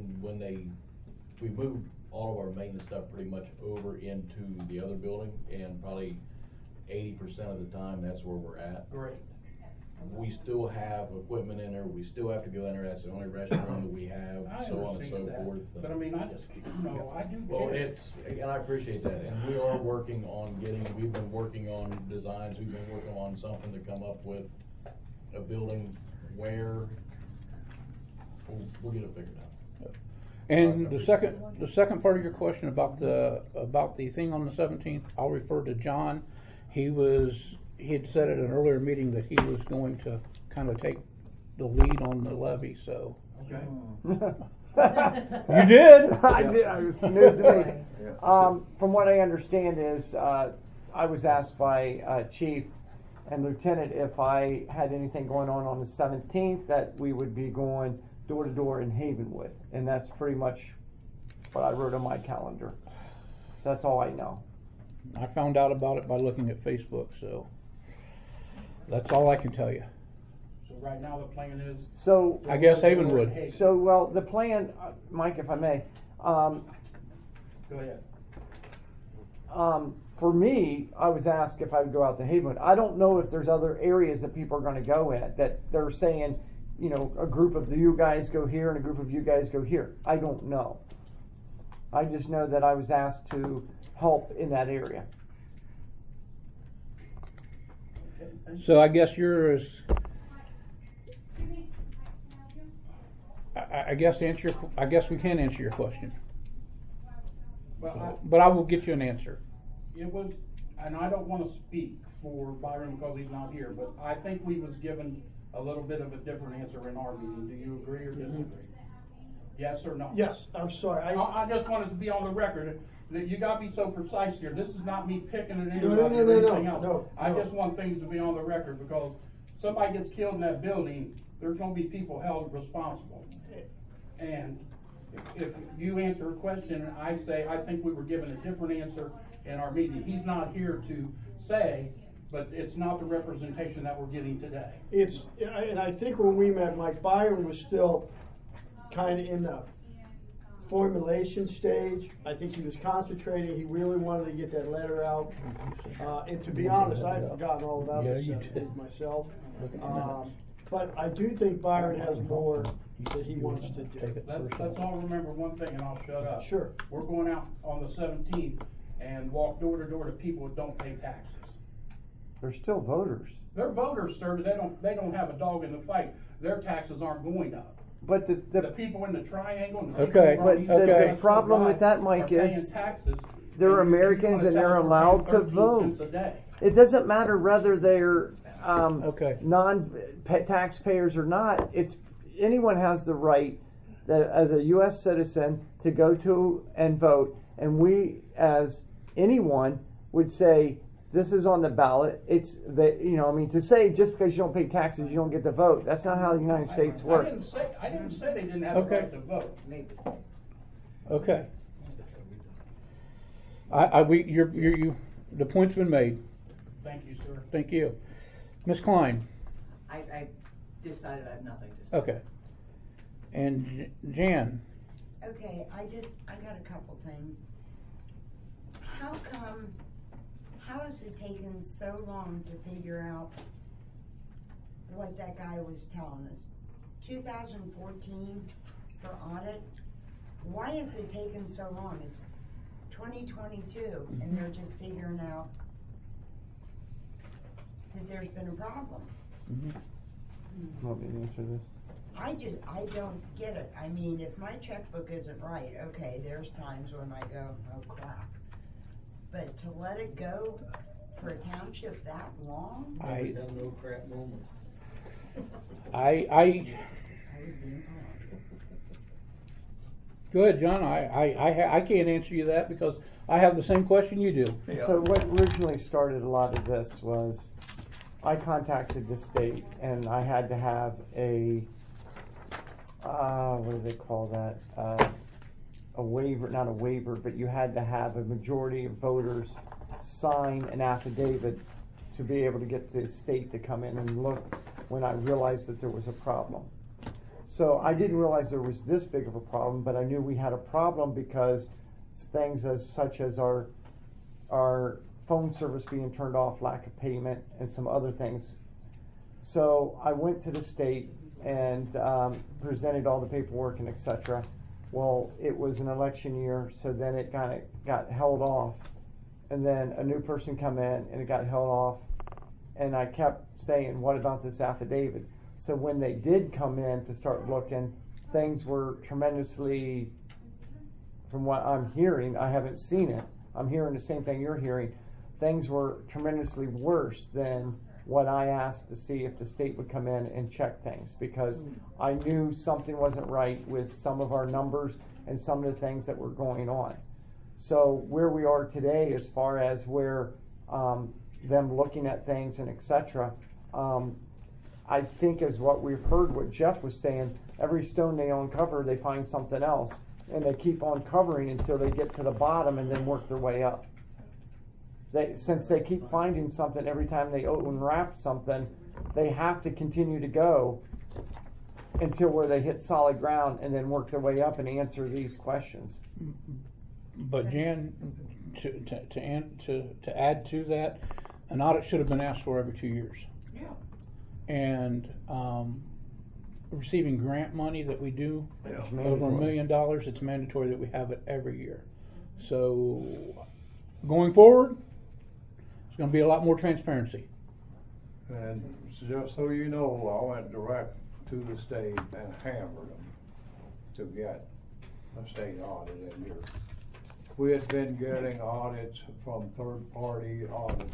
[SPEAKER 10] we moved all of our maintenance stuff pretty much over into the other building, and probably 80% of the time that's where we're at.
[SPEAKER 14] Great.
[SPEAKER 10] We still have equipment in there. We still have to go in there. That's the only restroom that we have, so on and so forth.
[SPEAKER 14] But I mean, I just, I do
[SPEAKER 10] Well,
[SPEAKER 14] care.
[SPEAKER 10] and I appreciate that. And we are working on we've been working on designs. We've been working on something to come up with a building where we'll get it figured out.
[SPEAKER 4] And the second part of your question about the thing on the 17th, I'll refer to John. He had said at an earlier meeting that he was going to kind of take the lead on the levy. So
[SPEAKER 14] Okay.
[SPEAKER 4] you did.
[SPEAKER 2] I did. I was news to me. From what I understand is, I was asked by Chief and Lieutenant if I had anything going on the 17th, that we would be going door to door in Havenwood, and that's pretty much what I wrote on my calendar. So that's all I know.
[SPEAKER 4] I found out about it by looking at Facebook. So that's all I can tell you.
[SPEAKER 14] So right now the plan is.
[SPEAKER 2] So
[SPEAKER 4] I guess Havenwood.
[SPEAKER 2] So well, the plan, Mike, if I may.
[SPEAKER 14] Go ahead.
[SPEAKER 2] For me, I was asked if I would go out to Havenwood. I don't know if there's other areas that people are going to go at, that they're saying, you know, a group of you guys go here and a group of you guys go here. I don't know. I just know that I was asked to help in that area.
[SPEAKER 4] So I guess I guess we can answer your question.
[SPEAKER 14] Well,
[SPEAKER 4] But I will get you an answer.
[SPEAKER 14] it was, and I don't want to speak for Byron because he's not here, but I think we was given a little bit of a different answer in our meeting. Do you agree or disagree? Yes or no?
[SPEAKER 7] Yes, I'm sorry.
[SPEAKER 14] I just wanted to be on the record that you got to be so precise here. This is not me picking at anybody
[SPEAKER 7] No,
[SPEAKER 14] or anything else.
[SPEAKER 7] no.
[SPEAKER 14] I just want things to be on the record, because somebody gets killed in that building, there's going to be people held responsible. And if you answer a question and I say, I think we were given a different answer in our meeting, he's not here to say, but it's not the representation that we're getting today.
[SPEAKER 7] And I think when we met, Mike Byron was still kind of in the formulation stage. I think he was concentrating. He really wanted to get that letter out. And to be honest, I had forgotten all about this myself. But I do think Byron has more that he wants to do.
[SPEAKER 14] Let's all remember one thing, and I'll shut up.
[SPEAKER 7] Sure.
[SPEAKER 14] We're going out on the 17th and walk door to door to people that don't pay taxes.
[SPEAKER 2] They're still voters.
[SPEAKER 14] They're voters, sir, but they don't have a dog in the fight. Their taxes aren't going up.
[SPEAKER 2] But
[SPEAKER 14] The people in the triangle. And the
[SPEAKER 4] Okay,
[SPEAKER 14] people
[SPEAKER 2] but
[SPEAKER 14] on
[SPEAKER 2] the
[SPEAKER 14] East
[SPEAKER 2] problem
[SPEAKER 14] Drive
[SPEAKER 2] with that, Mike,
[SPEAKER 14] are paying
[SPEAKER 2] is
[SPEAKER 14] taxes,
[SPEAKER 2] they're
[SPEAKER 14] and you
[SPEAKER 2] Americans
[SPEAKER 14] wanna
[SPEAKER 2] and they're
[SPEAKER 14] tell them
[SPEAKER 2] allowed
[SPEAKER 14] they're
[SPEAKER 2] to
[SPEAKER 14] paying 13
[SPEAKER 2] vote.
[SPEAKER 14] cents a day.
[SPEAKER 2] It doesn't matter whether they're
[SPEAKER 4] Okay.
[SPEAKER 2] non-taxpayers or not. It's anyone has the right, that as a U.S. citizen, to go to and vote. And we, as anyone, would say this is on the ballot. It's that, you know, I mean, to say just because you don't pay taxes you don't get to vote. That's not how the United States works.
[SPEAKER 14] I didn't say they didn't have the right to vote.
[SPEAKER 4] Okay. The point's been made.
[SPEAKER 14] Thank you, sir.
[SPEAKER 4] Thank you. Ms. Klein.
[SPEAKER 15] I decided I have nothing to say.
[SPEAKER 4] Okay. And Jan.
[SPEAKER 16] Okay, I got a couple things. How has it taken so long to figure out what that guy was telling us? 2014 for audit? Why has it taken so long? It's 2022 and they're just figuring out that there's been a problem.
[SPEAKER 2] Want me to answer this?
[SPEAKER 16] I don't get it. I mean, if my checkbook isn't right, okay, there's times when I go, oh crap. But to let it go for a township that long?
[SPEAKER 13] Never done no crap moment.
[SPEAKER 4] Go ahead, John. I can't answer you that because I have the same question you do.
[SPEAKER 2] So what originally started a lot of this was I contacted the state and I had to have a what do they call that? A waiver, not a waiver, but you had to have a majority of voters sign an affidavit to be able to get the state to come in and look when I realized that there was a problem. So I didn't realize there was this big of a problem, but I knew we had a problem because things such as our phone service being turned off, lack of payment, and some other things. So I went to the state and presented all the paperwork and etc. Well, it was an election year, so then it kind of got held off. And then a new person come in and it got held off. And I kept saying, what about this affidavit? So when they did come in to start looking, things were tremendously, from what I'm hearing, I haven't seen it, I'm hearing the same thing you're hearing, things were tremendously worse than what I asked to see if the state would come in and check things, because I knew something wasn't right with some of our numbers and some of the things that were going on. So where we are today, as far as where them looking at things and etc., I think as what we've heard, what Jeff was saying, every stone they uncover, they find something else, and they keep on covering until they get to the bottom and then work their way up. Since they keep finding something every time they unwrap something, they have to continue to go until where they hit solid ground and then work their way up and answer these questions.
[SPEAKER 4] But Jan, to add to that, an audit should have been asked for every 2 years.
[SPEAKER 15] Yeah.
[SPEAKER 4] And receiving grant money that we do,
[SPEAKER 2] Yeah.
[SPEAKER 4] over $1 million, it's mandatory that we have it every year. So going forward, it's going to be a lot more transparency.
[SPEAKER 9] And just so you know, I went direct to the state and hammered them to get a state audit in here. We had been getting audits from third-party auditors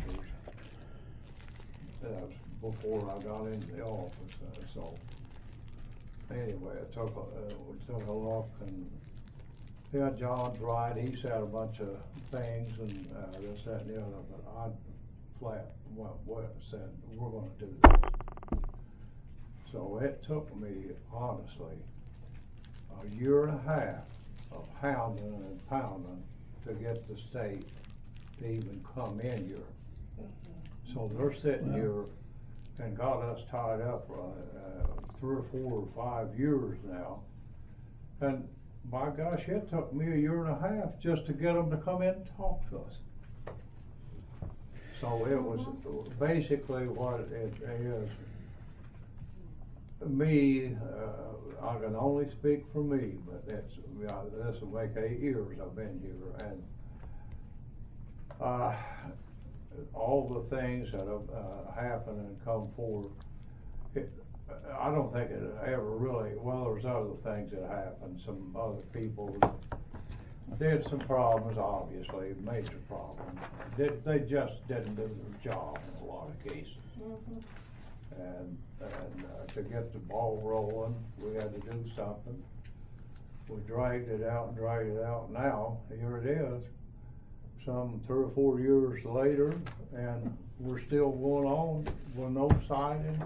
[SPEAKER 9] before I got into the office. So anyway, it took a look, and yeah, John's right. He said a bunch of things and this, that, and the other, but I flat said we're going to do this. So it took me, honestly, a year and a half of hounding and pounding to get the state to even come in here. So they're sitting here and got us tied up 3 or 4 or 5 years now. And my gosh, it took me a year and a half just to get them to come in and talk to us. So it was basically what it is. Me, I can only speak for me, but this will make 8 years I've been here, and all the things that have happened and come forward, I don't think it ever really, well, there's other things that happened. Some other people did some problems, obviously, major problems. They just didn't do their job in a lot of cases. Mm-hmm. And to get the ball rolling, we had to do something. We dragged it out and dragged it out. Now, here it is, some 3 or 4 years later, and we're still going on with no signing.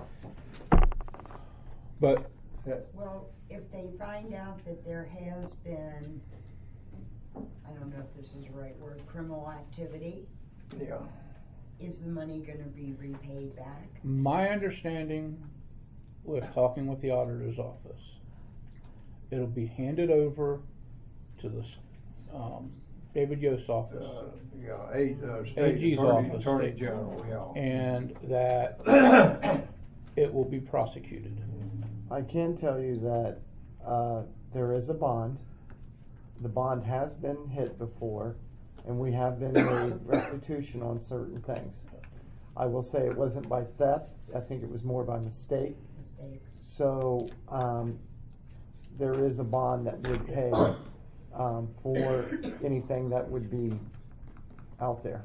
[SPEAKER 4] But
[SPEAKER 16] well, if they find out that there has been I don't know if this is the right word, criminal activity.
[SPEAKER 9] Yeah.
[SPEAKER 16] Is the money gonna be repaid back?
[SPEAKER 4] My understanding, with talking with the auditor's office, it'll be handed over to the David Yost's office.
[SPEAKER 9] State
[SPEAKER 4] AG's office.
[SPEAKER 9] Attorney General, yeah.
[SPEAKER 4] And that it will be prosecuted.
[SPEAKER 2] I can tell you that there is a bond. The bond has been hit before, and we have been made restitution on certain things. I will say it wasn't by theft. I think it was more by mistake.
[SPEAKER 16] Mistakes.
[SPEAKER 2] So there is a bond that would pay for anything that would be out there.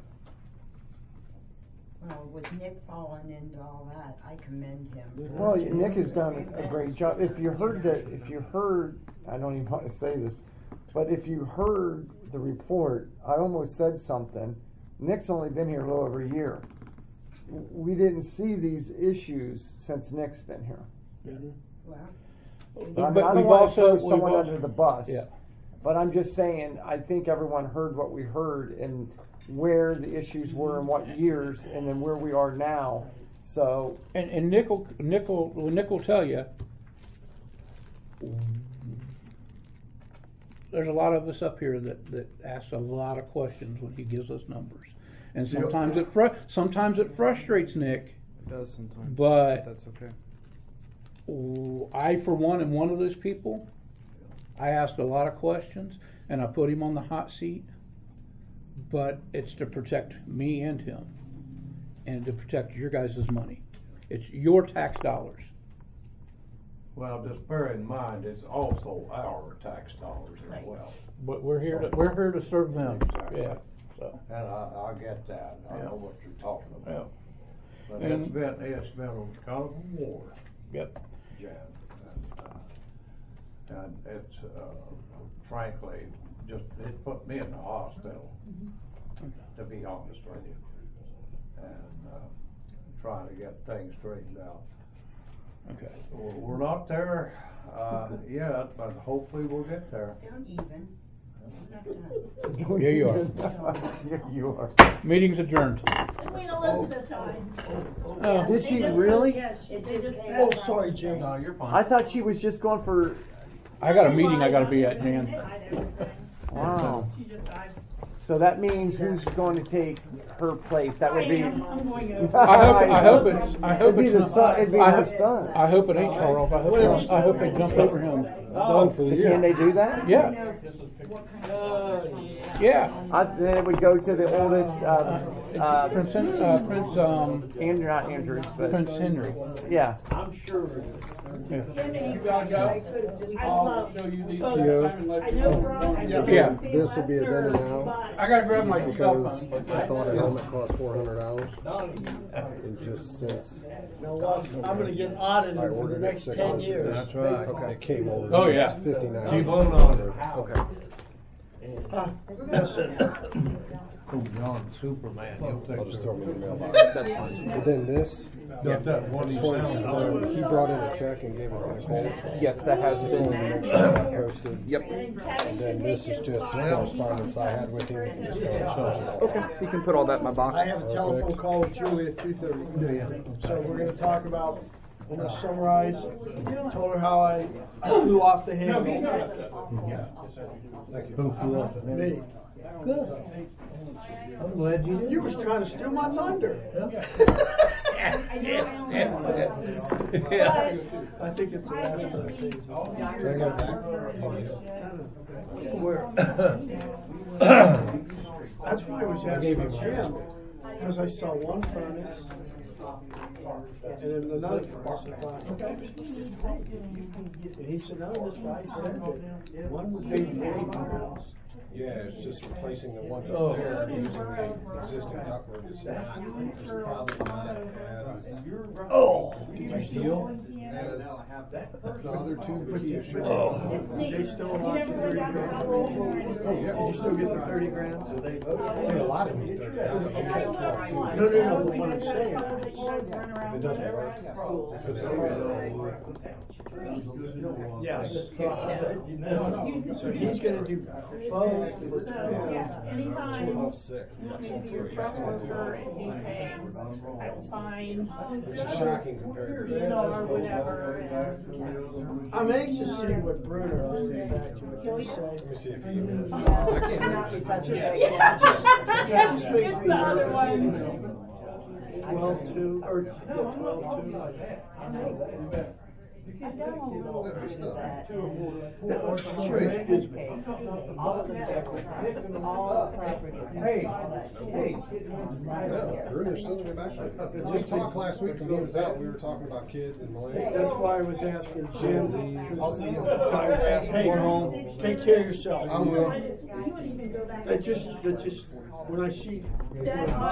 [SPEAKER 16] Well, with Nick falling into all that, I commend him.
[SPEAKER 2] Well, Nick has done a great job. If you heard, I don't even want to say this, but if you heard the report, I almost said something. Nick's only been here a little over a year. We didn't see these issues since Nick's been here.
[SPEAKER 16] Well,
[SPEAKER 2] I don't want to throw someone under the bus. Yeah. But I'm just saying, I think everyone heard what we heard and where the issues were and what years, and then where we are now. So
[SPEAKER 4] and Nick will tell you. There's a lot of us up here that ask a lot of questions when he gives us numbers, and sometimes it frustrates Nick.
[SPEAKER 1] It does sometimes,
[SPEAKER 4] but
[SPEAKER 1] that's okay.
[SPEAKER 4] I, for one, am one of those people. I asked a lot of questions, and I put him on the hot seat. But it's to protect me and him, and to protect your guys' money. It's your tax dollars.
[SPEAKER 9] Well, just bear in mind, it's also our tax dollars as well.
[SPEAKER 4] But we're here to serve them.
[SPEAKER 9] Exactly.
[SPEAKER 4] Yeah. So.
[SPEAKER 9] And I get that. I know what you're talking about.
[SPEAKER 4] Yeah.
[SPEAKER 9] But it's been kind of a war.
[SPEAKER 4] Yep.
[SPEAKER 9] Jan, and it's frankly it put me in the hospital. To be honest with you, and trying to get things straightened out.
[SPEAKER 4] Okay.
[SPEAKER 9] We're not there yet, but hopefully we'll get there.
[SPEAKER 16] Don't even.
[SPEAKER 4] Here you are.
[SPEAKER 2] Here you are.
[SPEAKER 4] Meeting's adjourned.
[SPEAKER 17] Queen Elizabeth died.
[SPEAKER 2] Did she really?
[SPEAKER 17] Yes, they just said.
[SPEAKER 7] Oh, sorry, Jim.
[SPEAKER 11] No, you're fine.
[SPEAKER 2] I thought she was just going for.
[SPEAKER 4] I got a meeting I got to be at, Jan.
[SPEAKER 2] Wow.
[SPEAKER 17] She just died.
[SPEAKER 2] So that means who's going to take her place? That would be.
[SPEAKER 17] I'm going over.
[SPEAKER 4] I hope
[SPEAKER 2] it'd be
[SPEAKER 4] it's
[SPEAKER 2] the son. It'd be her son.
[SPEAKER 4] I hope it ain't Charles. I hope they jump over him.
[SPEAKER 2] Can they do that?
[SPEAKER 4] Yeah. Yeah.
[SPEAKER 2] Then it would go to the oldest.
[SPEAKER 4] Prince
[SPEAKER 2] Andrew, not Andrews, but
[SPEAKER 4] Prince Henry.
[SPEAKER 2] Yeah.
[SPEAKER 14] I'm sure.
[SPEAKER 4] Yeah.
[SPEAKER 14] You gotta go. I'll show you these next time and let you know.
[SPEAKER 4] Yeah.
[SPEAKER 8] This will be a then and now.
[SPEAKER 4] I gotta grab my cell
[SPEAKER 8] Because
[SPEAKER 4] phone.
[SPEAKER 8] I thought a helmet cost $400. And just since
[SPEAKER 7] Now watch, I'm gonna get audited
[SPEAKER 8] I
[SPEAKER 7] for the
[SPEAKER 8] ordered it
[SPEAKER 7] next
[SPEAKER 8] 6
[SPEAKER 7] 10
[SPEAKER 8] months ago,
[SPEAKER 7] years.
[SPEAKER 1] That's right. Okay.
[SPEAKER 8] it came over.
[SPEAKER 4] Oh, yeah.
[SPEAKER 8] $59.
[SPEAKER 1] Okay.
[SPEAKER 7] Listen,
[SPEAKER 12] Oh, John Superman, he'll take
[SPEAKER 8] I'll just throw them in the
[SPEAKER 12] care
[SPEAKER 8] mailbox.
[SPEAKER 1] That's fine.
[SPEAKER 8] But then this,
[SPEAKER 12] of that one he sounded.
[SPEAKER 8] he brought in a check and gave it to Nicole.
[SPEAKER 1] Yes, that has
[SPEAKER 8] Just wanted to
[SPEAKER 1] been.
[SPEAKER 8] make sure it got posted.
[SPEAKER 1] Yep.
[SPEAKER 8] And then this is just correspondence I had with him. Just
[SPEAKER 1] Okay. You can put all that in my box.
[SPEAKER 7] I have a telephone call with Julie at 2:30. So we're gonna talk about, I'm gonna summarize, told her how I flew off the handle.
[SPEAKER 8] Thank you.
[SPEAKER 12] Who flew off the handle?
[SPEAKER 7] Me.
[SPEAKER 12] Good. I'm glad you did.
[SPEAKER 7] You was trying to steal my thunder. I think it's the last time.
[SPEAKER 8] Can I get it back?
[SPEAKER 7] That's why I was asking Jim, because I saw one furnace and then another furnace. I thought, okay, we're supposed to do 3. And he said, no, this guy said that one would be 40
[SPEAKER 8] Yeah, it's just replacing the one that's there using the existing ductwork. It's not, it's probably not as.
[SPEAKER 7] Oh, did you steal?
[SPEAKER 8] as the other two keys.
[SPEAKER 7] Did they still allot you 30 grand? Did you still get the 30 grand?
[SPEAKER 8] They allotted me 30 grand.
[SPEAKER 7] No, but what I'm saying is,
[SPEAKER 8] It doesn't work. For the
[SPEAKER 7] yes. So he's gonna do both for 12.
[SPEAKER 17] Anytime you want me to be your truck worker and you pay, I will sign.
[SPEAKER 8] Which is shocking compared to the
[SPEAKER 17] Or whatever.
[SPEAKER 7] I'm anxious to see what Bruno will get back to what they say.
[SPEAKER 8] Let me see if he even. I can't read it.
[SPEAKER 7] That just makes me nervous. 12-2 or 12-2.
[SPEAKER 15] I've done a little bit of that.
[SPEAKER 7] Excuse me.
[SPEAKER 15] All of the all property.
[SPEAKER 8] Yeah, Bruno's still gonna be back there. We talked last week when he was out, we were talking about kids and millennials.
[SPEAKER 7] That's why I was asking Jim.
[SPEAKER 8] I'll see you.
[SPEAKER 7] Hey, take care of yourself.
[SPEAKER 8] I will.
[SPEAKER 7] That just, when I see 5,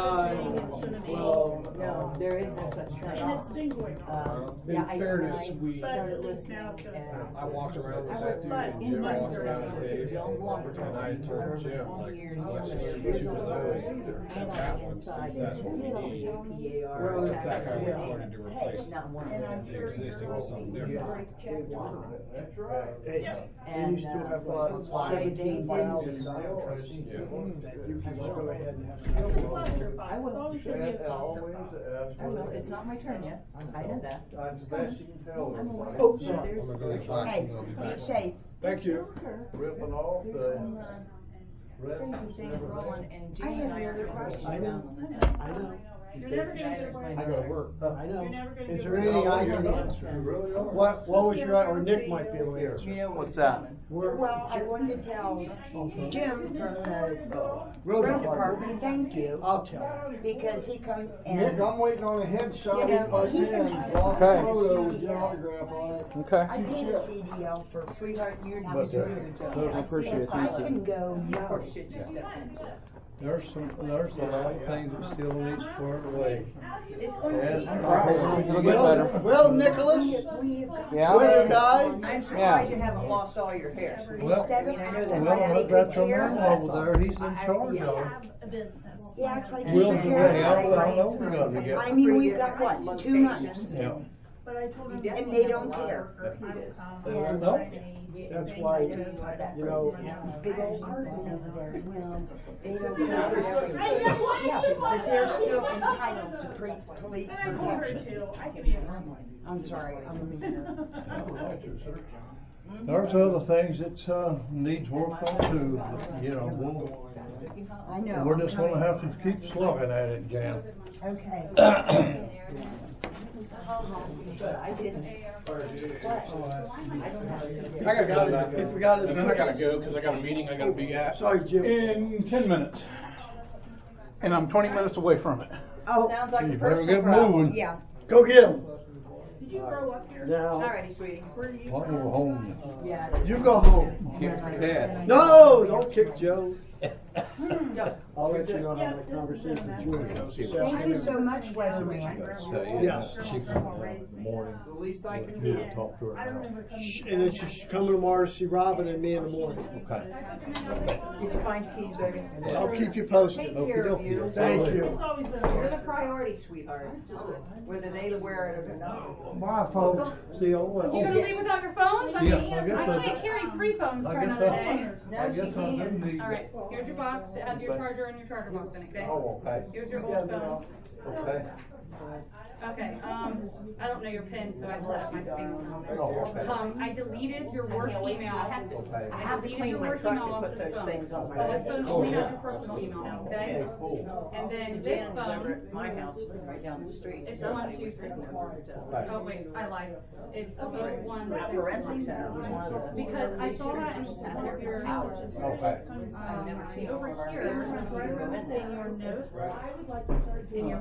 [SPEAKER 7] 12.
[SPEAKER 15] No, there is no such thing.
[SPEAKER 17] And it's Dingway.
[SPEAKER 8] In fairness,
[SPEAKER 17] But
[SPEAKER 15] started
[SPEAKER 17] now
[SPEAKER 15] listening.
[SPEAKER 17] it's gonna start.
[SPEAKER 8] I walked around with that dude and Jim walked around with Dave. And I had told Jim, like, let's just do 2 of those and that one, since that's what we need. Well, if that guy we wanted to replace the existing with something different.
[SPEAKER 7] Hey, and you still have like 17,000 dollars that you can just go ahead and have.
[SPEAKER 15] I will. It's not my turn yet. I know that.
[SPEAKER 7] Oh, sorry.
[SPEAKER 8] I'm gonna go to class
[SPEAKER 16] Hey,
[SPEAKER 8] and I'll be
[SPEAKER 16] be
[SPEAKER 8] back.
[SPEAKER 16] safe.
[SPEAKER 8] Thank you.
[SPEAKER 9] Ripping off
[SPEAKER 15] There's some crazy things rolling, and
[SPEAKER 16] I
[SPEAKER 15] Jim
[SPEAKER 16] have
[SPEAKER 15] and I
[SPEAKER 16] no
[SPEAKER 15] are
[SPEAKER 16] other questions.
[SPEAKER 7] I know. I know.
[SPEAKER 17] You're never gonna get away.
[SPEAKER 7] I gotta work. I know.
[SPEAKER 17] You're never gonna
[SPEAKER 7] Is
[SPEAKER 17] get
[SPEAKER 7] there anything I can answer? What was your, or Nick might be able to answer?
[SPEAKER 15] You know
[SPEAKER 2] What's that?
[SPEAKER 7] We're-
[SPEAKER 16] I wanted to tell Jim from the
[SPEAKER 7] Road
[SPEAKER 16] road
[SPEAKER 7] department.
[SPEAKER 16] department, thank you,
[SPEAKER 7] I'll tell him.
[SPEAKER 16] because he come
[SPEAKER 7] Nick,
[SPEAKER 16] and
[SPEAKER 7] I'm waiting on a headshot
[SPEAKER 16] You know,
[SPEAKER 7] with my
[SPEAKER 16] he can-
[SPEAKER 7] pen.
[SPEAKER 2] Okay.
[SPEAKER 7] Photo with your autograph on it.
[SPEAKER 2] Okay.
[SPEAKER 16] I did a CDL for
[SPEAKER 15] Sweetheart, you're doing a good job.
[SPEAKER 2] I appreciate it.
[SPEAKER 16] I can go no.
[SPEAKER 15] Shit you stepped into.
[SPEAKER 12] There's a lot of things that still need squared away.
[SPEAKER 15] It's going to
[SPEAKER 12] And-
[SPEAKER 2] It'll get better.
[SPEAKER 7] Well, Nicholas,
[SPEAKER 2] Yeah?
[SPEAKER 7] weather guy,
[SPEAKER 15] I'm surprised you haven't lost all your hair.
[SPEAKER 12] Well,
[SPEAKER 15] I mean, I know that's
[SPEAKER 12] well,
[SPEAKER 15] like
[SPEAKER 12] I've got your man over there, he's in charge
[SPEAKER 17] We
[SPEAKER 12] of it.
[SPEAKER 17] have a business.
[SPEAKER 16] He acts like
[SPEAKER 12] Will's
[SPEAKER 16] he's
[SPEAKER 12] away, I don't
[SPEAKER 16] here.
[SPEAKER 12] know we're gonna get.
[SPEAKER 16] I mean, we've got what, 2 months?
[SPEAKER 12] Yeah.
[SPEAKER 17] But I told him.
[SPEAKER 16] And they don't care.
[SPEAKER 7] Yeah, no. That's why, you know,
[SPEAKER 16] Big old curtain over there, well, they don't care. Yeah, but they're still entitled to police
[SPEAKER 17] And I told her
[SPEAKER 16] protection.
[SPEAKER 17] to, I can be a.
[SPEAKER 16] I'm sorry, I'm a meaner.
[SPEAKER 12] There's other things that, needs work on too, you know,
[SPEAKER 16] I know.
[SPEAKER 12] we're just gonna have to keep slugging at it, Jan.
[SPEAKER 16] Okay.
[SPEAKER 15] I didn't.
[SPEAKER 7] I gotta, if we got his.
[SPEAKER 4] And then I gotta go, because I got a meeting I gotta be at
[SPEAKER 7] Sorry, Jim.
[SPEAKER 4] in 10 minutes. And I'm 20 minutes away from it.
[SPEAKER 16] Oh,
[SPEAKER 15] Sounds like a
[SPEAKER 12] You better
[SPEAKER 15] personal
[SPEAKER 12] get
[SPEAKER 15] problem.
[SPEAKER 12] moving.
[SPEAKER 16] yeah.
[SPEAKER 7] Go get him.
[SPEAKER 17] Did you grow up here?
[SPEAKER 7] Now,
[SPEAKER 15] Alrighty, sweetie.
[SPEAKER 17] Where do you?
[SPEAKER 12] While we're home,
[SPEAKER 15] Yeah.
[SPEAKER 7] you go home.
[SPEAKER 12] kick the cat.
[SPEAKER 7] No, don't kick Joe. I'll let you know how my conversation with George goes this
[SPEAKER 16] Thank you
[SPEAKER 7] afternoon.
[SPEAKER 16] so much, Weatherman.
[SPEAKER 7] Yes.
[SPEAKER 12] She morning.
[SPEAKER 1] The least I can
[SPEAKER 12] You
[SPEAKER 1] do.
[SPEAKER 12] talk to her
[SPEAKER 17] I
[SPEAKER 12] now.
[SPEAKER 17] remember coming.
[SPEAKER 7] And then she's coming tomorrow to see Robin and me in the morning.
[SPEAKER 12] Okay.
[SPEAKER 15] Did you find your keys, baby?
[SPEAKER 7] I'll keep you posted.
[SPEAKER 15] Take care of you.
[SPEAKER 7] Thank
[SPEAKER 17] It's
[SPEAKER 7] you.
[SPEAKER 17] always been.
[SPEAKER 15] You're the priority, sweetheart. Whether they wear it or not.
[SPEAKER 12] Bye, folks. See you.
[SPEAKER 17] You gonna leave without your phones? I
[SPEAKER 12] Yeah,
[SPEAKER 17] mean,
[SPEAKER 12] I guess
[SPEAKER 17] I
[SPEAKER 12] I-
[SPEAKER 17] can't carry 3 phones for
[SPEAKER 12] I guess
[SPEAKER 17] another
[SPEAKER 12] I-
[SPEAKER 17] day.
[SPEAKER 12] I guess I do need.
[SPEAKER 17] All right, here's your box. It has your charger and your charger box in it, okay?
[SPEAKER 12] Oh, okay.
[SPEAKER 17] Here's your old phone.
[SPEAKER 12] Okay.
[SPEAKER 17] Okay, I don't know your PIN, so I just set up my finger on there.
[SPEAKER 12] Oh, okay.
[SPEAKER 17] I deleted your work email.
[SPEAKER 15] I have to
[SPEAKER 17] deleted
[SPEAKER 15] clean
[SPEAKER 17] your
[SPEAKER 15] my
[SPEAKER 17] work
[SPEAKER 15] truck
[SPEAKER 17] email
[SPEAKER 15] to
[SPEAKER 17] off
[SPEAKER 15] put
[SPEAKER 17] this
[SPEAKER 15] those things
[SPEAKER 17] phone.
[SPEAKER 15] on my.
[SPEAKER 17] So this phone only has your personal email, okay?
[SPEAKER 12] Cool.
[SPEAKER 17] And then this
[SPEAKER 15] Jan's over
[SPEAKER 17] phone,
[SPEAKER 15] at my house, right down the street.
[SPEAKER 17] it's 126. Oh wait, I lied. It's 126.
[SPEAKER 15] Forensic center was one of the.
[SPEAKER 17] Because I saw that in one of your,
[SPEAKER 12] Okay.
[SPEAKER 15] I've never seen
[SPEAKER 17] over
[SPEAKER 15] one of our
[SPEAKER 17] here,
[SPEAKER 15] neighbors
[SPEAKER 17] right
[SPEAKER 15] go in
[SPEAKER 17] in
[SPEAKER 15] there.
[SPEAKER 17] your notes, in your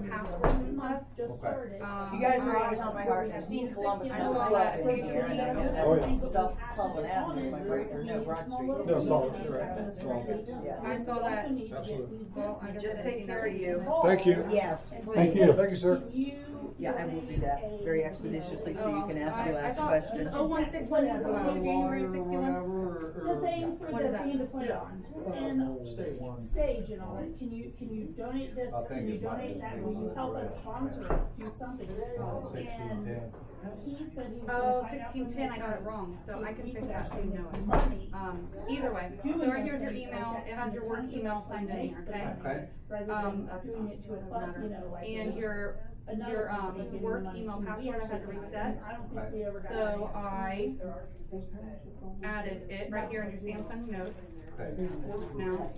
[SPEAKER 18] passwords and stuff.
[SPEAKER 14] Just started.
[SPEAKER 15] You guys are always on my heart. I've seen Columbus
[SPEAKER 18] I
[SPEAKER 15] Club
[SPEAKER 18] saw that
[SPEAKER 15] in here, and I know
[SPEAKER 8] Oh,
[SPEAKER 15] that's
[SPEAKER 8] yeah.
[SPEAKER 15] South Sullivan Avenue, my right, or no, Broad Street.
[SPEAKER 8] No, Sullivan, you're right.
[SPEAKER 15] Yeah.
[SPEAKER 18] I saw that.
[SPEAKER 8] Absolutely.
[SPEAKER 18] Well, I guess
[SPEAKER 15] Just
[SPEAKER 18] I
[SPEAKER 15] take
[SPEAKER 18] didn't
[SPEAKER 15] care of
[SPEAKER 18] see
[SPEAKER 15] you.
[SPEAKER 18] that.
[SPEAKER 8] Thank you.
[SPEAKER 15] Yes,
[SPEAKER 8] Thank you. Thank you, sir.
[SPEAKER 15] Yeah, I will do that very expeditiously so you can ask your
[SPEAKER 18] I
[SPEAKER 15] last
[SPEAKER 18] thought
[SPEAKER 15] question.
[SPEAKER 18] 0161 is January 61.
[SPEAKER 17] The thing for
[SPEAKER 18] What
[SPEAKER 17] the
[SPEAKER 18] is that?
[SPEAKER 17] thing to put on, and stage and all that, can you donate this, can you donate that, will you help us sponsor us, do something? And he said he was
[SPEAKER 18] Oh,
[SPEAKER 17] gonna find out from
[SPEAKER 18] 1610, I got it
[SPEAKER 17] the
[SPEAKER 18] wrong, so I can
[SPEAKER 17] we
[SPEAKER 18] fix
[SPEAKER 17] could
[SPEAKER 18] that so you know it.
[SPEAKER 17] money.
[SPEAKER 18] Either way, so right here's your email, it has your work email signed in here, okay?
[SPEAKER 8] Okay.
[SPEAKER 17] Rather than doing it to a fund, you know, like.
[SPEAKER 18] And your work email password I had to reset.
[SPEAKER 17] I don't think we ever got.
[SPEAKER 18] So I added it right here in your Samsung notes. Now,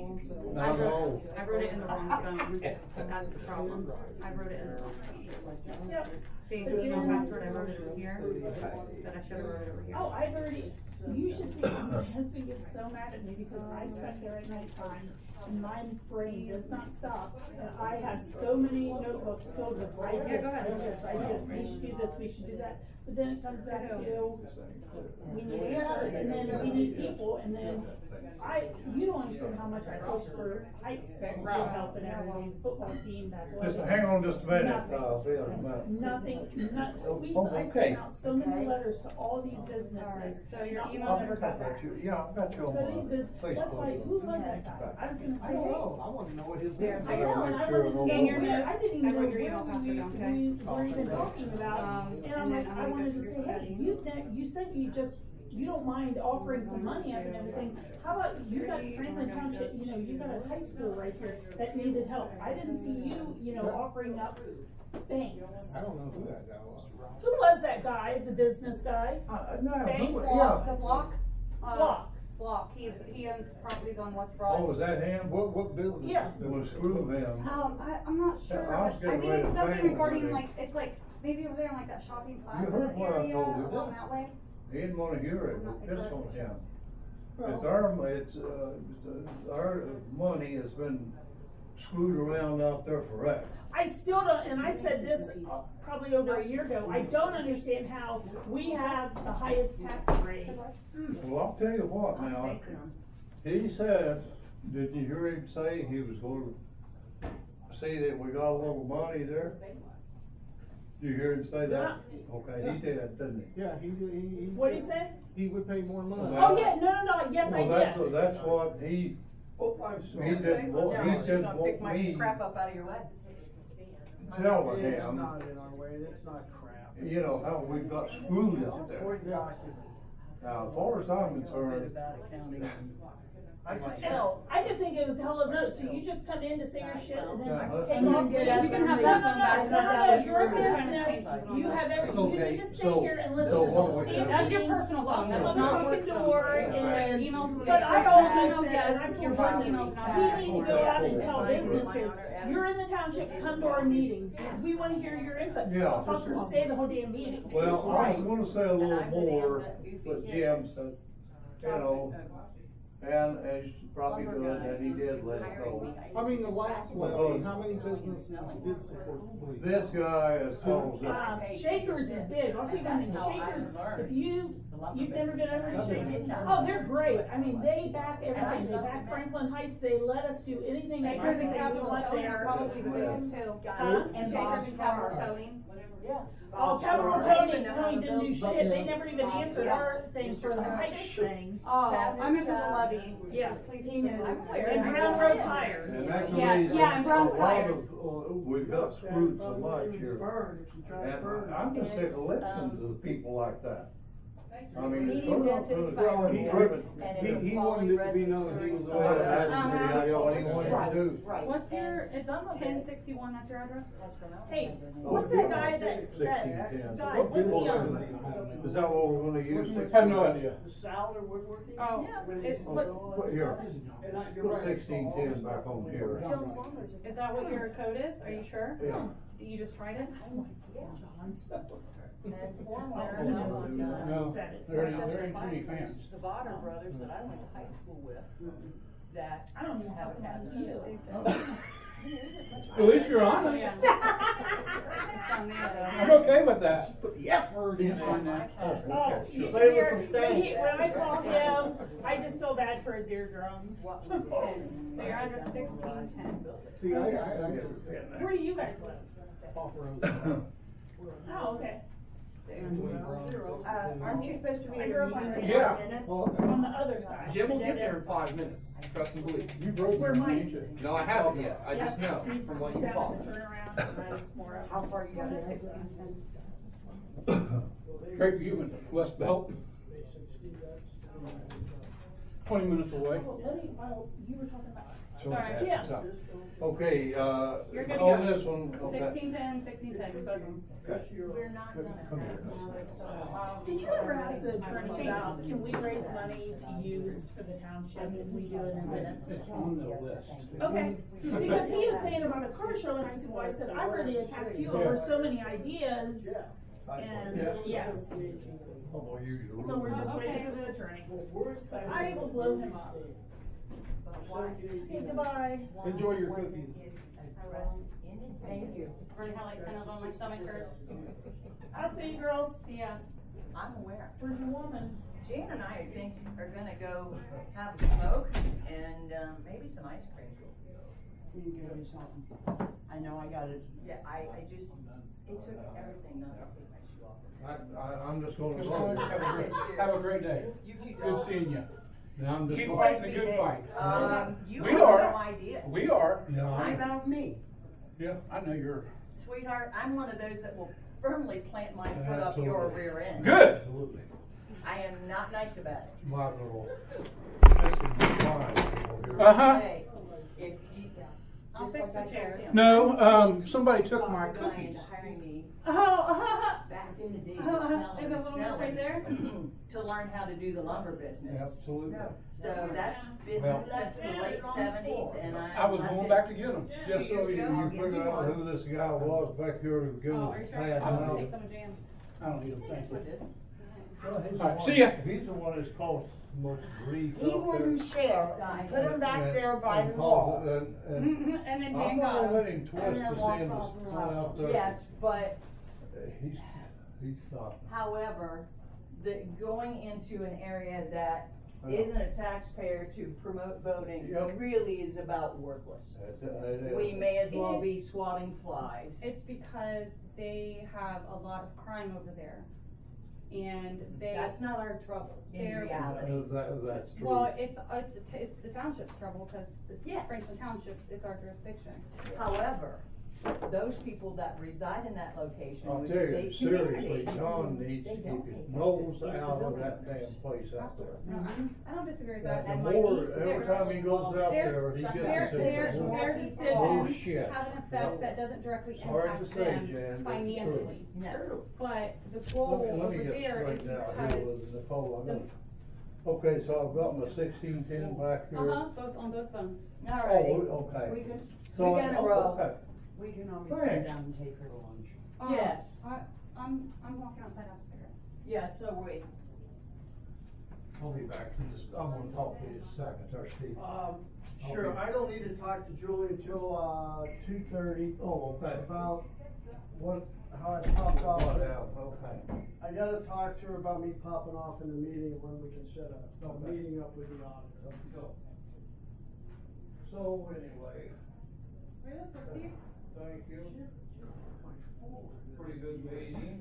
[SPEAKER 18] I wrote it in the wrong phone. That's the problem. I wrote it in the wrong phone.
[SPEAKER 17] Yep.
[SPEAKER 18] See, email password, I wrote it in here, but I should have wrote it over here.
[SPEAKER 17] Oh, I've already, you should see, my husband gets so mad at me because I sit there at nighttime and my brain does not stop. And I have so many notebooks filled with ideas, we should do this, we should do that. But then it comes back to, we need answers, and then we need people, and then you don't understand how much I push for heights, route help and everything, football team, that.
[SPEAKER 12] Just hang on just a minute.
[SPEAKER 17] Nothing, I sent out so many letters to all these businesses.
[SPEAKER 18] So your
[SPEAKER 17] not
[SPEAKER 18] email
[SPEAKER 17] one ever got back.
[SPEAKER 12] Yeah, I've got you on
[SPEAKER 17] So
[SPEAKER 12] my
[SPEAKER 17] these businesses, that's why, who was that guy? I was gonna say,
[SPEAKER 12] I don't
[SPEAKER 17] hey.
[SPEAKER 12] know. I wanna know what his
[SPEAKER 17] I
[SPEAKER 12] name is.
[SPEAKER 17] know, and I wanted to
[SPEAKER 18] In your
[SPEAKER 17] know where,
[SPEAKER 18] notes,
[SPEAKER 17] I didn't
[SPEAKER 18] I
[SPEAKER 17] even know
[SPEAKER 18] wrote your
[SPEAKER 17] where
[SPEAKER 18] email password down, okay?
[SPEAKER 17] we were even talking about, and I'm
[SPEAKER 18] and then
[SPEAKER 17] like,
[SPEAKER 18] I'm
[SPEAKER 17] I
[SPEAKER 18] gonna
[SPEAKER 17] wanted
[SPEAKER 18] go
[SPEAKER 17] to
[SPEAKER 18] through
[SPEAKER 17] say,
[SPEAKER 18] your
[SPEAKER 17] hey, you said you don't mind offering some money up and everything, how about, you got Franklin Township, you know, you got a high school right here that needed help, I didn't see you know, offering up things.
[SPEAKER 8] I don't know who that guy was.
[SPEAKER 17] Who was that guy, the business guy?
[SPEAKER 18] The block?
[SPEAKER 17] Block.
[SPEAKER 18] Block, he owns properties on West
[SPEAKER 12] Oh,
[SPEAKER 18] Broad.
[SPEAKER 12] was that him?
[SPEAKER 8] What business?
[SPEAKER 17] Yeah.
[SPEAKER 12] It was screw him.
[SPEAKER 18] I'm not sure,
[SPEAKER 12] I was
[SPEAKER 18] but I
[SPEAKER 12] getting
[SPEAKER 18] think
[SPEAKER 12] ready
[SPEAKER 18] it's
[SPEAKER 12] to
[SPEAKER 18] something
[SPEAKER 12] say it
[SPEAKER 18] regarding
[SPEAKER 12] already.
[SPEAKER 18] like, it's like, maybe over there in like that shopping plaza
[SPEAKER 12] You heard what I
[SPEAKER 18] area,
[SPEAKER 12] told you.
[SPEAKER 18] along that way.
[SPEAKER 12] He didn't wanna hear it,
[SPEAKER 18] I'm not
[SPEAKER 12] but this
[SPEAKER 18] exactly
[SPEAKER 12] on him.
[SPEAKER 8] Well-
[SPEAKER 12] Our money has been screwed around out there forever.
[SPEAKER 17] I still don't, and I said this probably over a year ago, I don't understand how we have the highest tax rate.
[SPEAKER 12] Well, I'll tell you what now, he said, did you hear him say he was gonna see that we got a little money there? Did you hear him say that? Okay, he did, didn't he?
[SPEAKER 8] Yeah, he.
[SPEAKER 17] What'd he say?
[SPEAKER 8] He would pay more money.
[SPEAKER 17] Oh, yeah, no, yes, I
[SPEAKER 12] Well,
[SPEAKER 17] did.
[SPEAKER 12] that's what he didn't want, he didn't want me
[SPEAKER 15] Crap up out of your way.
[SPEAKER 12] telling
[SPEAKER 7] It's
[SPEAKER 12] him,
[SPEAKER 7] not in our way, it's not crap.
[SPEAKER 12] you know, how we got screwed up there. Now, as far as I'm concerned,
[SPEAKER 17] I just think it was a hell of a note, so you just come in to say your shit and then
[SPEAKER 12] Yeah,
[SPEAKER 17] take
[SPEAKER 12] you
[SPEAKER 17] off.
[SPEAKER 12] can
[SPEAKER 18] get out
[SPEAKER 17] You can
[SPEAKER 18] there
[SPEAKER 17] have,
[SPEAKER 18] and
[SPEAKER 17] no,
[SPEAKER 18] then
[SPEAKER 17] no,
[SPEAKER 18] come back.
[SPEAKER 17] no, your
[SPEAKER 18] We're trying to
[SPEAKER 17] business,
[SPEAKER 18] change that.
[SPEAKER 17] you have every, you
[SPEAKER 12] Okay,
[SPEAKER 17] need to stay
[SPEAKER 12] so-
[SPEAKER 17] here and listen.
[SPEAKER 12] so what do we do?
[SPEAKER 18] That's your personal phone, that's not
[SPEAKER 17] Open
[SPEAKER 18] work
[SPEAKER 17] the
[SPEAKER 18] phone.
[SPEAKER 17] door
[SPEAKER 18] Right.
[SPEAKER 17] and,
[SPEAKER 18] Emails,
[SPEAKER 17] but I
[SPEAKER 18] yes,
[SPEAKER 17] also
[SPEAKER 18] emails,
[SPEAKER 17] said,
[SPEAKER 18] yes,
[SPEAKER 17] and I
[SPEAKER 18] your
[SPEAKER 17] told
[SPEAKER 18] work
[SPEAKER 17] Brendan,
[SPEAKER 18] emails, not
[SPEAKER 17] we
[SPEAKER 18] bad.
[SPEAKER 17] need to go out and tell businesses, you're in the township, come to our meetings, we wanna hear your input.
[SPEAKER 12] Yeah.
[SPEAKER 17] Fuckers, stay the whole damn meeting.
[SPEAKER 12] well, I
[SPEAKER 17] Right.
[SPEAKER 12] was gonna say a little more, but Jim said, you know, and it's probably good that he did let it go.
[SPEAKER 8] I mean, the last levy, how many businesses did support the police?
[SPEAKER 12] This guy has caused it.
[SPEAKER 17] Shakers is big, I'll tell you one thing, Shakers, if you've never been over to Shakers, oh, they're great, I mean, they back everything, they back Franklin Heights, they let us do anything.
[SPEAKER 18] Shakers and
[SPEAKER 17] we
[SPEAKER 18] Capital
[SPEAKER 17] want
[SPEAKER 18] Towing are
[SPEAKER 17] there.
[SPEAKER 18] probably the biggest too.
[SPEAKER 17] Huh?
[SPEAKER 18] And Shakers and Capital Towing.
[SPEAKER 17] Oh, Capital Tony didn't do shit, they never even answered our thing for the Heights thing.
[SPEAKER 18] Oh, I'm in for the levy.
[SPEAKER 17] Yeah.
[SPEAKER 18] Please, he knows.
[SPEAKER 17] And Brown Road Tires.
[SPEAKER 12] And that's the
[SPEAKER 18] Yeah,
[SPEAKER 12] reason,
[SPEAKER 18] yeah, and
[SPEAKER 12] a
[SPEAKER 18] Brown
[SPEAKER 12] lot
[SPEAKER 18] tires.
[SPEAKER 12] of, we got screwed so much here. And I'm just sick of listening to the people like that. I mean, it's
[SPEAKER 15] Medium
[SPEAKER 12] sort of,
[SPEAKER 15] density
[SPEAKER 12] well,
[SPEAKER 15] fiber
[SPEAKER 12] he's
[SPEAKER 15] here,
[SPEAKER 12] driven.
[SPEAKER 15] and it
[SPEAKER 8] He
[SPEAKER 15] is
[SPEAKER 8] wanted it to be known he was the
[SPEAKER 12] Well,
[SPEAKER 8] one.
[SPEAKER 12] that's what he wanted to do.
[SPEAKER 15] Right.
[SPEAKER 18] What's your,
[SPEAKER 15] And
[SPEAKER 18] it's
[SPEAKER 15] some of it-
[SPEAKER 18] 1061, that's your address?
[SPEAKER 17] Hey, what's that guy that guy, what's he on?
[SPEAKER 12] Is that what we're gonna use?
[SPEAKER 4] I have no idea.
[SPEAKER 7] The salad or woodworking?
[SPEAKER 18] Oh, it's, what,
[SPEAKER 12] Put here, put 1610 back on here.
[SPEAKER 18] is that what your code is? Are you sure?
[SPEAKER 12] Yeah.
[SPEAKER 18] You just tried it?
[SPEAKER 4] No, there ain't too many fans.
[SPEAKER 15] The Botter brothers that I went to high school with. that
[SPEAKER 17] I don't even
[SPEAKER 15] have a
[SPEAKER 17] fucking
[SPEAKER 15] hazard.
[SPEAKER 4] At least you're honest. I'm okay with that.
[SPEAKER 11] Put the F word in there.
[SPEAKER 17] Oh, you
[SPEAKER 11] Save us
[SPEAKER 17] hear-
[SPEAKER 11] some stank.
[SPEAKER 17] when I call him, I just feel bad for his eardrums.
[SPEAKER 18] So your address 1610.
[SPEAKER 11] See,
[SPEAKER 17] Where do you guys live? Oh, okay.
[SPEAKER 15] Aren't you supposed to be
[SPEAKER 17] I
[SPEAKER 15] in
[SPEAKER 17] grew
[SPEAKER 15] the
[SPEAKER 17] up on
[SPEAKER 15] meeting in
[SPEAKER 17] the-
[SPEAKER 15] 5 minutes?
[SPEAKER 17] On the other side.
[SPEAKER 1] Jim will
[SPEAKER 17] The
[SPEAKER 1] get
[SPEAKER 17] dead
[SPEAKER 1] there in
[SPEAKER 17] end
[SPEAKER 1] 5 minutes. Trust and believe.
[SPEAKER 4] You drove
[SPEAKER 17] Where
[SPEAKER 4] there,
[SPEAKER 17] Mike-
[SPEAKER 4] ain't you?
[SPEAKER 1] No, I haven't yet. I just know
[SPEAKER 17] He's
[SPEAKER 1] from what you
[SPEAKER 17] down
[SPEAKER 1] talk.
[SPEAKER 17] at the turnaround, and I was more up.
[SPEAKER 15] How far you got to
[SPEAKER 4] Straight Human, West Belt. 20 minutes away.
[SPEAKER 17] Well, you were talking about.
[SPEAKER 18] Sorry.
[SPEAKER 17] Yeah.
[SPEAKER 12] Okay,
[SPEAKER 18] You're good to
[SPEAKER 12] on
[SPEAKER 18] go.
[SPEAKER 12] this one, okay.
[SPEAKER 18] 1610, 1610, both of them.
[SPEAKER 15] We're not gonna.
[SPEAKER 17] Did you ever ask the attorney about, can we raise money to use for the township if we do an event?
[SPEAKER 4] It's on the list.
[SPEAKER 17] Okay, because he was saying about a car show, and I said, well, I said, I've already attacked you over so many ideas, and yes. So we're just waiting for the attorney. But I will blow him up. Okay, goodbye.
[SPEAKER 11] Enjoy your cookies.
[SPEAKER 15] Thank you.
[SPEAKER 18] Already had like 10 of them, my stomach hurts.
[SPEAKER 17] I'll see you girls.
[SPEAKER 18] See ya.
[SPEAKER 15] I'm aware.
[SPEAKER 17] Where's your woman?
[SPEAKER 15] Jan and I think are gonna go have a smoke and, maybe some ice cream.
[SPEAKER 16] Can you give me something? I know I got it.
[SPEAKER 15] Yeah, I just, it took everything not to take my shoe off.
[SPEAKER 12] I'm just gonna
[SPEAKER 4] Have a great day.
[SPEAKER 15] You too,
[SPEAKER 4] Good
[SPEAKER 15] Joe.
[SPEAKER 4] seeing you.
[SPEAKER 12] Now I'm just
[SPEAKER 4] Keep
[SPEAKER 12] gonna.
[SPEAKER 4] fighting the good fight.
[SPEAKER 15] You
[SPEAKER 4] We
[SPEAKER 15] have
[SPEAKER 4] are.
[SPEAKER 15] no idea.
[SPEAKER 4] We are.
[SPEAKER 12] No,
[SPEAKER 15] How
[SPEAKER 12] I'm-
[SPEAKER 15] about me?
[SPEAKER 4] Yeah, I know you're.
[SPEAKER 15] Sweetheart, I'm one of those that will firmly plant my foot up your
[SPEAKER 12] Absolutely.
[SPEAKER 15] rear end.
[SPEAKER 4] Good.
[SPEAKER 12] Absolutely.
[SPEAKER 15] I am not nice about it.
[SPEAKER 12] My little. This is fine.
[SPEAKER 4] Uh-huh.
[SPEAKER 15] Hey, if you.
[SPEAKER 18] I'll fix the chair.
[SPEAKER 4] No, somebody took my
[SPEAKER 15] Going
[SPEAKER 4] cookies.
[SPEAKER 15] to hire me
[SPEAKER 17] Oh,
[SPEAKER 15] back in the days of
[SPEAKER 17] is
[SPEAKER 15] selling
[SPEAKER 17] it a little
[SPEAKER 15] and
[SPEAKER 17] mess right there?
[SPEAKER 15] selling to learn how to do the lumber business.
[SPEAKER 12] Absolutely.
[SPEAKER 15] So that's been
[SPEAKER 4] Well-
[SPEAKER 15] since the late 70s, and
[SPEAKER 4] I was going back to get them.
[SPEAKER 12] Just so you figure out who this guy was back here who gave
[SPEAKER 18] Oh,
[SPEAKER 12] us
[SPEAKER 18] are you
[SPEAKER 12] a
[SPEAKER 18] sure?
[SPEAKER 12] pass
[SPEAKER 18] I'll
[SPEAKER 12] out.
[SPEAKER 18] take some of Jan's.
[SPEAKER 4] I don't need them, thank you.
[SPEAKER 12] Well, he's the
[SPEAKER 4] All right,
[SPEAKER 12] one-
[SPEAKER 4] see ya.
[SPEAKER 12] He's the one that's caused so much grief
[SPEAKER 16] He
[SPEAKER 12] out
[SPEAKER 16] wouldn't
[SPEAKER 12] there.
[SPEAKER 16] share, put him back
[SPEAKER 12] And-
[SPEAKER 16] there by
[SPEAKER 12] and
[SPEAKER 16] the wall.
[SPEAKER 12] caused it, and
[SPEAKER 18] And then
[SPEAKER 12] I'm
[SPEAKER 18] Dan
[SPEAKER 12] not
[SPEAKER 18] got
[SPEAKER 12] gonna
[SPEAKER 18] him.
[SPEAKER 12] let him twist
[SPEAKER 16] And then
[SPEAKER 12] his
[SPEAKER 16] walk
[SPEAKER 12] end
[SPEAKER 16] off the
[SPEAKER 12] out there.
[SPEAKER 15] Yes, but
[SPEAKER 12] He's stopped.
[SPEAKER 15] however, going into an area that
[SPEAKER 12] Yeah.
[SPEAKER 15] isn't a taxpayer to promote voting
[SPEAKER 12] Yep.
[SPEAKER 15] really is about worthless.
[SPEAKER 12] It is.
[SPEAKER 15] We may as well be swatting flies.
[SPEAKER 18] It's because they have a lot of crime over there. And they.
[SPEAKER 15] That's not our trouble in
[SPEAKER 18] They're-
[SPEAKER 15] reality.
[SPEAKER 12] That's true.
[SPEAKER 18] Well, it's the township's trouble, because
[SPEAKER 15] Yes.
[SPEAKER 18] Franklin Township, it's our jurisdiction.
[SPEAKER 15] However, those people that reside in that location,
[SPEAKER 12] I'll
[SPEAKER 15] which
[SPEAKER 12] tell
[SPEAKER 15] is
[SPEAKER 12] you,
[SPEAKER 15] a community.
[SPEAKER 12] seriously, John needs to keep his nose out of that damn place out there.
[SPEAKER 18] I don't disagree with
[SPEAKER 12] And
[SPEAKER 18] that.
[SPEAKER 12] the more, every time he goes out
[SPEAKER 18] Their,
[SPEAKER 12] there, he gets
[SPEAKER 18] their,
[SPEAKER 12] to
[SPEAKER 18] their,
[SPEAKER 12] say,
[SPEAKER 18] their
[SPEAKER 12] oh
[SPEAKER 18] decisions
[SPEAKER 12] shit.
[SPEAKER 18] have an effect that doesn't directly
[SPEAKER 12] Sorry to
[SPEAKER 18] impact
[SPEAKER 12] say,
[SPEAKER 18] them
[SPEAKER 12] Jan, but it's
[SPEAKER 18] financially.
[SPEAKER 15] No.
[SPEAKER 18] But the goal
[SPEAKER 12] Let
[SPEAKER 18] over
[SPEAKER 12] me get
[SPEAKER 18] there is
[SPEAKER 12] straight out
[SPEAKER 18] because,
[SPEAKER 12] here with Nicole, I know. Okay, so I've got my 1610 back here.
[SPEAKER 18] both, on both phones.
[SPEAKER 15] Alrighty.
[SPEAKER 12] Oh, okay.
[SPEAKER 15] We can,
[SPEAKER 12] So,
[SPEAKER 15] we gotta
[SPEAKER 12] oh,
[SPEAKER 15] roll.
[SPEAKER 12] okay.
[SPEAKER 16] We can always
[SPEAKER 12] Thanks.
[SPEAKER 16] go down and take her to lunch.
[SPEAKER 15] Yes.
[SPEAKER 18] I'm walking outside upstairs.
[SPEAKER 15] Yeah, so we.
[SPEAKER 12] I'll be back, I'm gonna talk to his secretary, Steve.
[SPEAKER 7] Sure, I don't need to talk to Julie until, 2:30.
[SPEAKER 12] Oh, okay.
[SPEAKER 7] About how I popped off.
[SPEAKER 12] Oh, yeah, okay.
[SPEAKER 7] I gotta talk to her about me popping off in the meeting and when we can set a
[SPEAKER 12] Okay.
[SPEAKER 7] meeting up with the auditor.
[SPEAKER 12] So anyway,
[SPEAKER 18] Really, proceed?
[SPEAKER 12] thank you. Pretty good meeting.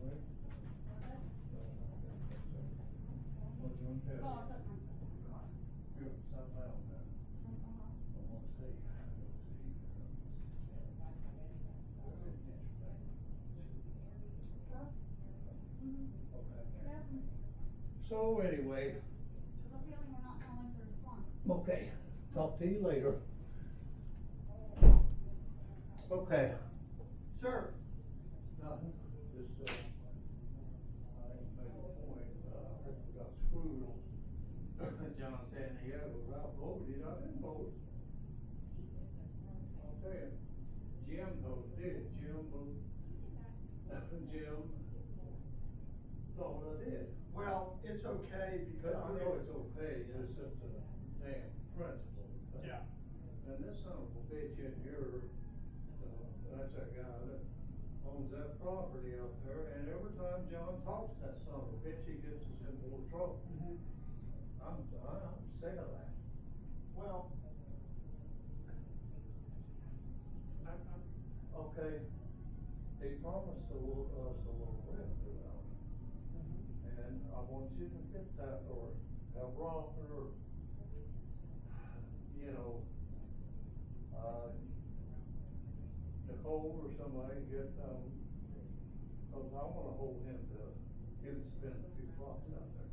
[SPEAKER 12] So anyway, okay, talk to you later. Okay.
[SPEAKER 7] Sure.
[SPEAKER 12] Nothing, just, I think made a point, I think we got screwed on John Santiago, Ralph voted, I didn't vote. I'll tell you, Jim voted, Jim voted, Jim thought I did.
[SPEAKER 7] Well, it's okay because.
[SPEAKER 12] I know it's okay, it's just, damn principle thing.
[SPEAKER 7] Yeah.
[SPEAKER 12] And this son of a bitch in here, that's that guy that owns that property out there, and every time John talks to that son of a bitch, he gets us in more trouble. I'm sick of that.
[SPEAKER 7] Well,
[SPEAKER 12] Okay, he promised us a little revenue out of it. And I want you to get that, or have Rocker, or, you know, Nicole or somebody get, cause I wanna hold him to, him to spend a few bucks out there.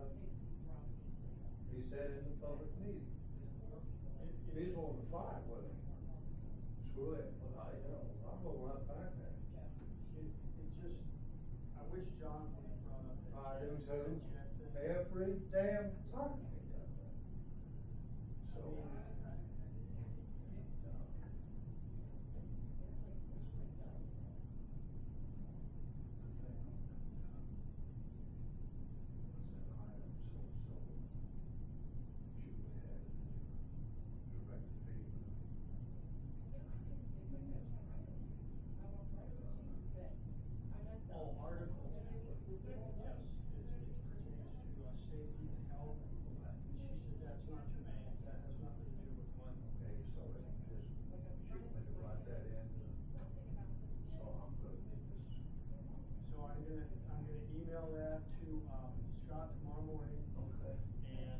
[SPEAKER 12] He said in the public meeting. He's on the fight with him. Screw it, but I'll go right back there.
[SPEAKER 7] it just, I wish John would have brought up that.
[SPEAKER 12] I do too. Every damn time he does that. So.
[SPEAKER 7] Oh, article, yes, it pertains to safety and health, and she said that's not germane, that has nothing to do with money.
[SPEAKER 12] Okay, so it just, she wanted to write that in, so I'm good with this.
[SPEAKER 7] So I'm gonna email that to, Scott tomorrow morning.
[SPEAKER 12] Okay.
[SPEAKER 7] And,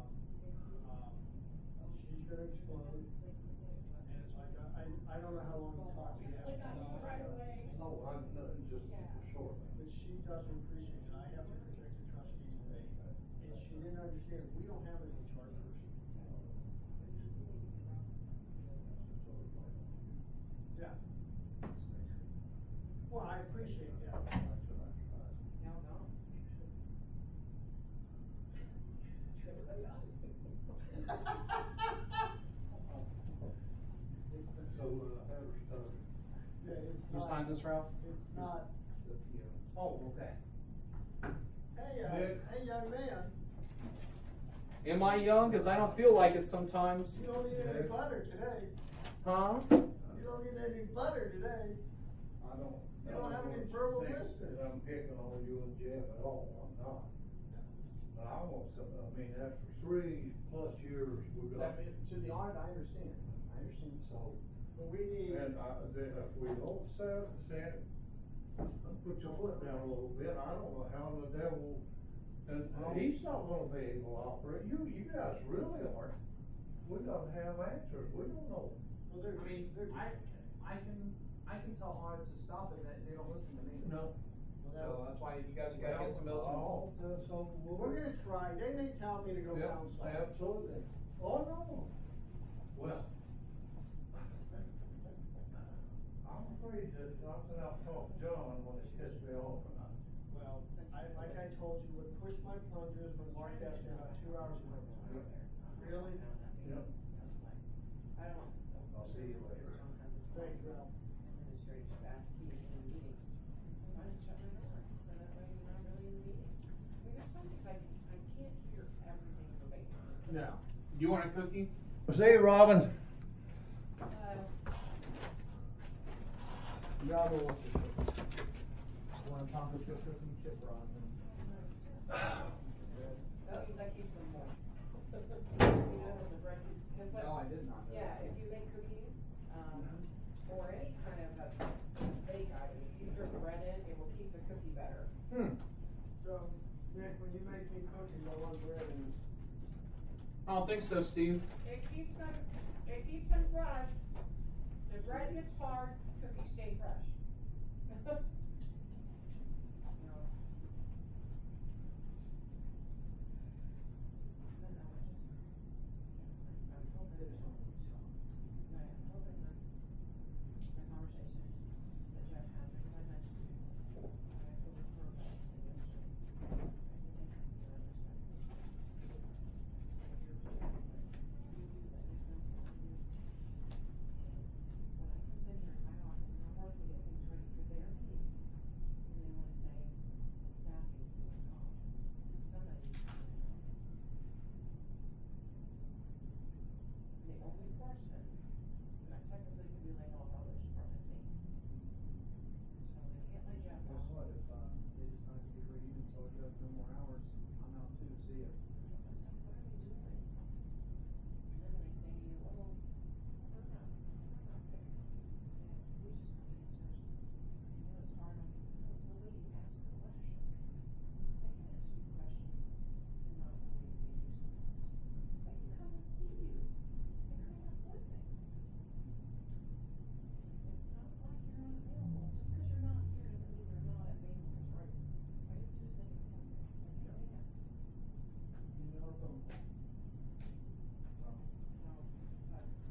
[SPEAKER 7] she's gonna explain, and it's like, I don't know how long the talk we have.
[SPEAKER 12] No, I'm not, just short.
[SPEAKER 7] But she doesn't appreciate it, I have to protect the trustees today, and she didn't understand, we don't have an HR person. Yeah. Well, I appreciate that.
[SPEAKER 12] So, Heather's done.
[SPEAKER 7] Yeah, it's
[SPEAKER 1] You
[SPEAKER 7] not-
[SPEAKER 1] signed this, Ralph?
[SPEAKER 7] It's not.
[SPEAKER 1] Oh, okay.
[SPEAKER 7] Hey,
[SPEAKER 12] Nick?
[SPEAKER 7] hey, young man,
[SPEAKER 1] Am I young? Cause I don't feel like it sometimes.
[SPEAKER 7] you don't need any butter today.
[SPEAKER 1] Huh?
[SPEAKER 7] You don't need any butter today.
[SPEAKER 12] I don't.
[SPEAKER 7] You don't have any verbal
[SPEAKER 12] think
[SPEAKER 7] wisdom.
[SPEAKER 12] that I'm picking on you and Jeff at all, I'm not. But I want some, I mean, after 3+ years, we got.
[SPEAKER 1] To the audit, I understand. I understand.
[SPEAKER 12] So.
[SPEAKER 7] But we need.
[SPEAKER 12] And then if we don't stand, put your foot down a little bit, I don't know how the devil, and he's not gonna be able to operate, you guys really aren't. We gotta have answers, we don't know.
[SPEAKER 7] Well, they're,
[SPEAKER 1] I mean,
[SPEAKER 7] they're,
[SPEAKER 1] I can tell audit to stop it, and they don't listen to me.
[SPEAKER 12] No.
[SPEAKER 1] So that's why you guys gotta get some else involved.
[SPEAKER 12] So
[SPEAKER 7] we're gonna try, they may tell me to go
[SPEAKER 12] Yeah,
[SPEAKER 7] down south.
[SPEAKER 12] absolutely. Oh, no. Well. I'm afraid that nothing I'll talk to John when it's pissed me off or not.
[SPEAKER 7] Well, like I told you, what pushed my plungers when Mark asked me about 2 hours ago. Really?
[SPEAKER 12] Yep. I'll see you later.
[SPEAKER 7] Thanks, Ralph.
[SPEAKER 1] No. Do you want a cookie?
[SPEAKER 12] See you, Robin.
[SPEAKER 1] Yeah, I will want your cookie. Want to talk with your cookie chip, Ron? No, I did not.
[SPEAKER 19] Yeah, if you make cookies, or any kind of a bake item, if you throw bread in, it will keep the cookie better.
[SPEAKER 7] So, Nick, when you make me cookies, I want bread in.
[SPEAKER 1] I don't think so, Steve.
[SPEAKER 19] It keeps them fresh. The bread gets hard, cookies stay fresh.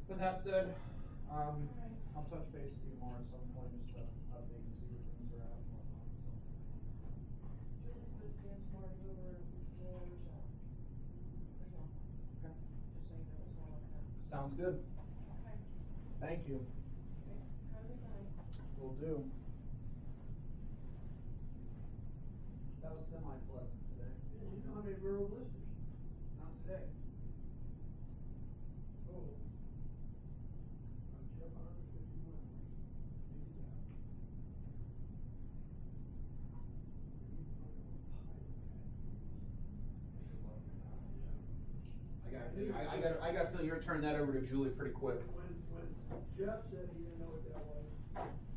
[SPEAKER 1] with that said, I'll touch base with you tomorrow at some point just to update and see where things are at and whatnot. Sounds good. Thank you. Will do. That was semi-pleasant today.
[SPEAKER 7] You don't have any rural blisters.
[SPEAKER 1] Not today.
[SPEAKER 7] Oh. I'm Jeff 151.
[SPEAKER 1] I got a feeling you're turning that over to Julie pretty quick.
[SPEAKER 7] When Jeff said he didn't know what that was,